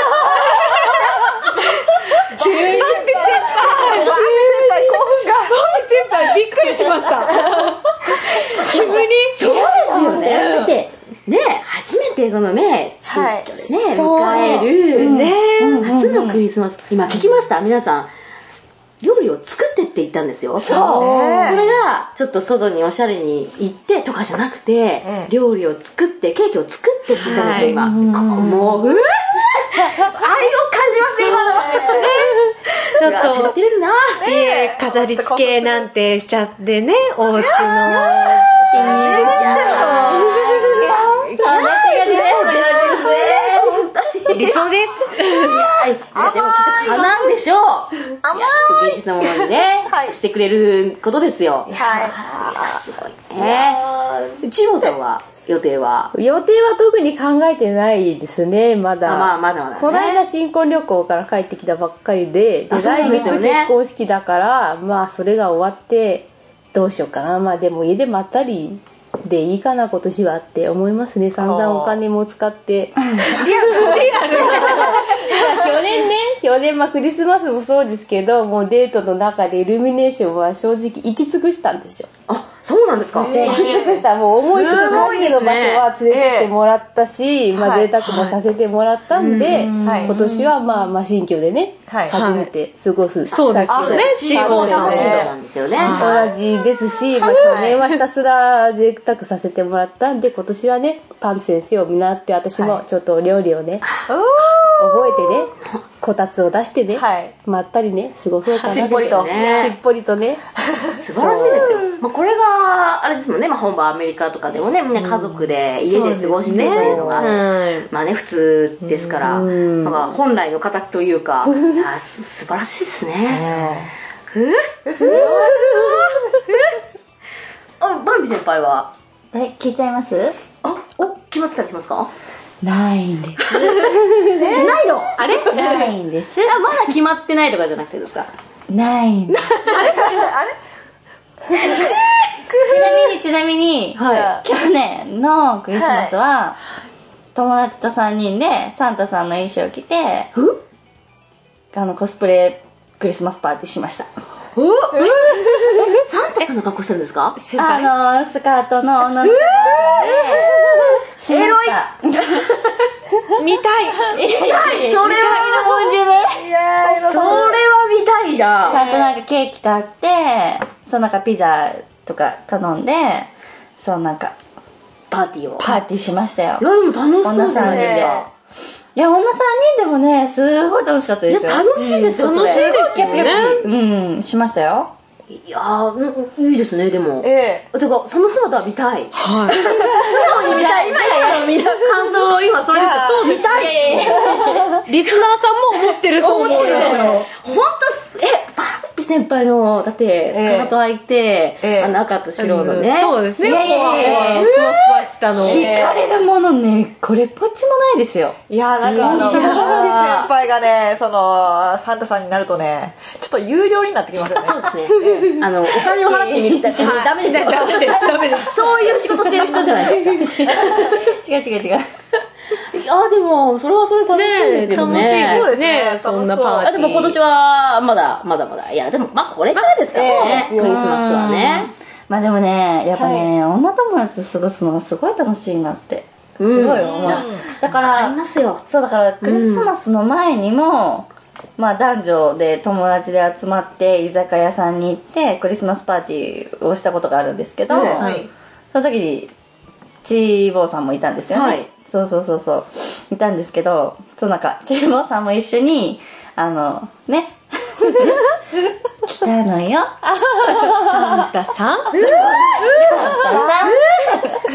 急にバンビ先輩バンビ先輩興奮がバンビ先輩びっくりしました急にそうですよね。だってね、初めてそのね、新居でね、迎える、ね、初のクリスマス。今聞きました、皆さん。料理を作ってって言ったんですよ。そう。それがちょっと外におしゃれに行ってとかじゃなくて、ええ、料理を作ってケーキを作ってって言ったんですよ、今。もううわ愛を感じます今の。ね。 ちょっと照れるな。 ね、飾り付けなんてしちゃってね、お家のいいですよ。理想です。いや、でもきっと叶うでしょう。甘い。芸術のものにね、してくれることですよ。はい。すごいね。千穂さんは予定は？ 予定は特に考えてないですね、まだ。 まあまだまだ。 この間新婚旅行から帰ってきたばっかりで、来月結婚式だから、まあそれが終わってどうしようかな。まあでも家でまったり。でいいかな今年はって思いますね。散々お金も使ってリアルリアル去年ね去年まあクリスマスもそうですけど、もうデートの中でイルミネーションは正直行き尽くしたんですよ。 あ、 そうなんですか。 で、行き尽くした、もう思いつく限りの場所は連れてってもらったし、まあ贅沢もさせてもらったんで、今年はまあ、まあ新居でね、初めて過ごす。 そうですよね、 チーボーさんなんですよね。 同じですし、まあ去年はひたすら贅沢させてもらったんで、今年はね、パンツ先生を見習って、私もちょっと料理をね、覚えてね、こたつを出してね、はい、まったりね過ごそうかな。 しっぽりとね、しっぽりとね。 素晴らしいですよ。まあ、これがあれですもんね、まあ、本場アメリカとかでもね、みんな家族で家で過ごしてというのが、ね、まあね普通ですから、なんか本来の形というか、いやす素晴らしいですね。えすごい。あ、バンビ先輩はえ聞いちゃいます？ あ、お決まってたら来ますか？ ないんです。 ないの？あれ？ ないんです。 あ、まだ決まってないとかじゃなくてですか？ ないんです。 あれ？ ちなみにちなみに、はい、去年のクリスマスは、はい、友達とさんにんでサンタさんの衣装を着て、あのコスプレクリスマスパーティーしました。 おえサンタさんの格好してるんですか？ あのスカートののエロい見たい見たいそれはそれは見たいな。 ちゃんとなんかケーキ買ってそうなんかピザとか頼んでそうなんかパーティーをパーティーしましたよ。 いやでも楽しそうじゃないですか。 いや女さんにんでもねすごい楽しかったですよ。 いや楽しいですよ、うん、 楽しいですよね。 うんしましたよ。 いやーいいですね。でもええてかその姿は見たい。 はい素直に見たい。今やみんな感想を今それでそう見たい。 リスナーさんも思ってると思うよ。 思ってる。本当えバンピ先輩のだってスカート開いて、ええ、あの赤と白のね、 うん、そうですね。 いやいやいやいやふわふわしたの。 惹かれるものねこれっぽっちもないですよ。 いやなんかあの先輩がねそのサンタさんになるとねちょっと有料になってきますよね。 そうですね。あのお金を払ってみるってダメですよ。 ダメですダメです。 そういう仕事してる人じゃないですか。 違う違う違う。 いやでもそれはそれ楽しいですけどね。 ね楽しいですね。そんなパーティー。 でも今年はまだまだまだいやでもまあこれからですからね、クリスマスはね。 まあでもねやっぱね、はい、女友達と過ごすのがすごい楽しいなってすごい思う。うん、だからありますよ。 そうだからクリスマスの前にも、うん、まあ男女で友達で集まって居酒屋さんに行ってクリスマスパーティーをしたことがあるんですけど、はい、その時にちーぼーさんもいたんですよね。はい、そうそうそうそういたんですけど、そうなんかちーぼーさんも一緒にあのね来たのよ。 サンタさん？サンタさん？何この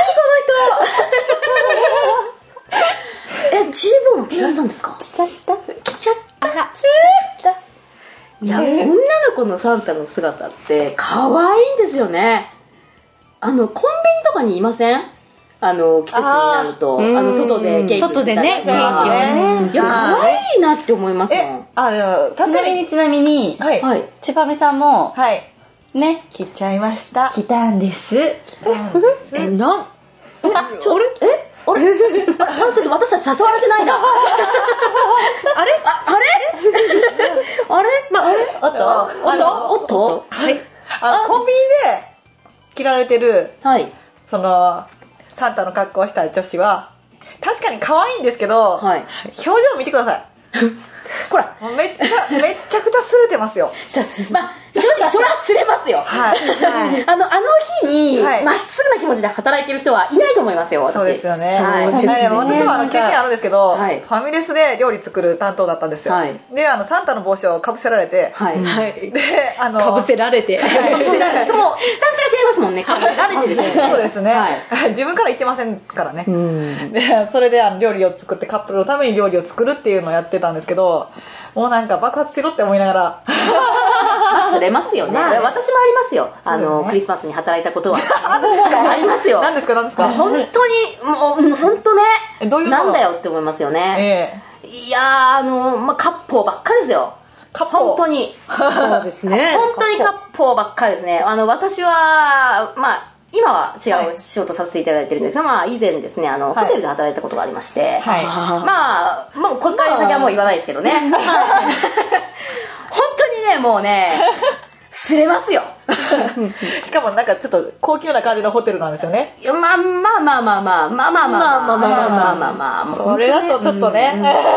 人？え、チーボーも着られたんですか？ 着ちゃった。 着ちゃった。着ちゃった。いや、女の子のサンタの姿って可愛いんですよね。あのコンビニとかにいません？あの季節になると あ, あの外でケーキ外でねケーキをね。 いや可愛いなって思いますもん。 あでもちなみにちなみに、はい、ちぱめさんもはいね着ちゃいました。 着たんです。 着たんです。 えなん？ あちょあれえあれ反省私たち誘われてないな。あれああれあれまあれおっとおっとおっとはいあコンビニで着られてるはいそのサンタの格好をした女子は確かに可愛いんですけど、はい、表情見てください。 ほらめっちゃめっちゃくちゃ擦れてますよ。 まあ正直それは擦れますよ。はい。はい、あのあの日にま、はい、っすぐな気持ちで働いてる人はいないと思いますよ。私。 そうですよね。はい。 そうですね。 私もあの経験あるんですけど、はい、ファミレスで料理作る担当だったんですよ。はい、であのサンタの帽子をかぶせられて、はい。であのかぶせられて、 そのスタンスが違いますもんね。かぶせられてる。 そうですね。はい、自分から言ってませんからね。うん、でそれであの料理を作ってカップルのために料理を作るっていうのをやってたんですけど。もうなんか爆発しろって思いながらまあ、それますよね。私もありますよ。あの、ね、クリスマスに働いたことはありますよ。 何ですか何ですか。 本当にもう本当ね。どういうなんだよって思いますよね。えー、いやーあのまあ割烹ばっかですよ。本当にそうですね。 本当に割烹ばっかりですね。あの私はまあ。今は違う仕事させていただいてるんですが、はい、まあ以前ですねあの、はい、ホテルで働いたことがありまして、はい、まあもうこれから先はもう言わないですけどね、本当にねもうね擦れますよ。 しかもなんかちょっと高級な感じのホテルなんですよね。 いやまあまあまあまあまあまあまあまあまあまあまあまあまあまあそれだとちょっとね、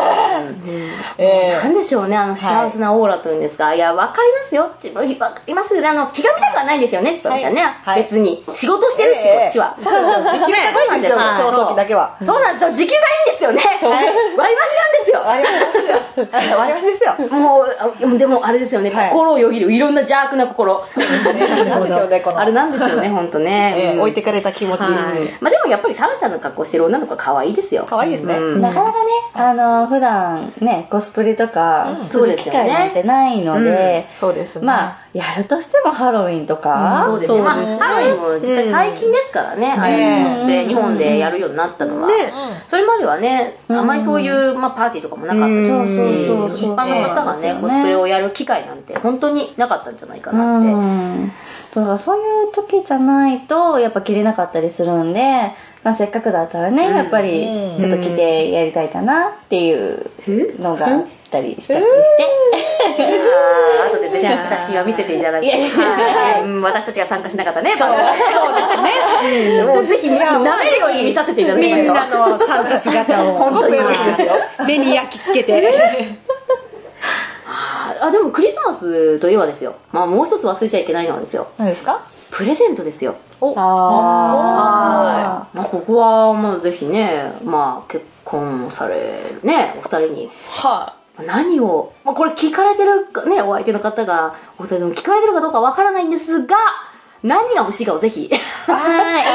なんでしょうね、あの幸せなオーラというんですか。いや、わかりますよ、自分わかりますけど、あのひがみたくはないんですよね、ちばみちゃんね。別に仕事してるし、こっちは。そう時給がいいんですよ、その時だけは。 そうなんですよ、時給がいいんですよね。割り箸なんですよ。 割り箸ですよ。割り箸ですよ。 もうでもあれですよね、心をよぎるいろんな邪悪な心。あれなんですよね、本当ね。 置いてかれた気持ち。まあでもやっぱりサンタの格好してる女の子は可愛いですよ。 可愛いですね。 なかなかね、あの普段ねコスプレとかする機会なんてないので、 そうですね。 まあやるとしてもハロウィンとか、 そうですね。まあハロウィンも実際最近ですからね、ああいうコスプレ日本でやるようになったのは。それまではね、あまりそういうまあパーティーとかもなかったですし、一般の方がねコスプレをやる機会なんて本当になかったんじゃないかなって。 だからそういう時じゃないとやっぱ着れなかったりするんで、まあ、せっかくだったらね、やっぱりちょっと着てやりたいかなっていうのがあったりしちゃったりしてあ後でぜひ写真は見せていただいて、私たちが参加しなかったね、そうですね、もうぜひ舐めるように見させていただきました。 みんなの参加姿を本当に目に焼き付けてあでもクリスマスといえばですよ、まあ、もう一つ忘れちゃいけないのはですよ、 何ですか？ プレゼントですよ。 おああ、まあ、ここはまあぜひね、まあ、結婚されるねお二人に、 はあ、何を、まあ、これ聞かれてるね、お相手の方がお二人でも聞かれてるかどうかわからないんですが、何が欲しいかをぜひ言ってもらいたいですね。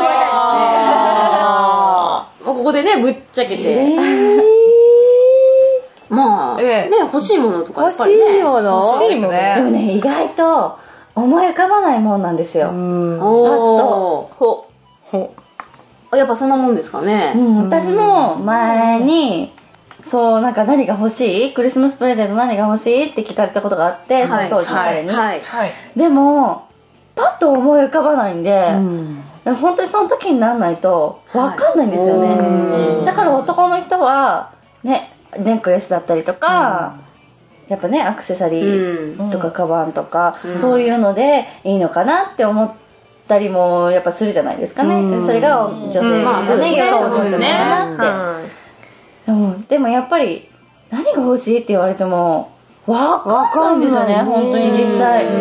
まあここでねぶっちゃけて、えーまあ、ええ、ね、欲しいものとかやっぱりね、 欲しいもの欲しいものでもね、意外と思い浮かばないもんなんですよ。うんおほほやっぱそんなもんですかね。 うん、私も前にそうなんか何が欲しい、クリスマスプレゼント何が欲しいって聞かれたことがあって、その当時の彼に、はいはい、でもパッと思い浮かばないんで、うん、本当にその時にならないと分かんないんですよね、はい、だから男の人はねネックレスだったりとか、うん、やっぱねアクセサリーとかカバンとか、うん、そういうのでいいのかなって思ったりもやっぱするじゃないですかね、うん、それが女性がね喜ぶのかなって、うん、でもやっぱり何が欲しいって言われても分かんないんですよね、本当に実際、うん、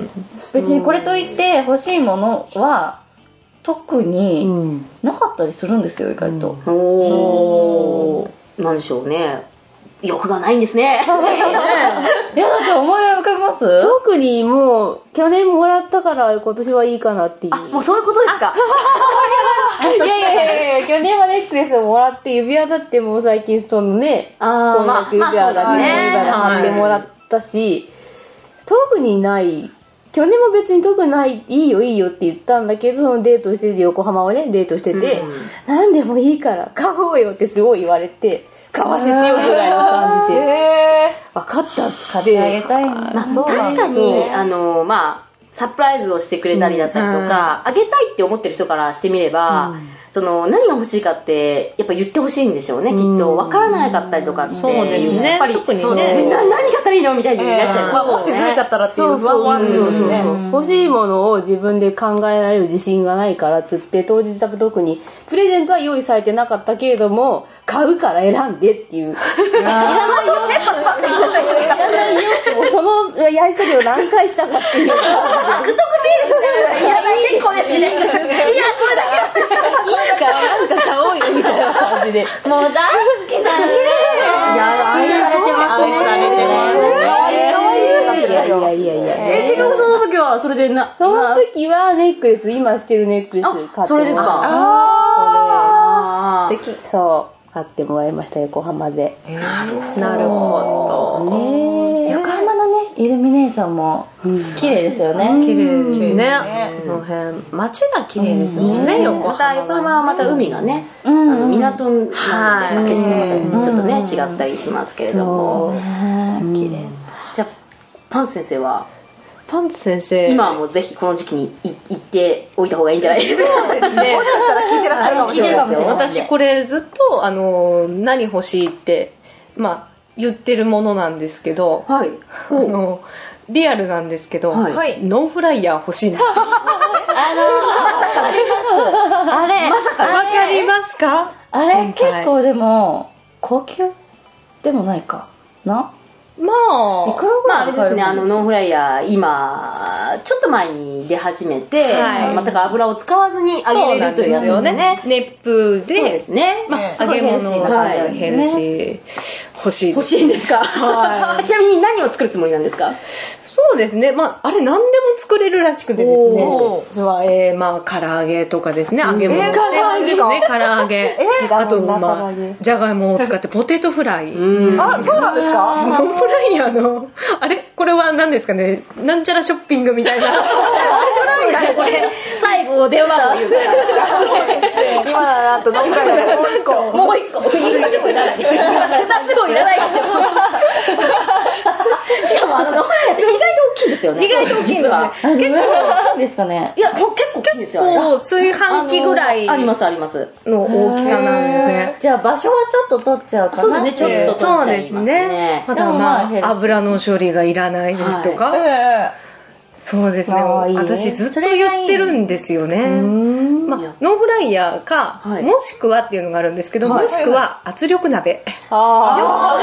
別にこれといって欲しいものは特になかったりするんですよ、意外と、うん、 おーなんでしょうね、欲がないんですね。いやだって思い浮かびます？ 特にもう去年もらったから今年はいいかなっていう。 あ、もうそういうことですか。 いやいやいやいや、去年はネックレスをもらって指輪だってもう最近ストーンのね、 あこんな指輪がね買ってもらったし、特にない。去年も別に特にないいいよいいよって言ったんだけど、そのデートしてて横浜をねデートしてて、うん、何でもいいから買おうよってすごい言われて、買わせてよぐらいの感じで、えー、分かったっつってあげたい、まあ、確かにあのまあサプライズをしてくれたりだったりとか、うん、あげたいって思ってる人からしてみれば、うん、その何が欲しいかってやっぱ言ってほしいんでしょうね、きっと分からなかったりとかって、 そうですね、 やっぱり特にね、何買ったらいいのみたいになっちゃう、えーまあ、 もしずれちゃったらっていう不安もあるんですよね。 欲しいものを自分で考えられる自信がないからつって当日は特にプレゼントは用意されてなかったけれども買うから選んでっていう、いらないよ切羽詰まってきちゃったんですか、いらないよってもうそのやり取りを何回したかっていう悪徳すぎるいらない結構ですね、いやこれだけいいからなんか買おうよみたいな感じで、 もう大好きじゃんね、 いや愛されてますね、愛されてますね、 いやいやいやいや、 え結局その時はそれでな、 その時はネックレス、今してるネックレス買ってもらった、 それですか、 あー素敵、そう買ってもらいました、横浜で。 えー、なるほど、 ね、横浜のねイルミネーションも綺麗ですよね、 うん、綺麗ですね、この辺街が綺麗ですもんね、横浜、 また横浜はまた海がね、あの港なので景色がまたちょっとね違ったりしますけれども、綺麗。じゃあパンツ先生はパンツ先生今はもうぜひこの時期に行っておいた方がいいんじゃないですか。 そうですね、もしかしたら聞いてらっしゃるかもしれないですよ。 私これずっとあの何欲しいってまあ言ってるものなんですけど、 はい、 あのリアルなんですけど、 はい、 ノンフライヤー欲しいんですよ。あのまさかあれまさかわかりますか？ あれ結構でも高級でもないかな。 まあ、 いくらぐまあ、あらいれですね、あのノンフライヤー今ちょっと前に出始めて、はい、全く油を使わずに揚げれるというやつですね。 熱風で、 そうですね、 まあ、揚げ物がヘルシー、欲しい欲しいんですか、はい、ちなみに何を作るつもりなんですか？ そうですね、まあ、あれ何でも作れるらしくてですね、それは、えー、まあ唐揚げとかですね、揚げ物ですね、唐揚げ、あと、まあ、じゃがいもを使ってポテトフライ、 あ、そうなんですか？ ノンフライヤーのあれこれは何ですかね、なんちゃらショッピングみたいなこれ最後電話を言うから今なんとノンフライヤーもう一個もう一個ふたつもいらないふたつもいらないでしょしかもあのノンフライヤーって意外と大きいんですよね。 意外と大きいんですね。 結構ですかね。 いや結構大きいんですよ。 結構炊飯器ぐらいありますありますの大きさなんでね。 じゃあ場所はちょっと取っちゃうかな。 そうですね、ちょっと取っちゃいますね。 またまあ油の処理がいらないですとか。そうですね、私ずっと言ってるんですよね。まあ、ノンフライヤーか、はい、もしくはっていうのがあるんですけど、はい、もしくは圧力鍋。 あ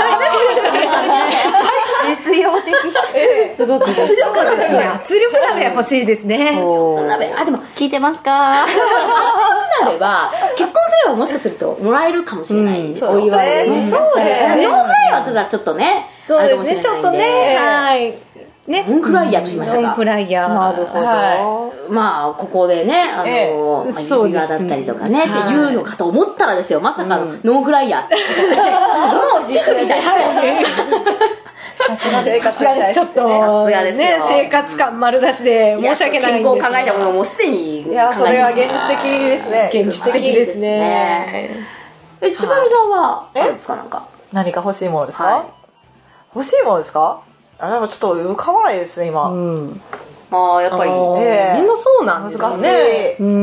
実用的。すごく圧力鍋ですね。圧力鍋欲しいですね。 鍋、あ、でも聞いてますか？ 圧力鍋は結婚すればもしかするともらえるかもしれないです。お祝いで。 そうですね。 ノンフライヤーはただちょっとね、 そうですね、ちょっとね、はい。 ね、ノンフライヤーと言いましたか。 ノンフライヤー。 なるほど。 はい、まあここでね、あの、ええ、まあ、指輪だったりとかね、っていうのかと思ったらですよ、まさかのノンフライヤーって。もう主婦みたいな。 さすがです。ちょっとね、生活感丸出しで申し訳ないんですけど。 健康を考えたものもうすでに考えてます。 いや、それは現実的ですね。 現実的ですね。 え、ちばみさんは何ですか、なんか。 何か欲しいものですか？欲しいものですか？あれはちょっと浮かばないですね今。うん、 ああやっぱり、 えー、みんなそうなんですよね。 うん。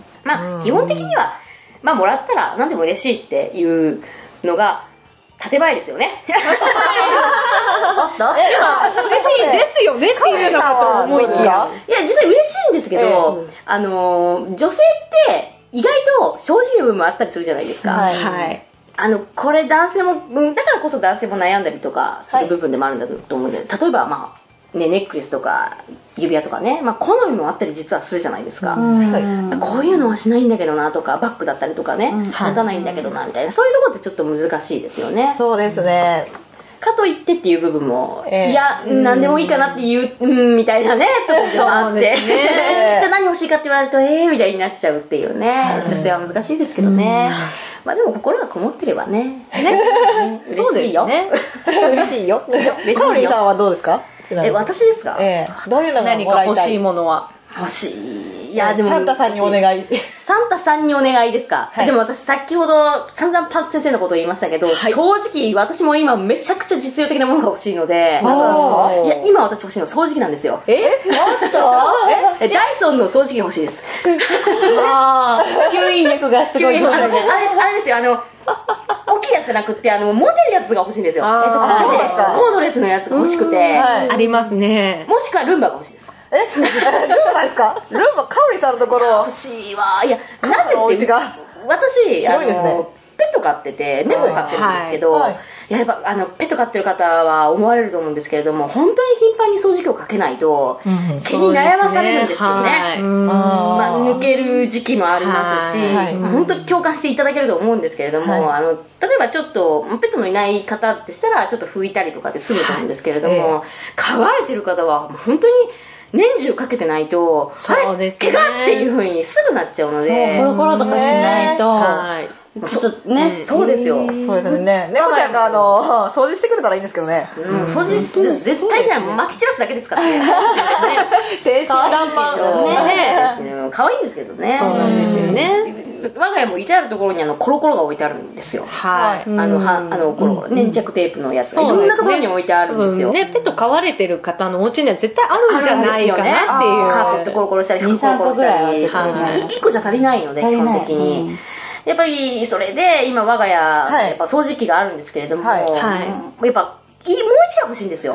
まあ、うん、基本的にはまあもらったら何でも嬉しいっていうのが建前ですよね。おっと？ 嬉しいですよねっていうのかと思いきや。いや実は嬉しいんですけど、えー、あの女性って意外と正直な部分もあったりするじゃないですか。 はい。はい、 あのこれ男性もだからこそ男性も悩んだりとかする部分でもあるんだと思うんで、はい、例えば、まあね、ネックレスとか指輪とかね、まあ、好みもあったり実はするじゃないですか。うんこういうのはしないんだけどなとかバッグだったりとかね、うん、持たないんだけどなみたいな、そういうところってちょっと難しいですよね。 そうですね。 かといってっていう部分も、えー、いや何でもいいかなっていう、うん、みたいなねところもあって、ね、じゃあ何欲しいかって言われるとえーみたいになっちゃうっていうね、女性は難しいですけどね。まあでも心がこもってればね。ねそうですよ。 嬉しいよ。嬉しいよ。かおりさんはどうですか？ え、私ですか？ ええ。どういうのが何か欲しいものは？ 欲しい。いやでもサンタさんにお願い。 サンタさんにお願いですか？はい、でも私先ほど散々パンツ先生のことを言いましたけど、はい、正直私も今めちゃくちゃ実用的なものが欲しいので。 何なんですか？ いや今私欲しいの掃除機なんですよ。 え？もっと？ えダイソンの掃除機が欲しいです。 ああ。吸引力がすごい。 あのあれあれですよ、あの大きいやつじゃなくて、あの持てるやつが欲しいんですよ。えっとコードレスのやつが欲しくて、 はい、ありますね。 もしくはルンバが欲しいです。 え、ルンバですか？ルンバ、かおりさんのところ欲しいわ。いや、なぜって私あの、ね、ペット飼ってて猫を飼ってるんですけど、はいはい、やっぱあのペット飼ってる方は思われると思うんですけれども、本当に頻繁に掃除機をかけないと、うん、毛に悩まされるんですよね。はい、まあ、抜ける時期もありますし、はい、本当に共感していただけると思うんですけれども、はい、あの例えばちょっとペットのいない方でしたらちょっと拭いたりとかで済むと思うんですけれども、はい、飼われてる方は本当に年中かけてないと、 そうですね、 毛がっていう風にすぐなっちゃうので、 コロコロとかしないと、はいちょっとね、 うん、そうですよ。 そうですね。猫ちゃんがあの掃除してくれたらいいんですけどね。 うん、掃除絶対じゃない、撒き散らすだけですからね。 天真爛漫ね。可愛いんですけどね。 そうなんですよね。 我が家も至るところにあのコロコロが置いてあるんですよ。はい。あのはあのコロコロ粘着テープのやつがいろんなところに置いてあるんですよ。 ね、ペット飼われてる方のお家には絶対あるんじゃないかなっていう。 カーペットコロコロしたり、服コロコロしたり、一個じゃ足りないので基本的に。やっぱりそれで今我が家、はい、やっぱ掃除機があるんですけれども、はい、やっぱもう一台欲しいんですよ。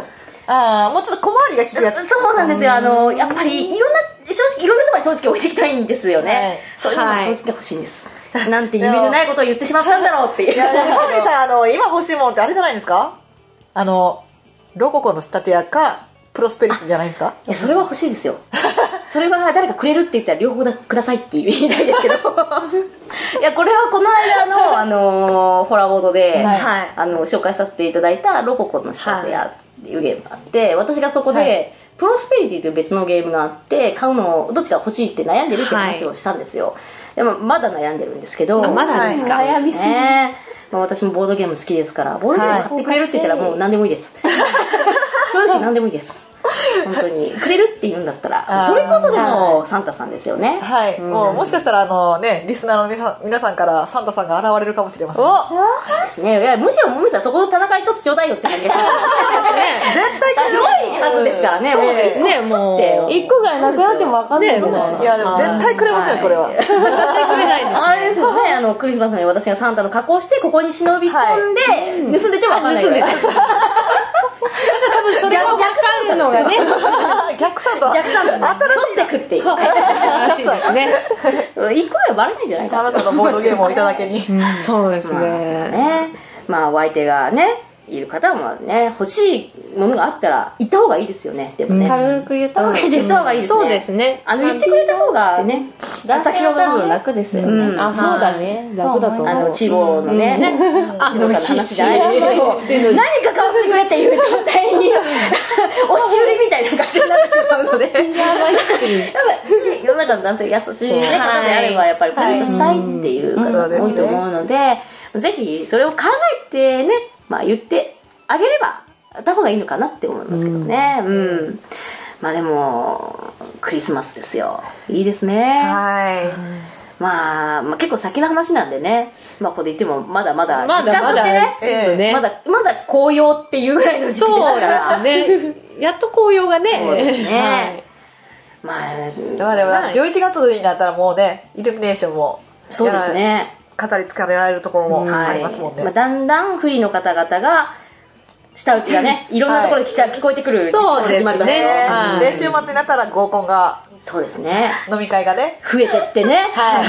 ああ、もうちょっと小回りが利くやつ。 そうなんですよ。あの、やっぱりいろんな、正直、いろんなところに正直置いていきたいんですよね。そういうのが正直欲しいんです。なんて夢のないことを言ってしまったんだろうっていう。いや、 でもサミーさん、あの、今欲しいものってあれじゃないですか？あの、ロココの仕立て屋か、プロスペリティじゃないですか？ いや、それは欲しいですよ。それは誰かくれるって言ったら両方だくださいって言いたいですけど。いや、これはこの間の、あのー、ホラーボードで、はい、あの、紹介させていただいたロココの仕立て屋っていうゲームがあって、私がそこで、はい、プロスペリティという別のゲームがあって、買うのどっちか欲しいって悩んでるって話をしたんですよ。はい、でもまだ悩んでるんですけど。 まだですか？ 悩みすぎ。ね、まあ、私もボードゲーム好きですから、ボードゲーム買ってくれるって言ったらもう何でもいいです。正直何でもいいです。本当にくれるって言うんだったらそれこそでもサンタさんですよね。 はい、うん、もうもしかしたらあのねリスナーの皆さん、皆さんからサンタさんが現れるかもしれません。おですね。いやむしろもみさんそこの戦い一つちょうだいよって感じがしますね。 絶対すごい数ですからね。 そうですね。もう一個ぐらいなくなっても分かんないですね。いやでも絶対くれませんこれは。絶対くれないですね。 あれですよね。あのクリスマスに私がサンタの格好をしてここに忍び込んで、はい、盗んでても分かんないぐらい。 多分それを分かるのがね逆サンド逆サンドね取ってくっていうらしいですね。一個ぐらいバレないんじゃないかな。 あなたのボードゲームをいただけに。 そうですね。 まあお相手がねいる方もね欲しいものがあったら言った方がいいですよね。でもね軽く言った方がいい。 言った方がいいですね。 そうですね。 あの言ってくれた方がね先ほどの楽ですよね。 あ、そうだね。楽だと思う。 あの地方のねあの話じゃないですけど何か買わせてくれっていう状態に押し売りみたいな感じになってしまうので世の中の男性優しい方であればやっぱりプレゼントしたいっていう方が多いと思うのでぜひそれを考えてねまあ言ってあげればた方がいいのかなって思いますけどね。うん、うん、まあでもクリスマスですよ。いいですね。 はい。 まあ、まあ結構先の話なんでね。まあここで言ってもまだまだまだ時間としてね、 まだねまだまだ紅葉っていうぐらいの時期ですからね。やっと紅葉がね。 そうですね。はい、 まあ、まあでもじゅういちがつになったらもうねイルミネーションもそうですね。 飾り付けられるところもありますもんね。 はい、まあ、だんだん不利の方々が舌打ちがね、いろんなところで聞こえてくる時期が始まりますよ。 はい、で週末になったら合コンがそうですね。 飲み会がね増えてってね。はい。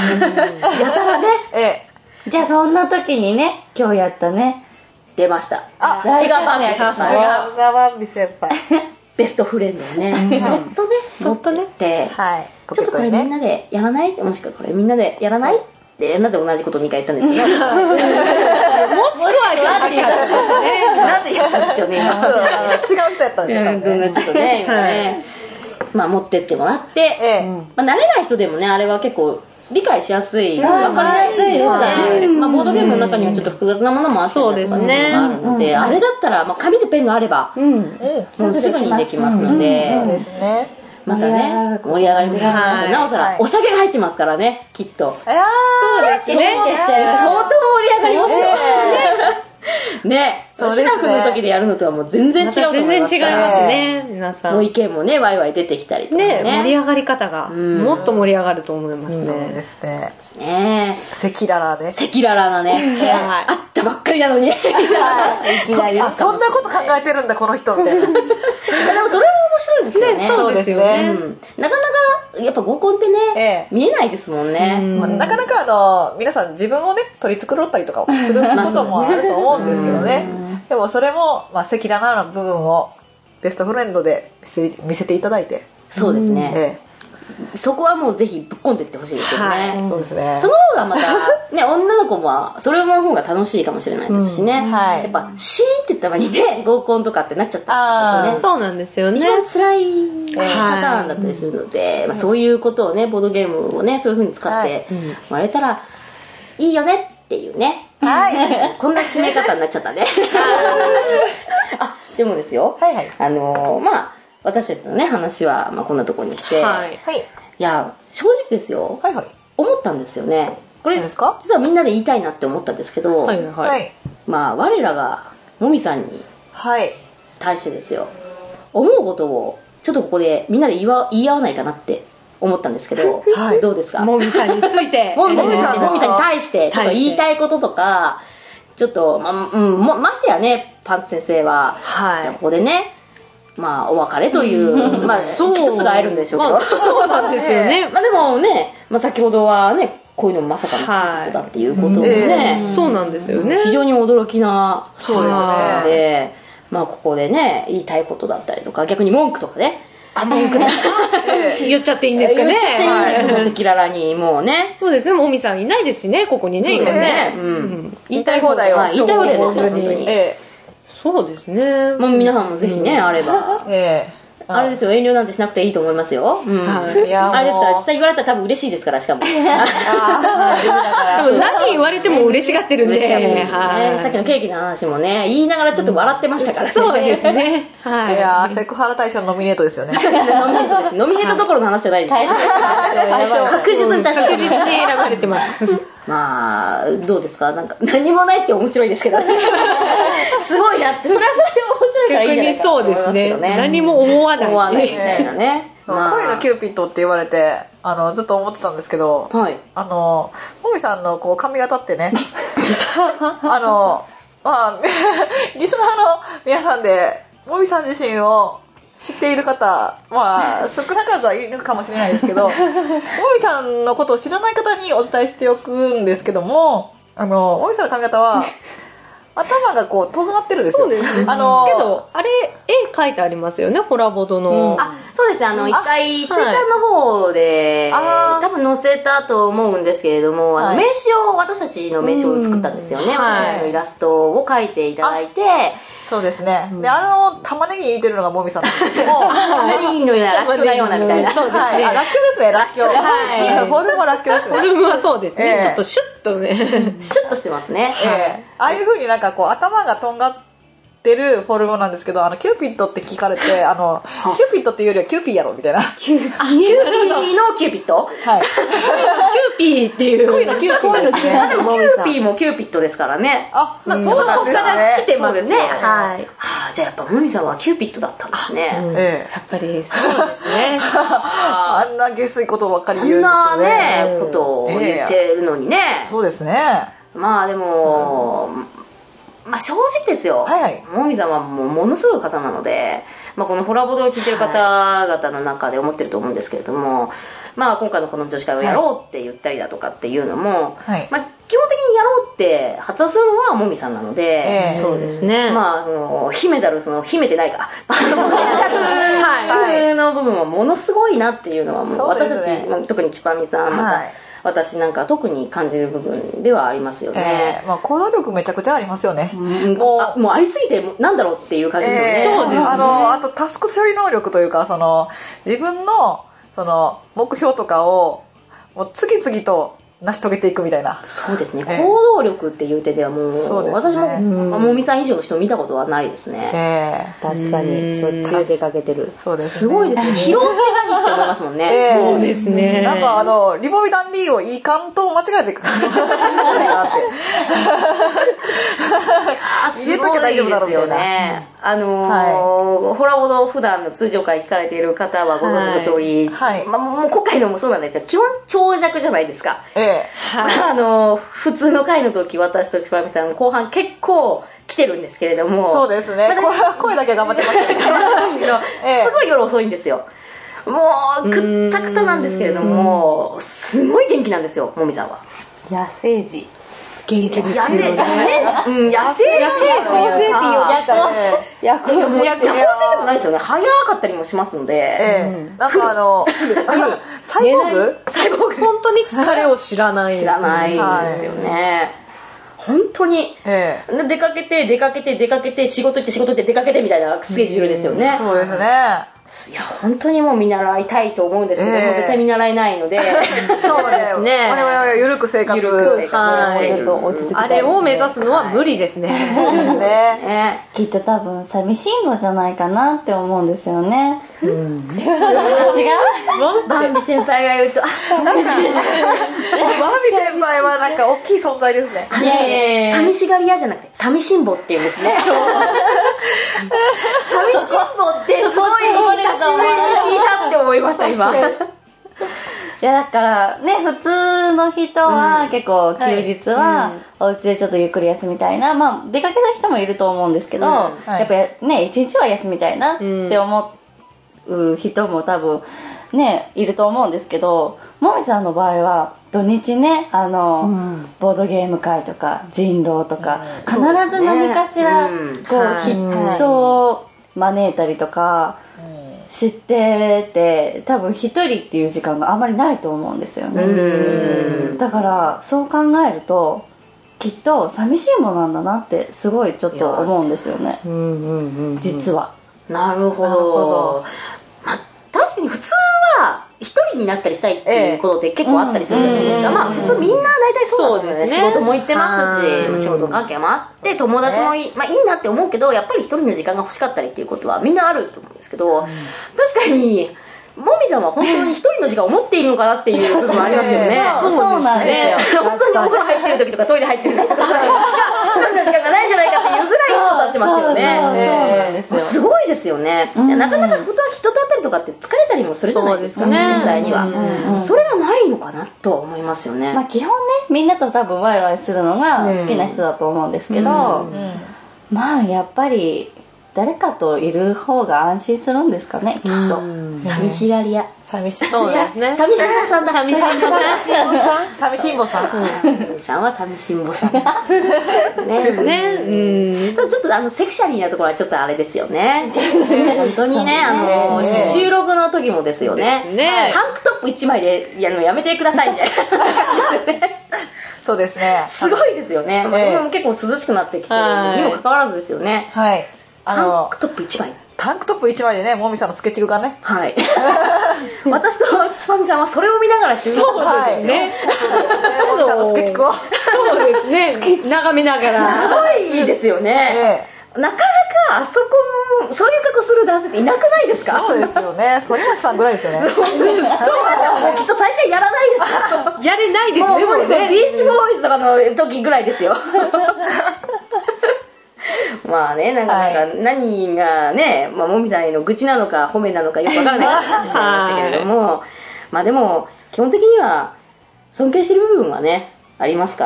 やたらね。 ええ。 じゃあそんな時にね今日やったね出ました。 あ、 さすがバンビさすがバンビ先輩。 ベストフレンドをね、そっとね、そっとねって、はい、ちょっとこれみんなでやらない？もしくはこれみんなでやらない？でなぜ同じことをにかい言ったんですけどもしくはなぜ言ったんですね。なぜ言ったんでしょうね。今違う人やったんですよ。 どんなちょっとね今ね、まあ持ってってもらって、まあ慣れない人でもねあれは結構理解しやすい、分かりやすいですね。まあボードゲームの中にはちょっと複雑なものもあったりとかっていうのがあるので、あれだったらまあ紙とペンがあればもうすぐにできますので。そうですね。またね盛り上がります。なおさらお酒が入ってますからねきっと。 そうですね。 相当盛り上がりますよ。ね、シラフの時でやるのとはもう全然違うと思います。 全然違いますね。皆さんの意見もねワイワイ出てきたりとかね。 盛り上がり方がもっと盛り上がると思いますね。そうですね。 ね。 赤裸々ね。 赤裸々なね。あったばっかりなのに。 あ、そんなこと考えてるんだこの人みたいな。でもそれも面白いですよね。 そうですよね。 なかなかやっぱ合コンってね見えないですもんね。 なかなかあの皆さん自分をね取り繕ったりとかすることもあると思うんですけどね。でもそれもまあ赤裸々な部分をベストフレンドで見せていただいて。 そうですね。そこはもうぜひぶっ込んでいってほしいですよね。 そうですね。 その方がまたね女の子もそれの方が楽しいかもしれないですしね。やっぱシーンってたまにね合コンとかってなっちゃったらね。そうなんですよね。 一番辛いパターンだったりするので、まあそういうことをねボードゲームをねそういう風に使ってもらえたらいいよねっていうね。はい。こんな締め方になっちゃったね。あでもですよ。はいはい。あのまあ。私たちのね話はまあこんなところにして、はい、いや正直ですよ、はいはい、思ったんですよね。これ実はみんなで言いたいなって思ったんですけど、はいはい、まあ我らがもみさんに対してですよ、思うことをちょっとここでみんなで言いわ言い合わないかなって思ったんですけど、はい、どうですか？ もみさんについてもみさんについてもみさんに対してちょっと言いたいこととかちょっとま、うん、ましてやねパンツ先生は、はい、ここでねまあお別れというまあきっとすぐ会えるんでしょうけど、 まあ、そうなんですよねまあでもね、まあ、先ほどはねこういうのもまさかのことだっていうことでね、 えー、そうなんですよね、 非常に驚きなそうですねで、まあここでね言いたいことだったりとか逆に文句とかね、 あ、文句ですか言っちゃっていいんですかね。 言っちゃっていいんですか、赤裸々にもうね。 そうですね、もみさんいないですしね、ここにね、今ね。 うん、 言いたい放題を。 言いたい放題ですよ、本当に。 ええ、 そうですね。 もう皆さんもぜひね、あれば。 ええ。 あれですよ、遠慮なんてしなくていいと思いますよ。うん。あれですから、実際言われたら多分嬉しいですから、しかも。でも何言われても嬉しがってるんで。 さっきのケーキの話もね、言いながらちょっと笑ってましたからね。 そうですね。 はい。いやセクハラ大賞ノミネートですよね。 ノミネートです。ノミネートどころの話じゃないです。確実に確実に選ばれてます。 まあ、どうですか、なんか、何もないって面白いですけどね。すごいなって、それはそれで面白いからいいんじゃないかと思いますけどね。 そうですね。何も思わない。 思わないみたいなね。 恋のキューピッドって言われて、あの、ずっと思ってたんですけど、 はい。 あの、もみさんのこう髪型ってね、あの、まあ、リスナーの皆さんで、もみさん自身を知っている方、まあ、少なからずはいるかもしれないですけど、もみさんのことを知らない方にお伝えしておくんですけども、あの、もみさんの髪型は、頭がこう、尖ってるんですよ。 そうですね。 あの、 けど、あれ、絵描いてありますよね、ホラボドの。 うん、あ、そうですね、あの、一回、ツイッターの方で、はい、多分載せたと思うんですけれども、はい、あの名刺を、私たちの名刺を作ったんですよね。うん、私たちのイラストを描いていただいて、 そうですね。で、あの、玉ねぎに似てるのがもみさんなんですけども。 玉ねぎのような、らっきょうのようなみたいな。 そうですね。 はい、あ、らっきょうですね、らっきょう。はい。フォルムはらっきょうですね。 フォルムはそうですね。えー、ちょっとシュッとね。 シュッとしてますね。 えー、ああいう風になんかこう、頭がとんがってるフォルムなんですけど、あの、キューピッドって聞かれて、あの、キューピッドっていうよりはキューピーやろみたいな。 キューピーのキューピッド？ はい。キューピーっていう。 恋のキューピーですね。 でもキューピーもキューピッドですからね。 あ、 まあ、そうなんですね。ここから来てますね。 はい。 はあ、じゃあやっぱもみさんはキューピッドだったんですね。 ええ。 やっぱりそうですね。 あんな下水ことばっかり言うんですけどね。あんなね、ことを言ってるのにね。 そうですね。 まあでも、まあ正直ですよ。はいはい。もみさんはもうものすごい方なので、まあこのホラボドを聞いてる方々の中で思ってると思うんですけれども、まあ今回のこの女子会をやろうって言ったりだとかっていうのも、はい、まあ基本的にやろうって発案するのはもみさんなので、 えー、そうですね。 まあその秘めたるその秘めてないか、はい、の部分はものすごいなっていうのはもう私たち、ね、特にちぱみさん、また、はい、私なんか特に感じる部分ではありますよね。 えー、まあ行動力めちゃくちゃありますよね。 うん、もう あ, もうありすぎてなんだろうっていう感じですよね。 えー、そうですね。あのあとタスク処理能力というか、その自分のその目標とかをもう次々と成し遂げていくみたいな。 そうですね、えー、行動力っていう手ではもう、ね、私ももみさん以上の人見たことはないですね。 えー、確かにしょっちゅう出かけてる。 そうですね、 すごいですね。拾って何って思いますもんね。 えー、 そうですね。 なんかあのリボビダンディをいい感と間違えてくるなって入れとけ大丈夫だろうみたいな、ね、 あのーはい、ホラボド普段の通常会聞かれている方はご存知の通り、はいはい、まあ、もう今回のもそうなんですけど基本長尺じゃないですか。 ええ、 はい、あのー、普通の回の時私とちぱみさん後半結構来てるんですけれども、 そうですね、まあ、声だけ頑張ってますけどええ、すごい夜遅いんですよ。もうくったくたなんですけれども、すごい元気なんですよ、もみさんは。 野生児元気ですよね。 野生児、うん、野生児、 野生児って夜行性でもないですよね。早かったりもしますので、 ええ、なんかあのサイボーグサイボーグ本当に疲れを知らない知らないですよね。本当に、ええ、出かけて出かけて出かけて仕事行って仕事行って出かけてみたいなスケジュールですよね。 そうですね。 いや本当にもう見習いたいと思うんですけど、えー、もう絶対見習えないのでそうですね。 我々は緩く生活、 緩く生活をしている、 あれを目指すのは無理ですね、はい、 そうですね。 きっと多分寂しんぼじゃないかなって思うんですよね。うん、違うバンビ先輩が言うとバンビ先輩はなんか大きい存在ですね。 いやいやいや、寂しがり屋じゃなくて寂しんぼっていうんですね。寂しんぼってすごい久しぶりに聞いたって思いました今。 いやだからね、普通の人は結構休日はお家でちょっとゆっくり休みたいな、まあ出かけた人もいると思うんですけど、やっぱね一日は休みたいなって思う人も多分ねいると思うんですけど、もみさんの場合は土日ね、あの、ボードゲーム会とか人狼とか必ず何かしらこう人を招いたりとか知ってて、多分一人っていう時間があんまりないと思うんですよね。だからそう考えるときっと寂しいものなんだなってすごいちょっと思うんですよね、実は。 なるほど。まあ、確かに普通は一人になったりしたいっていうことって結構あったりするじゃないですか。まあ普通みんな大体そうだと思うんですね。仕事も行ってますし、仕事関係もあって友達もい、まあ、いいなって思うけど、やっぱり一人の時間が欲しかったりっていうことはみんなあると思うんですけど、確かにもみさんは本当に一人の時間を持っているのかなっていう部分もありますよね。 そうなんですよ。 本当にお風呂入ってる時とかトイレ入ってる時とかしか一人の時間がないんじゃないかっていうぐらい人と会ってますよね。すごいですよね。なかなか人と会ったりとかって疲れたりもするじゃないですか、実際には。それがないのかなとは思いますよね。 まあ基本ね、みんなと多分ワイワイするのが好きな人だと思うんですけど、まあやっぱり誰かといる方が安心するんですかね、きっと。 寂しがり屋。 寂しそうですね。 寂しんぼさんだ。 寂しんぼさん。寂しんぼさん。 さんは寂しんぼさん。ね。ね。ちょっとあのセクシャリーなところはちょっとあれですよね。本当にね、あの収録の時もですよね。タンクトップ一枚でやるのやめてくださいみたいな。 そうですね。 すごいですよね。結構涼しくなってきてるにもかかわらずですよね。 はい。 タンクトップ一枚。 タンクトップ一枚でね、もみさんのスケッチがね。 はい。私とちぱみさんはそれを見ながら収録するんですよね。 もみさんのスケッチを。 そうですね。眺めながら。 すごいいいですよね。なかなかあそこのそういう格好する男性っていなくないですか？ そうですよね。反町さんぐらいですよね。 そうですよ。もうきっと最近やらないですよ。やれないですね。 もうね。ビーチボーイズとかの時ぐらいですよ。まあね、なんか、なんか何がね、まあ、もみさんへの愚痴なのか褒めなのかよくわからないかもしれましたけれども、まあでも基本的には尊敬してる部分はねありますから、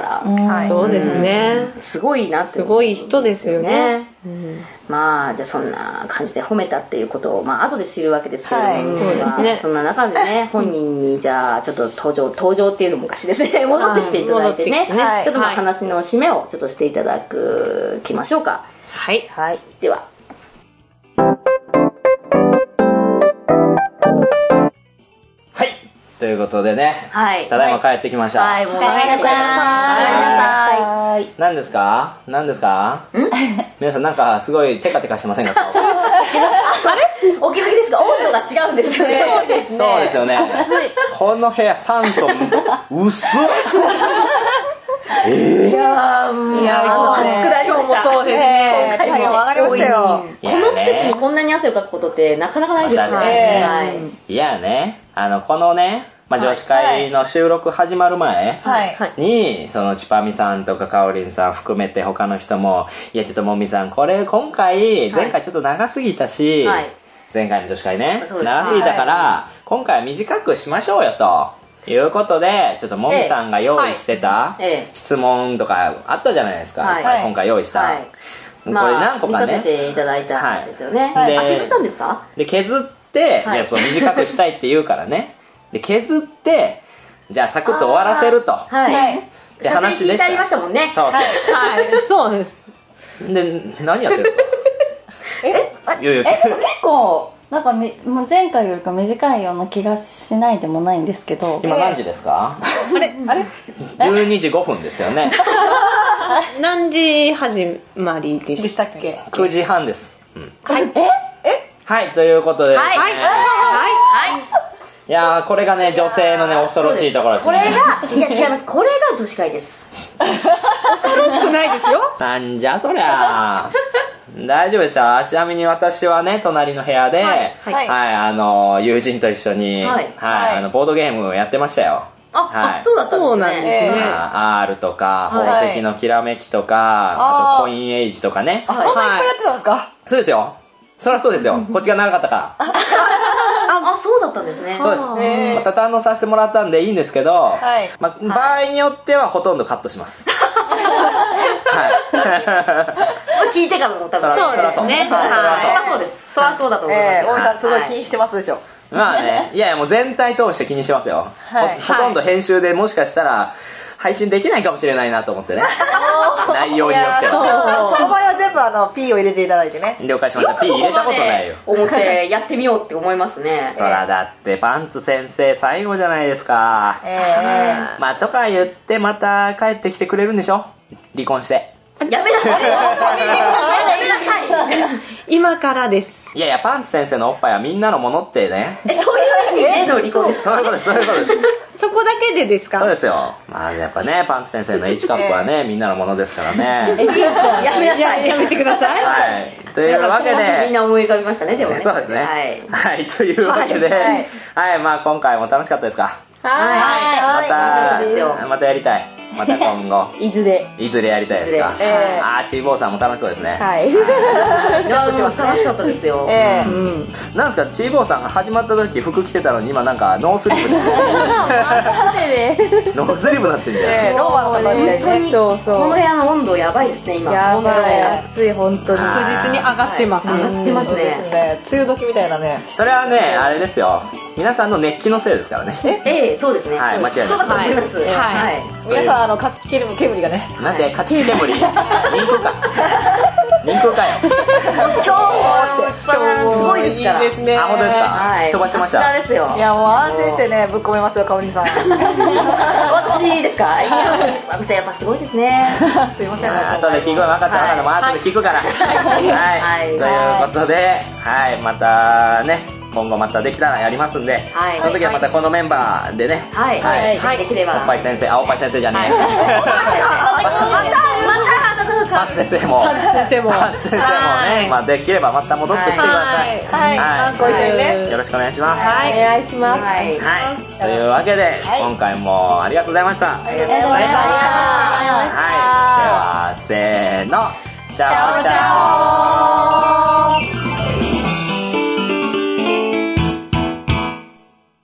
そうですね。 すごいなって、 すごい人ですよね。 まあじゃあそんな感じで褒めたっていうことをまあ後で知るわけですけれども、そうですね。そんな中でね、本人にじゃあちょっと登場登場っていうのもおかしいですね。戻ってきていただいてね、ちょっとまあ話の締めをちょっとしていただくきましょうか。 はい、 はい、でははいということでね、 はい、 ただいま帰ってきました。 はい、もう帰ってください。 何ですか何ですか皆さんなんかすごいテカテカしてませんか？ あれお気づきですか？温度が違うんですよね。 そうですね。そうですよね。この部屋酸素薄っえー、 いやー、いやー暑くなりました。 そうですね。今回も上がりましたよ。 この季節にこんなに汗をかくことってなかなかないですね。 いやね、あのこのね、まあ、女子会の収録始まる前に、そのちぱみさんとかかおりんさん含めて他の人も、いやちょっともみさんこれ今回前回ちょっと長すぎたし、前回の女子会ね長すぎたから今回は短くしましょうよと。いうことでちょっともみさんが用意してた質問とかあったじゃないですか、はい、今回用意した、はい、これ何個かね、 まあ、見させていただいたやつですよね、はい、あ削ったんですか？ で削って、はい、短くしたいって言うからねで削ってじゃあサクッと終わらせると、 はいで話でした。聞いてありましたもんね。 そうそう、 はい、そうです。 で何やってるの？ えええ結構なんか前回よりか短いような気がしないでもないんですけど。 今何時ですか？ あれあれじゅうにじごふんですよね。 何時始まりでしたっけ？ くじはんです、うん、 はいええはいということで、 はいはいはいはいいやーこれがね女性のね恐ろしいところですね。 これがいや違います。これが女子会です。 恐ろしくないですよ。 なんじゃそりゃ大丈夫でした。ちなみに私はね隣の部屋で、はいはいはい、あの友人と一緒に、はいはい、あのボードゲームをやってましたよ。 あ、はい、あそうだったんですね。 ですね。アール とか、宝石のきらめきとか、はい、あとコインエイジとかね。 あ、そんないっぱいやってたんですか？ そうですよ。そりゃそうですよ。こっちが長かったから。 あ、 そうだったんですね。 そうです。まあ、サタンのさせてもらったんでいいんですけど、はいまあ、場合によってはほとんどカットします。はい。 聞いてからも多分。 そうですね。 そらそうです。そらそうだと思います。 えー、大井さんすごい気にしてますでしょ。 まあね、いやいやもう全体通して気にしてますよ。はい、ほ, ほとんど編集でもしかしたら配信できないかもしれないなと思ってね。内容によっては。その場合は全部あの P を入れていただいてね。 了解しました。P 入れたことないよ。 思ってやってみようって思いますね。 そらだってパンツ先生最後じゃないですか。えー、まあとか言ってまた帰ってきてくれるんでしょ？離婚して。 やめなさい。やめなさい。 今からです。 いやいや、パンツ先生のおっぱいはみんなのものってね。 え、そういう意味での離婚ですか？ そういうことです、そういうことです。 そこだけでですか？ そうですよ。まあやっぱね、パンツ先生の H カップはね、みんなのものですからね。 やめなさい。 やめてください。 はい。というわけで。 みんな思い浮かびましたね、でもね。 そうですね。はい。はい、というわけで、はい、まあ今回も楽しかったですか？ はい。 また、またやりたい。また今後いずれいずれやりたいですか。えー、あーちーぼーさんも楽しそうですね。 はい楽しかったですよ。 えー、うん、なんですか、ちーぼーさんが始まった時服着てたのに今なんかノースリーブでノースリーブなってんじゃん、 えー、ローマの方みたいにね。 そうそう、この部屋の温度やばいですね今。 やばい、暑い、本当に確実に上がってますね。 上がってますね。 梅雨時みたいなね。 それはね、あれですよ、皆さんの熱気のせいですからね。 ええ、そうですね。 はい、間違いない。 そうだと思います。はい。 皆さん、あの、勝ち煙がね。 なんで、勝ち煙人空か。人空かよ。 今日もすごいですから。 いいですね。あ、本当ですか。はい。飛ばしてました。 さすがですよ。 いや、もう安心してね、ぶっ込めますよ、かおりさん。 私ですか？いや、やっぱすごいですね。 すいません。 後で聞くの分かった分かった。もう後で聞くから。はい。ということで、はい、またね。今後またできたらやりますんで、はい、その時はまたこのメンバーでね、 はい、はいはい、できれば。 おっぱい先生、あ、おっぱい先生じゃねえ。パンツ先生も、 パンツ先生も、 パンツ先生もね、まあできればまた戻ってきてください。 はい、はい、ご一緒にね、 よろしくお願いします。 はい、お願いします。はい、 というわけで今回もありがとうございました。 ありがとうございました。 はい、ではせーの、チャオチャオ。